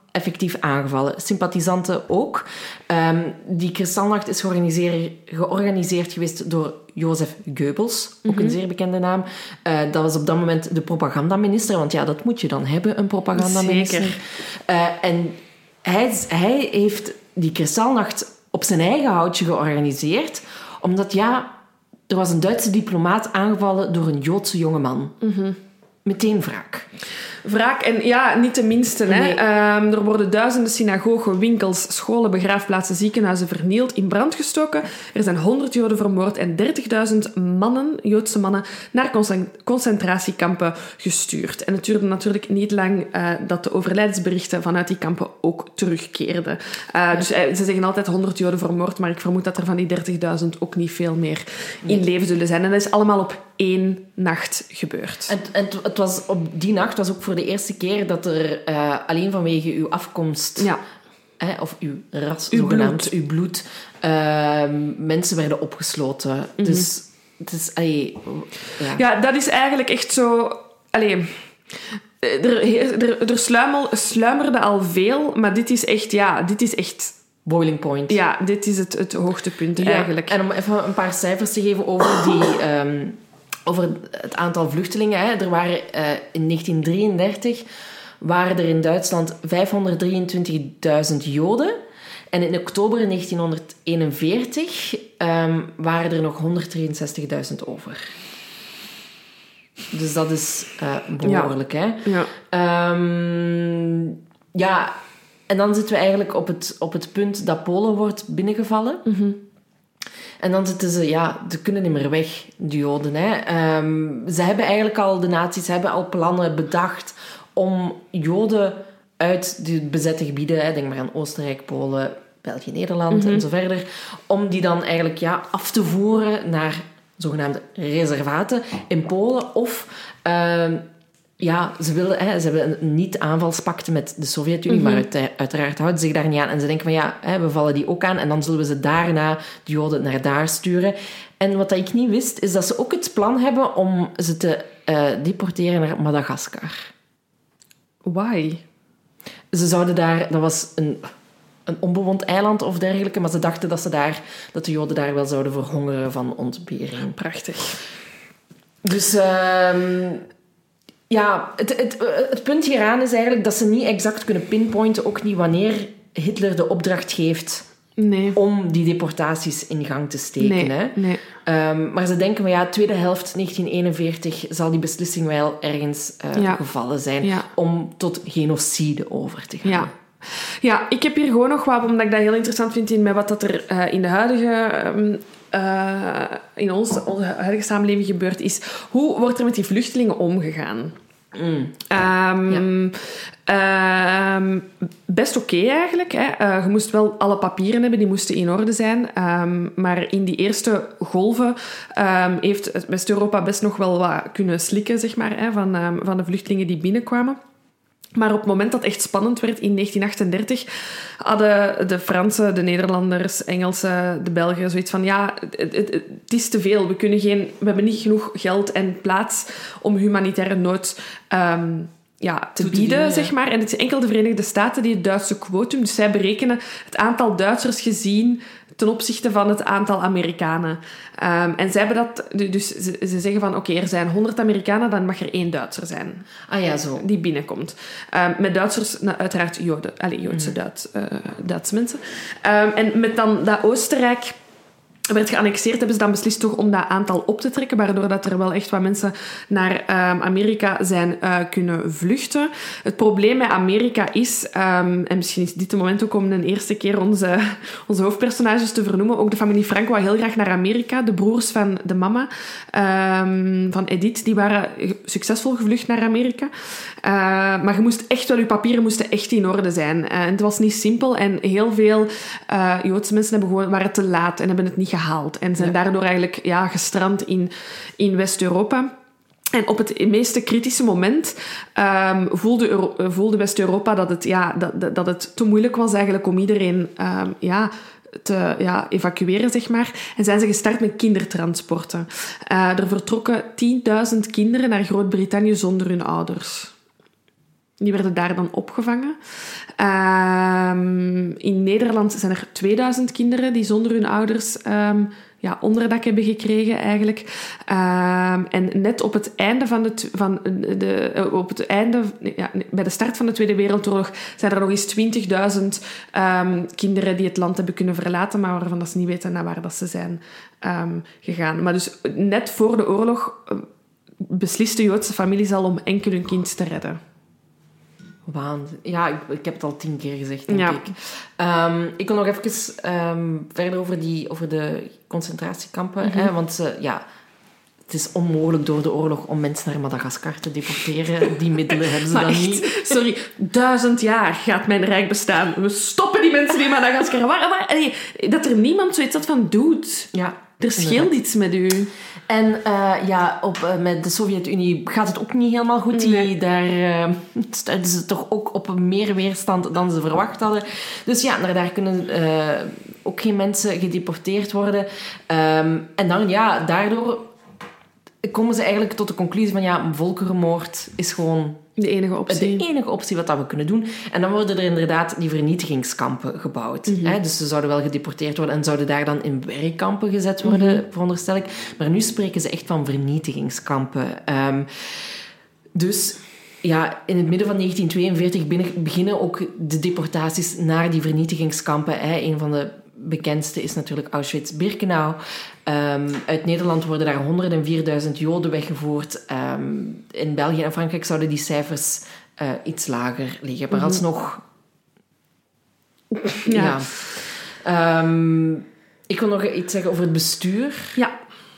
effectief aangevallen. Sympathisanten ook. Um, die Kristallnacht is georganiseerd, georganiseerd geweest door Jozef Goebbels, ook mm-hmm. een zeer bekende naam. Uh, dat was op dat moment de propagandaminister, want ja, dat moet je dan hebben, een propagandaminister. Zeker. Uh, en hij, hij heeft die Kristallnacht op zijn eigen houtje georganiseerd, omdat ja, er was een Duitse diplomaat aangevallen door een Joodse jongeman. Mm-hmm. Meteen wraak. Wraak, en ja, niet de minste. Hè. Nee. Um, er worden duizenden synagogen, winkels, scholen, begraafplaatsen, ziekenhuizen vernield, in brand gestoken. Er zijn honderd Joden vermoord en dertigduizend mannen, Joodse mannen, naar concentratiekampen gestuurd. En het duurde natuurlijk niet lang uh, dat de overlijdensberichten vanuit die kampen ook terugkeerden. Uh, dus uh, ze zeggen altijd honderd Joden vermoord, maar ik vermoed dat er van die dertigduizend ook niet veel meer in nee. leven zullen zijn. En dat is allemaal op één nacht gebeurd. En, en het was op die nacht was ook voor de eerste keer dat er uh, alleen vanwege uw afkomst, ja. hè, of uw ras, uw zogenaamd, bloed. uw bloed, uh, mensen werden opgesloten. Mm-hmm. Dus het is... Allee, ja. ja, dat is eigenlijk echt zo... Allee, er, er, er sluimel, sluimerde al veel, maar dit is echt... Ja, dit is echt... Boiling point. Ja, dit is het, het hoogtepunt ja, eigenlijk. En om even een paar cijfers te geven over die... Um, over het aantal vluchtelingen. Hè. Er waren uh, in negentien drieëndertig waren er in Duitsland vijfhonderddrieëntwintigduizend Joden. En in oktober negentien eenenveertig um, waren er nog honderddrieënzestigduizend over. Dus dat is uh, behoorlijk. Ja. Hè. Ja. Um, ja, en dan zitten we eigenlijk op het, op het punt dat Polen wordt binnengevallen. Mm-hmm. En dan zitten ze, ja, ze kunnen niet meer weg, de Joden. Hè. Um, ze hebben eigenlijk al, de nazi's hebben al plannen bedacht om Joden uit de bezette gebieden, hè, denk maar aan Oostenrijk, Polen, België, Nederland mm-hmm. en zo verder, om die dan eigenlijk ja, af te voeren naar zogenaamde reservaten in Polen. Of um, ja, ze, willen, hè, ze hebben een niet-aanvalspact met de Sovjet-Unie, mm-hmm. maar uit, uiteraard houden ze zich daar niet aan. En ze denken van ja, hè, we vallen die ook aan en dan zullen we ze daarna, de Joden, naar daar sturen. En wat ik niet wist, is dat ze ook het plan hebben om ze te uh, deporteren naar Madagaskar. Why? Ze zouden daar, dat was een, een onbewoond eiland of dergelijke, maar ze dachten dat, ze daar, dat de Joden daar wel zouden verhongeren van ontbering. Prachtig. Dus... Uh, Ja, het, het, het punt hieraan is eigenlijk dat ze niet exact kunnen pinpointen, ook niet wanneer Hitler de opdracht geeft nee. om die deportaties in gang te steken. Nee, hè. nee. Um, maar ze denken van ja, tweede helft negentien eenenveertig zal die beslissing wel ergens uh, ja. gevallen zijn ja. om tot genocide over te gaan. Ja. Ja, ik heb hier gewoon nog wat, omdat ik dat heel interessant vind in met wat dat er uh, in de huidige... Um, Uh, in ons, onze huidige samenleving gebeurd is. Hoe wordt er met die vluchtelingen omgegaan? Mm. Um, ja. um, best oké okay eigenlijk. Hè. Uh, je moest wel alle papieren hebben, die moesten in orde zijn. Um, maar in die eerste golven um, heeft West-Europa best nog wel wat kunnen slikken, zeg maar, hè, van, um, van de vluchtelingen die binnenkwamen. Maar op het moment dat het echt spannend werd, in negentien achtendertig, hadden de Fransen, de Nederlanders, Engelsen, de Belgen zoiets van, ja, het, het, het is te veel. We, kunnen geen, we hebben niet genoeg geld en plaats om humanitaire nood um, ja, te, te bieden, dienen, zeg maar. En het is enkel de Verenigde Staten die het Duitse quotum, dus zij berekenen het aantal Duitsers gezien ten opzichte van het aantal Amerikanen. Um, en zij hebben dat... Dus ze, ze zeggen van, oké, okay, er zijn honderd Amerikanen, dan mag er één Duitser zijn. Ah ja, zo. Die binnenkomt. Um, met Duitsers, nou, uiteraard Joden. Allee, Joodse mm. Duits, uh, Duitse mensen. Um, en met dan dat Oostenrijk werd geannexeerd, hebben ze dan beslist toch om dat aantal op te trekken, waardoor dat er wel echt wat mensen naar um, Amerika zijn uh, kunnen vluchten. Het probleem met Amerika is, um, en misschien is dit het moment ook om een eerste keer onze, onze hoofdpersonages te vernoemen, ook de familie Franco wou heel graag naar Amerika. De broers van de mama, um, van Edith, die waren succesvol gevlucht naar Amerika. Uh, maar je moest echt wel, je papieren moesten echt in orde zijn. Uh, en het was niet simpel en heel veel uh, Joodse mensen hebben gewoon, waren te laat en hebben het niet gehaald. En zijn ja. daardoor eigenlijk ja, gestrand in, in West-Europa. En op het meeste kritische moment um, voelde, Euro- voelde West-Europa dat het, ja, dat, dat het te moeilijk was eigenlijk om iedereen um, ja, te ja, evacueren, zeg maar. En zijn ze gestart met kindertransporten. Uh, er vertrokken tienduizend kinderen naar Groot-Brittannië zonder hun ouders. Die werden daar dan opgevangen. Um, in Nederland zijn er tweeduizend kinderen die zonder hun ouders um, ja, onderdak hebben gekregen eigenlijk. Um, en net op het einde van de, van de op het einde, ja, bij de start van de Tweede Wereldoorlog zijn er nog eens twintigduizend um, kinderen die het land hebben kunnen verlaten, maar waarvan dat ze niet weten naar waar dat ze zijn um, gegaan. Maar dus net voor de oorlog besliste Joodse families al om enkel hun kind te redden. Waanzin. Ja, ik, ik heb het al tien keer gezegd, denk ja. ik. Um, ik wil nog even um, verder over, die, over de concentratiekampen. Mm-hmm. Hè, want uh, ja, het is onmogelijk door de oorlog om mensen naar Madagaskar te deporteren. Die middelen hebben ze dan echt, niet. Sorry, duizend jaar gaat mijn rijk bestaan. We stoppen die mensen die in Madagaskar. Waar, waar, nee, dat er niemand zoiets had van, dude, ja, er scheelt iets met u. En uh, ja, op, uh, met de Sovjet-Unie gaat het ook niet helemaal goed. Die, nee. Daar uh, stuiten ze toch ook op meer weerstand dan ze verwacht hadden. Dus ja, naar daar kunnen uh, ook geen mensen gedeporteerd worden. Um, en dan, ja, daardoor komen ze eigenlijk tot de conclusie van ja, volkerenmoord is gewoon de enige optie. De enige optie wat dat we kunnen doen. En dan worden er inderdaad die vernietigingskampen gebouwd. Mm-hmm. Hè? Dus ze zouden wel gedeporteerd worden en zouden daar dan in werkkampen gezet worden, mm-hmm. veronderstel ik. Maar nu spreken ze echt van vernietigingskampen. Um, dus ja, in het midden van negentien tweeënveertig beginnen ook de deportaties naar die vernietigingskampen. Hè? Een van de bekendste is natuurlijk Auschwitz-Birkenau. Um, uit Nederland worden daar honderdvierduizend Joden weggevoerd. Um, in België en Frankrijk zouden die cijfers uh, iets lager liggen. Maar alsnog... Ja. ja. Um, ik wil nog iets zeggen over het bestuur. Ja.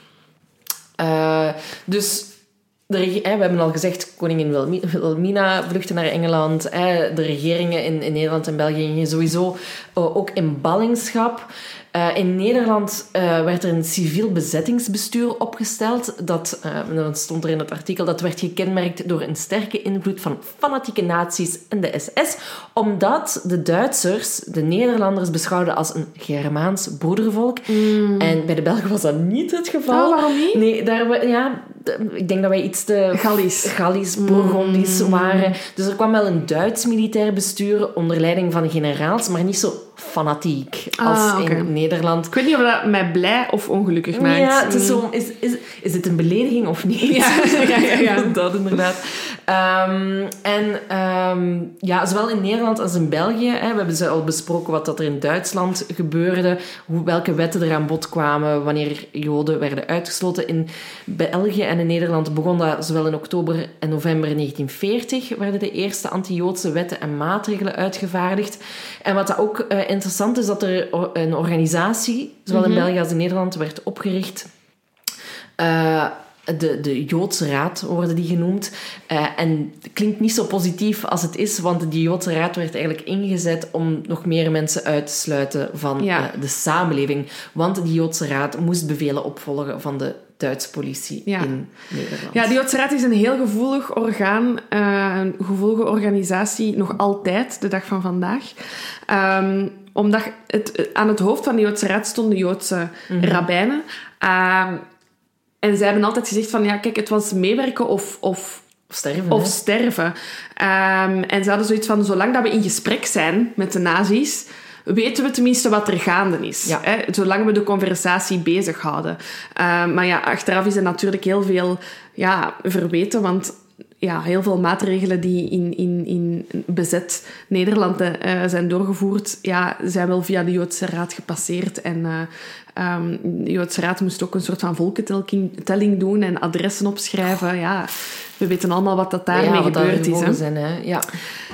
Uh, dus... De, hè, we hebben al gezegd, koningin Wilhelmina vluchtte naar Engeland. Hè, de regeringen in, in Nederland en België gingen sowieso uh, ook in ballingschap. Uh, in Nederland uh, werd er een civiel bezettingsbestuur opgesteld. Dat, uh, dat stond er in het artikel, dat werd gekenmerkt door een sterke invloed van fanatieke nazi's en de S S. Omdat de Duitsers de Nederlanders beschouwden als een Germaans broedervolk. Mm. En bij de Belgen was dat niet het geval. Oh, waarom niet? Nee, daar, ja, ik denk dat wij iets te... Gallisch. Gallisch, Bourgondisch mm. waren. Dus er kwam wel een Duits militair bestuur onder leiding van generaals, maar niet zo fanatiek als ah, okay. in Nederland. Ik weet niet of dat mij blij of ongelukkig maakt. Ja, het is zo... Is, is, is dit een belediging of niet? Ja, ja, ja. ja. Dat inderdaad. Um, en um, ja, zowel in Nederland als in België, hè, we hebben ze al besproken wat dat er in Duitsland gebeurde, hoe, welke wetten er aan bod kwamen wanneer Joden werden uitgesloten. In België en in Nederland begon dat zowel in oktober en november negentien veertig werden de eerste anti-Joodse wetten en maatregelen uitgevaardigd. En wat dat ook uh, interessant is, dat er een organisatie, zowel in mm-hmm. België als in Nederland, werd opgericht. Uh, de, de Joodse Raad worden die genoemd. Uh, en het klinkt niet zo positief als het is, want die Joodse Raad werd eigenlijk ingezet om nog meer mensen uit te sluiten van ja. uh, de samenleving. Want die Joodse Raad moest bevelen opvolgen van de Duitse politie ja. in Nederland. Ja, de Joodse Raad is een heel gevoelig orgaan, uh, een gevoelige organisatie, nog altijd, de dag van vandaag. Um, omdat het, aan het hoofd van de Joodse Raad stonden Joodse mm-hmm. rabbijnen. Uh, en zij hebben altijd gezegd van, ja, kijk, het was meewerken of... of Sterven. Of sterven. Um, en ze hadden zoiets van, zolang dat we in gesprek zijn met de nazi's, weten we tenminste wat er gaande is. Ja. Hè? Zolang we de conversatie bezighouden. Uh, maar ja, achteraf is er natuurlijk heel veel ja, verweten, want ja, heel veel maatregelen die in, in, in bezet Nederland uh, zijn doorgevoerd, ja, zijn wel via de Joodse Raad gepasseerd. En uh, um, de Joodse Raad moest ook een soort van volkentelling doen en adressen opschrijven. Ja, we weten allemaal wat dat daarmee ja, wat gebeurd is. Hè? Zijn, hè? Ja.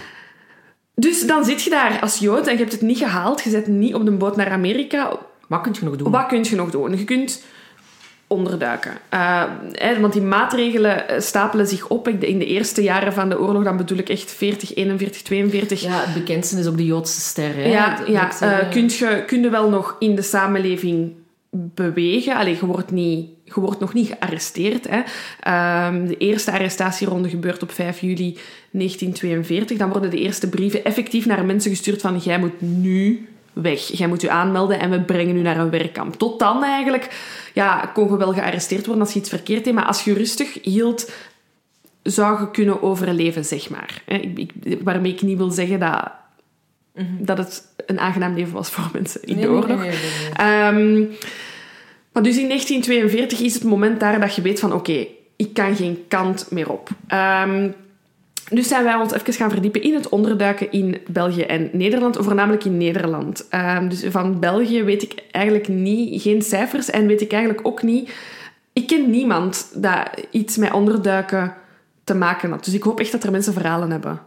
Dus dan zit je daar als Jood en je hebt het niet gehaald. Je zit niet op de boot naar Amerika. Wat kun je nog doen? Wat kun je nog doen? Je kunt onderduiken. Uh, hè, want die maatregelen stapelen zich op. In de eerste jaren van de oorlog, dan bedoel ik echt veertig, eenenveertig, tweeënveertig. Ja, het bekendste is ook de Joodse ster. Hè? Ja, ja uh, kun je, kun je wel nog in de samenleving bewegen. Allee, je wordt niet... Je wordt nog niet gearresteerd. Hè. Um, de eerste arrestatieronde gebeurt op vijf juli negentien tweeënveertig. Dan worden de eerste brieven effectief naar mensen gestuurd van jij moet nu weg. Jij moet je aanmelden en we brengen u naar een werkkamp. Tot dan eigenlijk ja, kon je wel gearresteerd worden als je iets verkeerd deed. Maar als je rustig hield, zou kunnen overleven, zeg maar. Ik, ik, waarmee ik niet wil zeggen dat, mm-hmm. dat het een aangenaam leven was voor mensen in nee, de oorlog. Nee, nee, nee, nee. Um, maar dus in negentien tweeënveertig is het moment daar dat je weet van... Oké, okay, ik kan geen kant meer op. Um, dus zijn wij ons even gaan verdiepen in het onderduiken in België en Nederland. Voornamelijk in Nederland. Um, dus van België weet ik eigenlijk niet, geen cijfers. En weet ik eigenlijk ook niet... Ik ken niemand dat iets met onderduiken te maken had. Dus ik hoop echt dat er mensen verhalen hebben.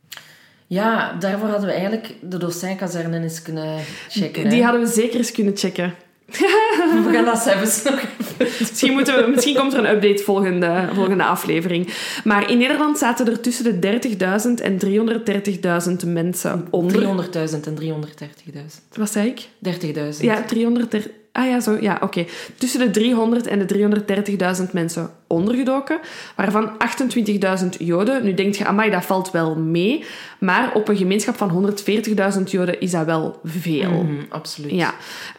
Ja, daarvoor hadden we eigenlijk de docijnkazerne eens kunnen checken. Die hè? hadden we zeker eens kunnen checken. We gaan dat zelfs nog misschien, moeten we, misschien komt er een update volgende, volgende aflevering. Maar in Nederland zaten er tussen de dertigduizend en driehonderddertigduizend mensen onder. driehonderdduizend en driehonderddertigduizend. Wat zei ik? dertigduizend. Ja, driehonderddertig. Ah ja, zo. Ja, oké. Okay. Tussen de driehonderd en de driehonderddertigduizend mensen ondergedoken, waarvan achtentwintigduizend Joden. Nu denk je, amai, dat valt wel mee. Maar op een gemeenschap van honderdveertigduizend Joden is dat wel veel. Mm, absoluut. Ja.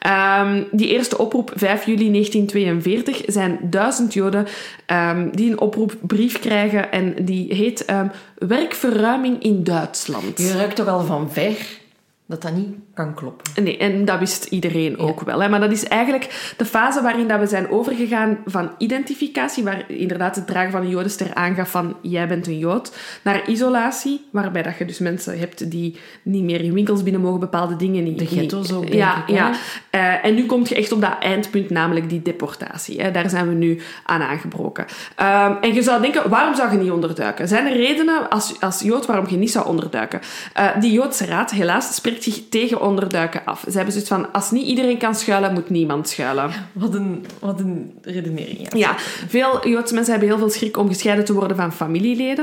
Um, die eerste oproep, vijf juli negentien tweeënveertig, zijn duizend Joden um, die een oproepbrief krijgen en die heet um, Werkverruiming in Duitsland. Je ruikt toch al van ver dat dat niet kan kloppen. Nee, en dat wist iedereen ja. ook wel. Hè. Maar dat is eigenlijk de fase waarin dat we zijn overgegaan van identificatie, waar inderdaad het dragen van een jodenster aangaf van jij bent een Jood, naar isolatie, waarbij dat je dus mensen hebt die niet meer in winkels binnen mogen, bepaalde dingen niet. De ghetto's ook, denk ja, ik. Ja. Uh, en nu kom je echt op dat eindpunt, namelijk die deportatie. Hè. Daar zijn we nu aan aangebroken. Um, en je zou denken, waarom zou je niet onderduiken? Zijn er redenen als, als Jood waarom je niet zou onderduiken? Uh, die Joodse raad, helaas, spreekt zich tegen onderduiken af. Ze hebben zoiets van, als niet iedereen kan schuilen, moet niemand schuilen. Wat een, wat een redenering. Ja. ja, veel Joodse mensen hebben heel veel schrik om gescheiden te worden van familieleden.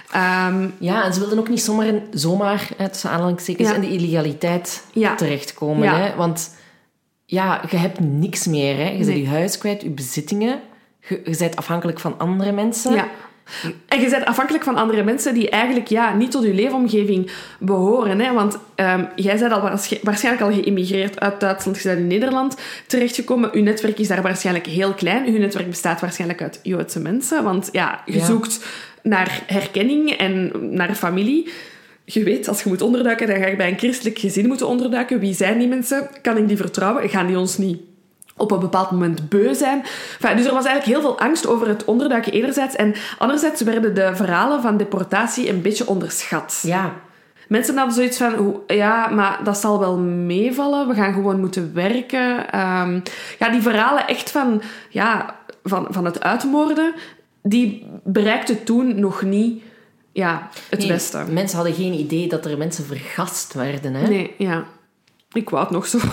Um, ja, en ze wilden ook niet zomaar, in, zomaar hè, tussen aanhalingstekens, ja. in de illegaliteit ja. terechtkomen. Ja. Hè? Want ja, je hebt niks meer. Hè? Je nee. bent je huis kwijt, je bezittingen. Je, je bent afhankelijk van andere mensen. Ja. En je bent afhankelijk van andere mensen die eigenlijk ja, niet tot je leefomgeving behoren. Hè? Want um, jij bent al waarschijnlijk al geïmmigreerd uit Duitsland, je bent in Nederland terechtgekomen. Je netwerk is daar waarschijnlijk heel klein. Je netwerk bestaat waarschijnlijk uit Joodse mensen. Want ja, je ja. zoekt naar herkenning en naar familie. Je weet, als je moet onderduiken, dan ga je bij een christelijk gezin moeten onderduiken. Wie zijn die mensen? Kan ik die vertrouwen? Gaan die ons niet op een bepaald moment beu zijn? Enfin, dus er was eigenlijk heel veel angst over het onderduiken enerzijds. En anderzijds werden de verhalen van deportatie een beetje onderschat. Ja. Mensen hadden zoiets van, ja, maar dat zal wel meevallen. We gaan gewoon moeten werken. Um, ja, die verhalen echt van, ja, van, van het uitmoorden, die bereikten toen nog niet ja, het nee, beste. Mensen hadden geen idee dat er mensen vergast werden. Hè? Nee, ja. Ik wou het nog zo.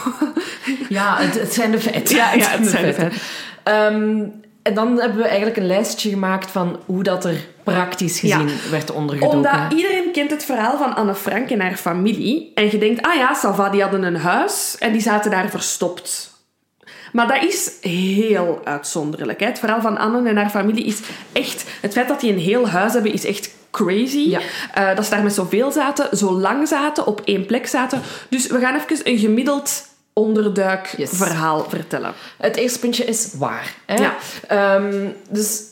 Ja, het, het zijn de feiten. Ja, ja het zijn de feiten. Um, en dan hebben we eigenlijk een lijstje gemaakt van hoe dat er praktisch gezien ja. werd ondergedoken. Omdat iedereen kent het verhaal van Anne Frank en haar familie. En je denkt, ah ja, Sava, die hadden een huis en die zaten daar verstopt. Maar dat is heel uitzonderlijk. Hè? Het verhaal van Anne en haar familie is echt... Het feit dat die een heel huis hebben, is echt crazy. Ja. Uh, dat ze daar met zoveel zaten, zo lang zaten, op één plek zaten. Dus we gaan even een gemiddeld onderduikverhaal yes. vertellen. Het eerste puntje is waar. Hè? Ja. Um, dus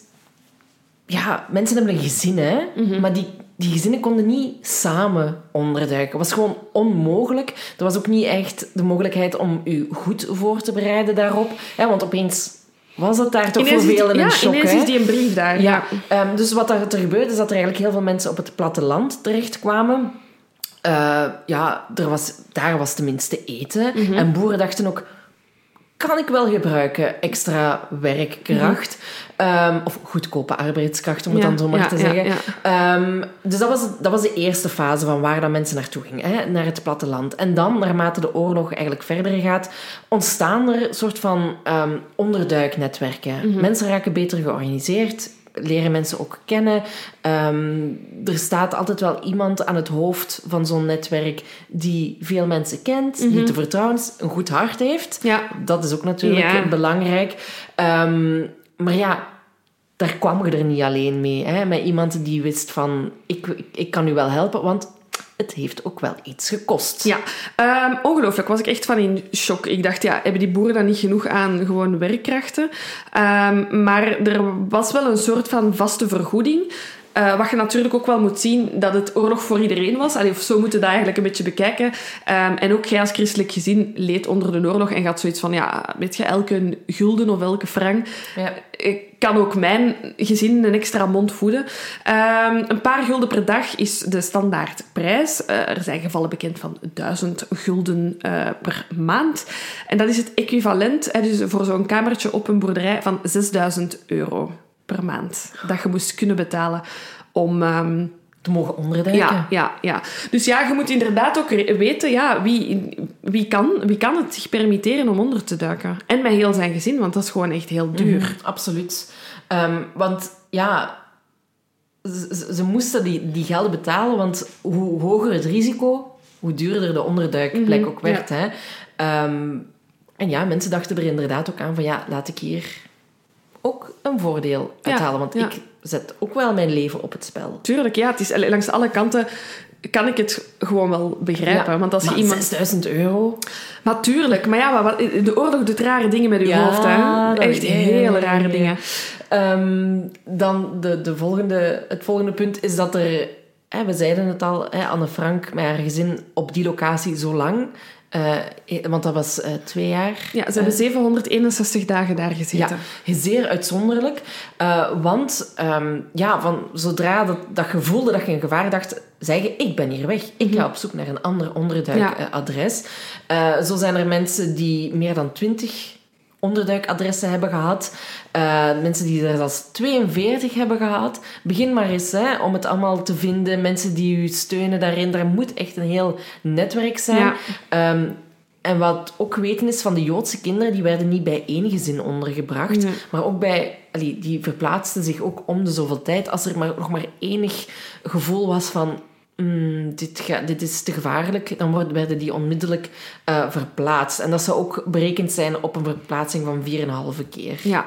ja, mensen hebben een gezin, hè? Mm-hmm. Maar die, die gezinnen konden niet samen onderduiken. Het was gewoon onmogelijk. Er was ook niet echt de mogelijkheid om u goed voor te bereiden daarop. Hè? Want opeens was het daar toch ineens voor velen een ja, shock. Ineens hè? is die een brief daar. Ja. Ja. Um, dus wat er, er gebeurde, is dat er eigenlijk heel veel mensen op het platteland terechtkwamen. Uh, ja, er was, daar was tenminste eten. Mm-hmm. En boeren dachten ook, kan ik wel gebruiken extra werkkracht? Mm-hmm. Um, of goedkope arbeidskracht, om het ja, dan zo maar ja, te zeggen. Ja, ja. Um, dus dat was, dat was de eerste fase van waar dat mensen naartoe gingen. Hè? Naar het platteland. En dan, naarmate de oorlog eigenlijk verder gaat, ontstaan er een soort van um, onderduiknetwerken. Mm-hmm. Mensen raken beter georganiseerd, leren mensen ook kennen. Um, er staat altijd wel iemand aan het hoofd van zo'n netwerk die veel mensen kent, mm-hmm. die te vertrouwen is, een goed hart heeft. Ja. Dat is ook natuurlijk ja. belangrijk. Um, maar ja, daar kwam je er niet alleen mee. Hè? Met iemand die wist van, ik, ik, ik kan u wel helpen, want het heeft ook wel iets gekost. Ja, um, ongelooflijk. Was ik echt van in shock. Ik dacht, ja, hebben die boeren dan niet genoeg aan gewoon werkkrachten? Um, maar er was wel een soort van vaste vergoeding. Uh, wat je natuurlijk ook wel moet zien, dat het oorlog voor iedereen was. Allee, of zo moeten we dat eigenlijk een beetje bekijken. Um, en ook jij als christelijk gezin leed onder de oorlog en gaat zoiets van, ja, weet je, elke gulden of elke frank ja. kan ook mijn gezin een extra mond voeden. Um, een paar gulden per dag is de standaardprijs. Uh, er zijn gevallen bekend van duizend gulden uh, per maand. En dat is het equivalent, hè, dus voor zo'n kamertje op een boerderij, van zesduizend euro per maand. Dat je moest kunnen betalen om... Um, te mogen onderduiken. Ja, ja, ja. Dus ja, je moet inderdaad ook weten, ja, wie, wie, kan, wie kan het zich permitteren om onder te duiken. En met heel zijn gezin, want dat is gewoon echt heel duur. Mm-hmm, absoluut. Um, want ja, ze, ze moesten die, die gelden betalen, want hoe hoger het risico, hoe duurder de onderduikplek mm-hmm, ook werd. Ja. Hè. Um, en ja, mensen dachten er inderdaad ook aan van, ja, laat ik hier ook een voordeel uithalen. Ja, want ja. ik zet ook wel mijn leven op het spel. Tuurlijk, ja. Het is, langs alle kanten kan ik het gewoon wel begrijpen. Ja, want als maar je iemand... zesduizend euro? Natuurlijk. Maar ja, wat, de oorlog doet rare dingen met uw ja, hoofd. Hè? Echt hele rare ja. dingen. Um, dan de, de volgende, het volgende punt is dat er... Hè, we zeiden het al, hè, Anne Frank met haar gezin op die locatie zo lang... Uh, want dat was uh, twee jaar. Ja, ze hebben uh, zevenhonderdeenenzestig dagen daar gezeten. Ja, zeer uitzonderlijk. Uh, want um, ja, van zodra dat, dat je voelde dat je in gevaar dacht, zei je, ik ben hier weg. Ik ga op zoek naar een ander onderduikadres. Ja. Uh, zo zijn er mensen die meer dan twintig onderduikadressen hebben gehad. Uh, mensen die er zelfs tweeënveertig hebben gehad. Begin maar eens hè, om het allemaal te vinden. Mensen die u steunen daarin. Er moet echt een heel netwerk zijn. Ja. Um, en wat ook weten is van de Joodse kinderen, die werden niet bij één gezin ondergebracht. Nee. Maar ook bij... Allee, die verplaatsten zich ook om de zoveel tijd. Als er maar, nog maar enig gevoel was van... Mm, dit, ga, dit is te gevaarlijk, dan worden, werden die onmiddellijk uh, verplaatst. En dat zou ook berekend zijn op een verplaatsing van vier en een halve keer. Ja,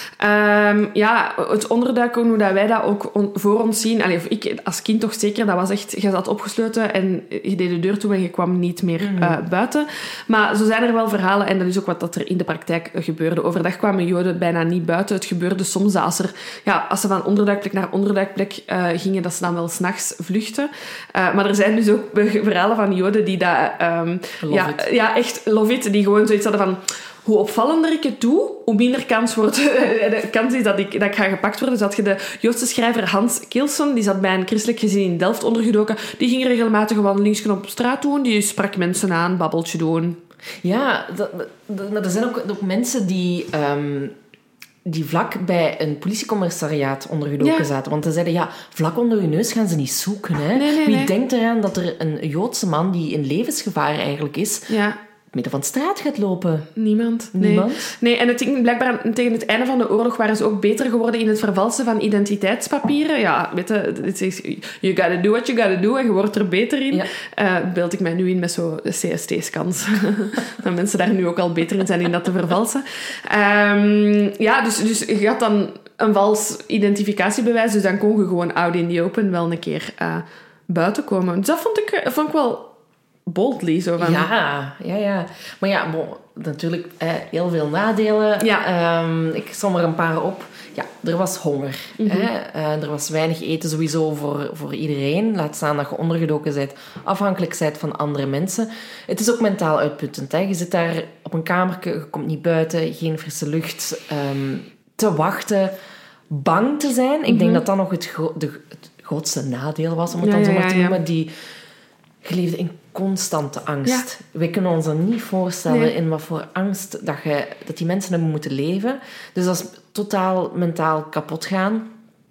um, ja het onderduiken, hoe dat wij dat ook on, voor ons zien, allee, of ik als kind toch zeker, dat was echt, je zat opgesloten en je deed de deur toe en je kwam niet meer mm. uh, buiten. Maar zo zijn er wel verhalen, en dat is ook wat dat er in de praktijk gebeurde. Overdag kwamen Joden bijna niet buiten. Het gebeurde soms dat als, er, ja, als ze van onderduikplek naar onderduikplek uh, gingen, dat ze dan wel 's nachts vluchten. Uh, maar er zijn dus ook verhalen van Joden die dat... Um, ja, ja, echt love it. Die gewoon zoiets hadden van... Hoe opvallender ik het doe, hoe minder kans, wordt, de kans is dat ik, dat ik ga gepakt worden. Dus had je de Joodse schrijver Hans Kilson, die zat bij een christelijk gezin in Delft ondergedoken. Die ging regelmatig een wandelingetje op straat doen. Die sprak mensen aan, babbeltje doen. Ja, dat, dat, er zijn ook, ook mensen die... Um... die vlak bij een politiecommissariaat ondergedoken ja. zaten. Want ze zeiden, ja, vlak onder je neus gaan ze niet zoeken. Hè? Nee, nee, Wie nee. denkt eraan dat er een Joodse man die in levensgevaar eigenlijk is... Ja. midden van de straat gaat lopen? Niemand. Niemand? Nee, nee en het ding, blijkbaar tegen het einde van de oorlog waren ze ook beter geworden in het vervalsen van identiteitspapieren. Ja, weet je, het is, you gotta do what you gotta do en je wordt er beter in. Ja. Uh, beeld ik mij nu in met zo'n C S T-scans. dat mensen daar nu ook al beter in zijn in dat te vervalsen. Um, ja, dus, dus je had dan een vals identificatiebewijs, dus dan kon je gewoon out in the open wel een keer uh, buiten komen. Dus dat vond ik, vond ik wel... boldly, zo van... Ja, ja, ja. Maar ja, bon, natuurlijk eh, heel veel nadelen. Ja. Um, ik som er een paar op. Ja, er was honger. Mm-hmm. Hè? Uh, er was weinig eten sowieso voor, voor iedereen. Laat staan dat je ondergedoken bent, afhankelijk bent van andere mensen. Het is ook mentaal uitputtend. Hè? Je zit daar op een kamertje, je komt niet buiten, geen frisse lucht, um, te wachten, bang te zijn. Mm-hmm. Ik denk dat dat nog het, gro- de, het grootste nadeel was, om het ja, dan zo maar ja, te noemen. Ja. Die... Je leefde in constante angst. Ja. We kunnen ons dat niet voorstellen nee. in wat voor angst dat, je, dat die mensen hebben moeten leven. Dus dat is totaal mentaal kapot gaan.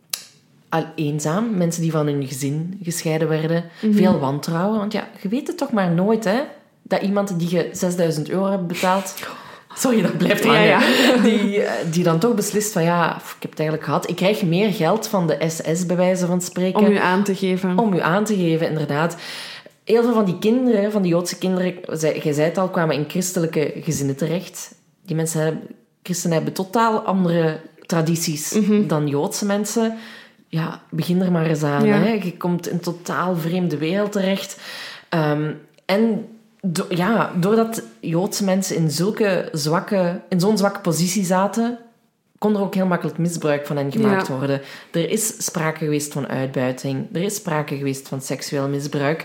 Al eenzaam. Mensen die van hun gezin gescheiden werden. Mm-hmm. Veel wantrouwen. Want ja, je weet het toch maar nooit, hè. Dat iemand die je zesduizend euro hebt betaald... Sorry, dat blijft hangen. Ja, ja. Die, die dan toch beslist van, ja, ik heb het eigenlijk gehad. Ik krijg meer geld van de S S, bij wijze van spreken. Om u aan te geven. Om u aan te geven, inderdaad. Heel veel van die kinderen, van die Joodse kinderen, jij zei het al, kwamen in christelijke gezinnen terecht. Die mensen hebben, christenen hebben totaal andere tradities mm-hmm. dan Joodse mensen. Ja, begin er maar eens aan. Ja. Hè. Je komt in een totaal vreemde wereld terecht. Um, en do, ja, doordat Joodse mensen in, zulke zwakke, in zo'n zwakke positie zaten, kon er ook heel makkelijk misbruik van hen gemaakt ja. worden. Er is sprake geweest van uitbuiting. Er is sprake geweest van seksueel misbruik.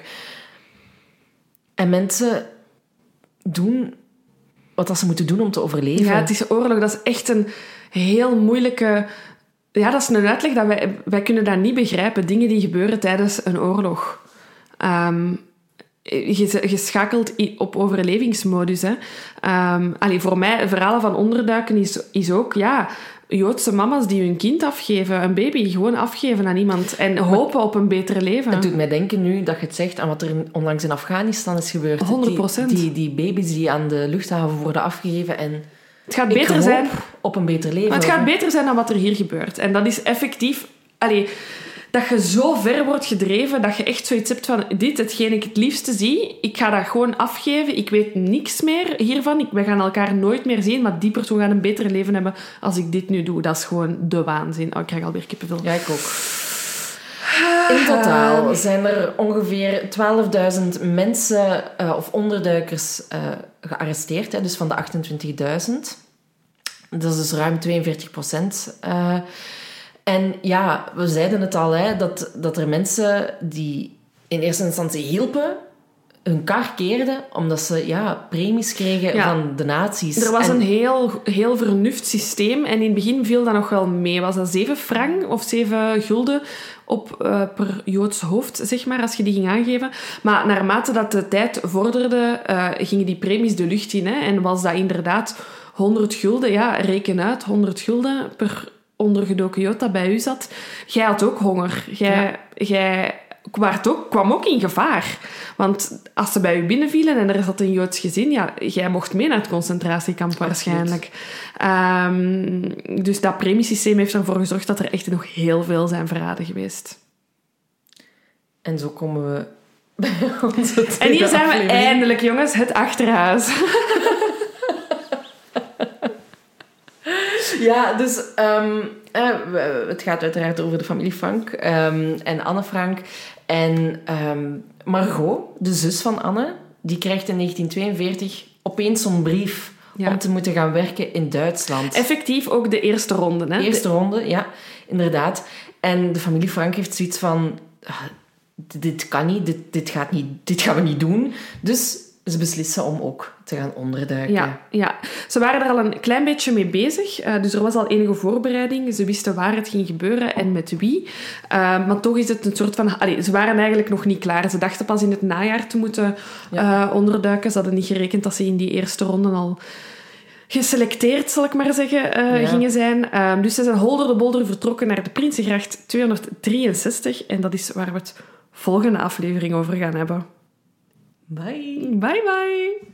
En mensen doen wat ze moeten doen om te overleven. Ja, het is oorlog. Dat is echt een heel moeilijke... Ja, dat is een uitleg dat wij... Wij kunnen dat niet begrijpen. Dingen die gebeuren tijdens een oorlog. Um, je, je schakelt op overlevingsmodus. Hè. Um, allee, voor mij, verhalen van onderduiken is, is ook... Ja, Joodse mama's die hun kind afgeven, een baby gewoon afgeven aan iemand en hopen op een beter leven. Het doet mij denken nu dat je het zegt aan wat er onlangs in Afghanistan is gebeurd. honderd procent. Die, die, die baby's die aan de luchthaven worden afgegeven en het gaat beter zijn op een beter leven. Maar het gaat beter zijn dan wat er hier gebeurt. En dat is effectief... Allee, dat je zo ver wordt gedreven dat je echt zoiets hebt van dit, hetgeen ik het liefste zie, ik ga dat gewoon afgeven. Ik weet niks meer hiervan. Ik, we gaan elkaar nooit meer zien, maar die persoon gaat een beter leven hebben als ik dit nu doe. Dat is gewoon de waanzin. Oh, ik krijg alweer kippenvel. Ja, ik ook. In totaal zijn er ongeveer twaalfduizend mensen uh, of onderduikers uh, gearresteerd. Hè, dus van de achtentwintigduizend. Dat is dus ruim tweeënveertig procent. Uh, En ja, we zeiden het al, hè, dat, dat er mensen die in eerste instantie hielpen, hun kar keerden, omdat ze ja, premies kregen ja. van de nazi's. Er was en... een heel, heel vernuft systeem en in het begin viel dat nog wel mee. Was dat zeven frank of zeven gulden op, uh, per Joods hoofd, zeg maar, als je die ging aangeven. Maar naarmate dat de tijd vorderde, uh, gingen die premies de lucht in. Hè, en was dat inderdaad honderd gulden, ja, reken uit, honderd gulden per ondergedoken Jood dat bij u zat. Jij had ook honger. Jij, ja. jij waart ook, kwam ook in gevaar. Want als ze bij u binnenvielen en er zat een Joods gezin, ja, jij mocht mee naar het concentratiekamp waarschijnlijk. Um, dus dat premiesysteem heeft ervoor gezorgd dat er echt nog heel veel zijn verraden geweest. En zo komen we bij onze En hier zijn we eindelijk, jongens, het achterhuis. Ja, dus um, uh, het gaat uiteraard over de familie Frank um, en Anne Frank. En um, Margot, de zus van Anne, die krijgt in negentien tweeënveertig opeens zo'n brief ja. om te moeten gaan werken in Duitsland. Effectief ook de eerste ronde, hè? De eerste ronde, ja, inderdaad. En de familie Frank heeft zoiets van... Uh, dit kan niet, dit, dit, gaat niet, dit gaan we niet doen. Dus... ze beslissen om ook te gaan onderduiken. Ja, ja. Ze waren er al een klein beetje mee bezig. Uh, dus er was al enige voorbereiding. Ze wisten waar het ging gebeuren en met wie. Uh, maar toch is het een soort van... Allee, ze waren eigenlijk nog niet klaar. Ze dachten pas in het najaar te moeten ja. uh, onderduiken. Ze hadden niet gerekend dat ze in die eerste ronde al geselecteerd, zal ik maar zeggen, uh, ja. gingen zijn. Uh, dus ze zijn holder de bolder vertrokken naar de Prinsengracht tweehonderddrieënzestig. En dat is waar we het volgende aflevering over gaan hebben. Bye. Bye bye.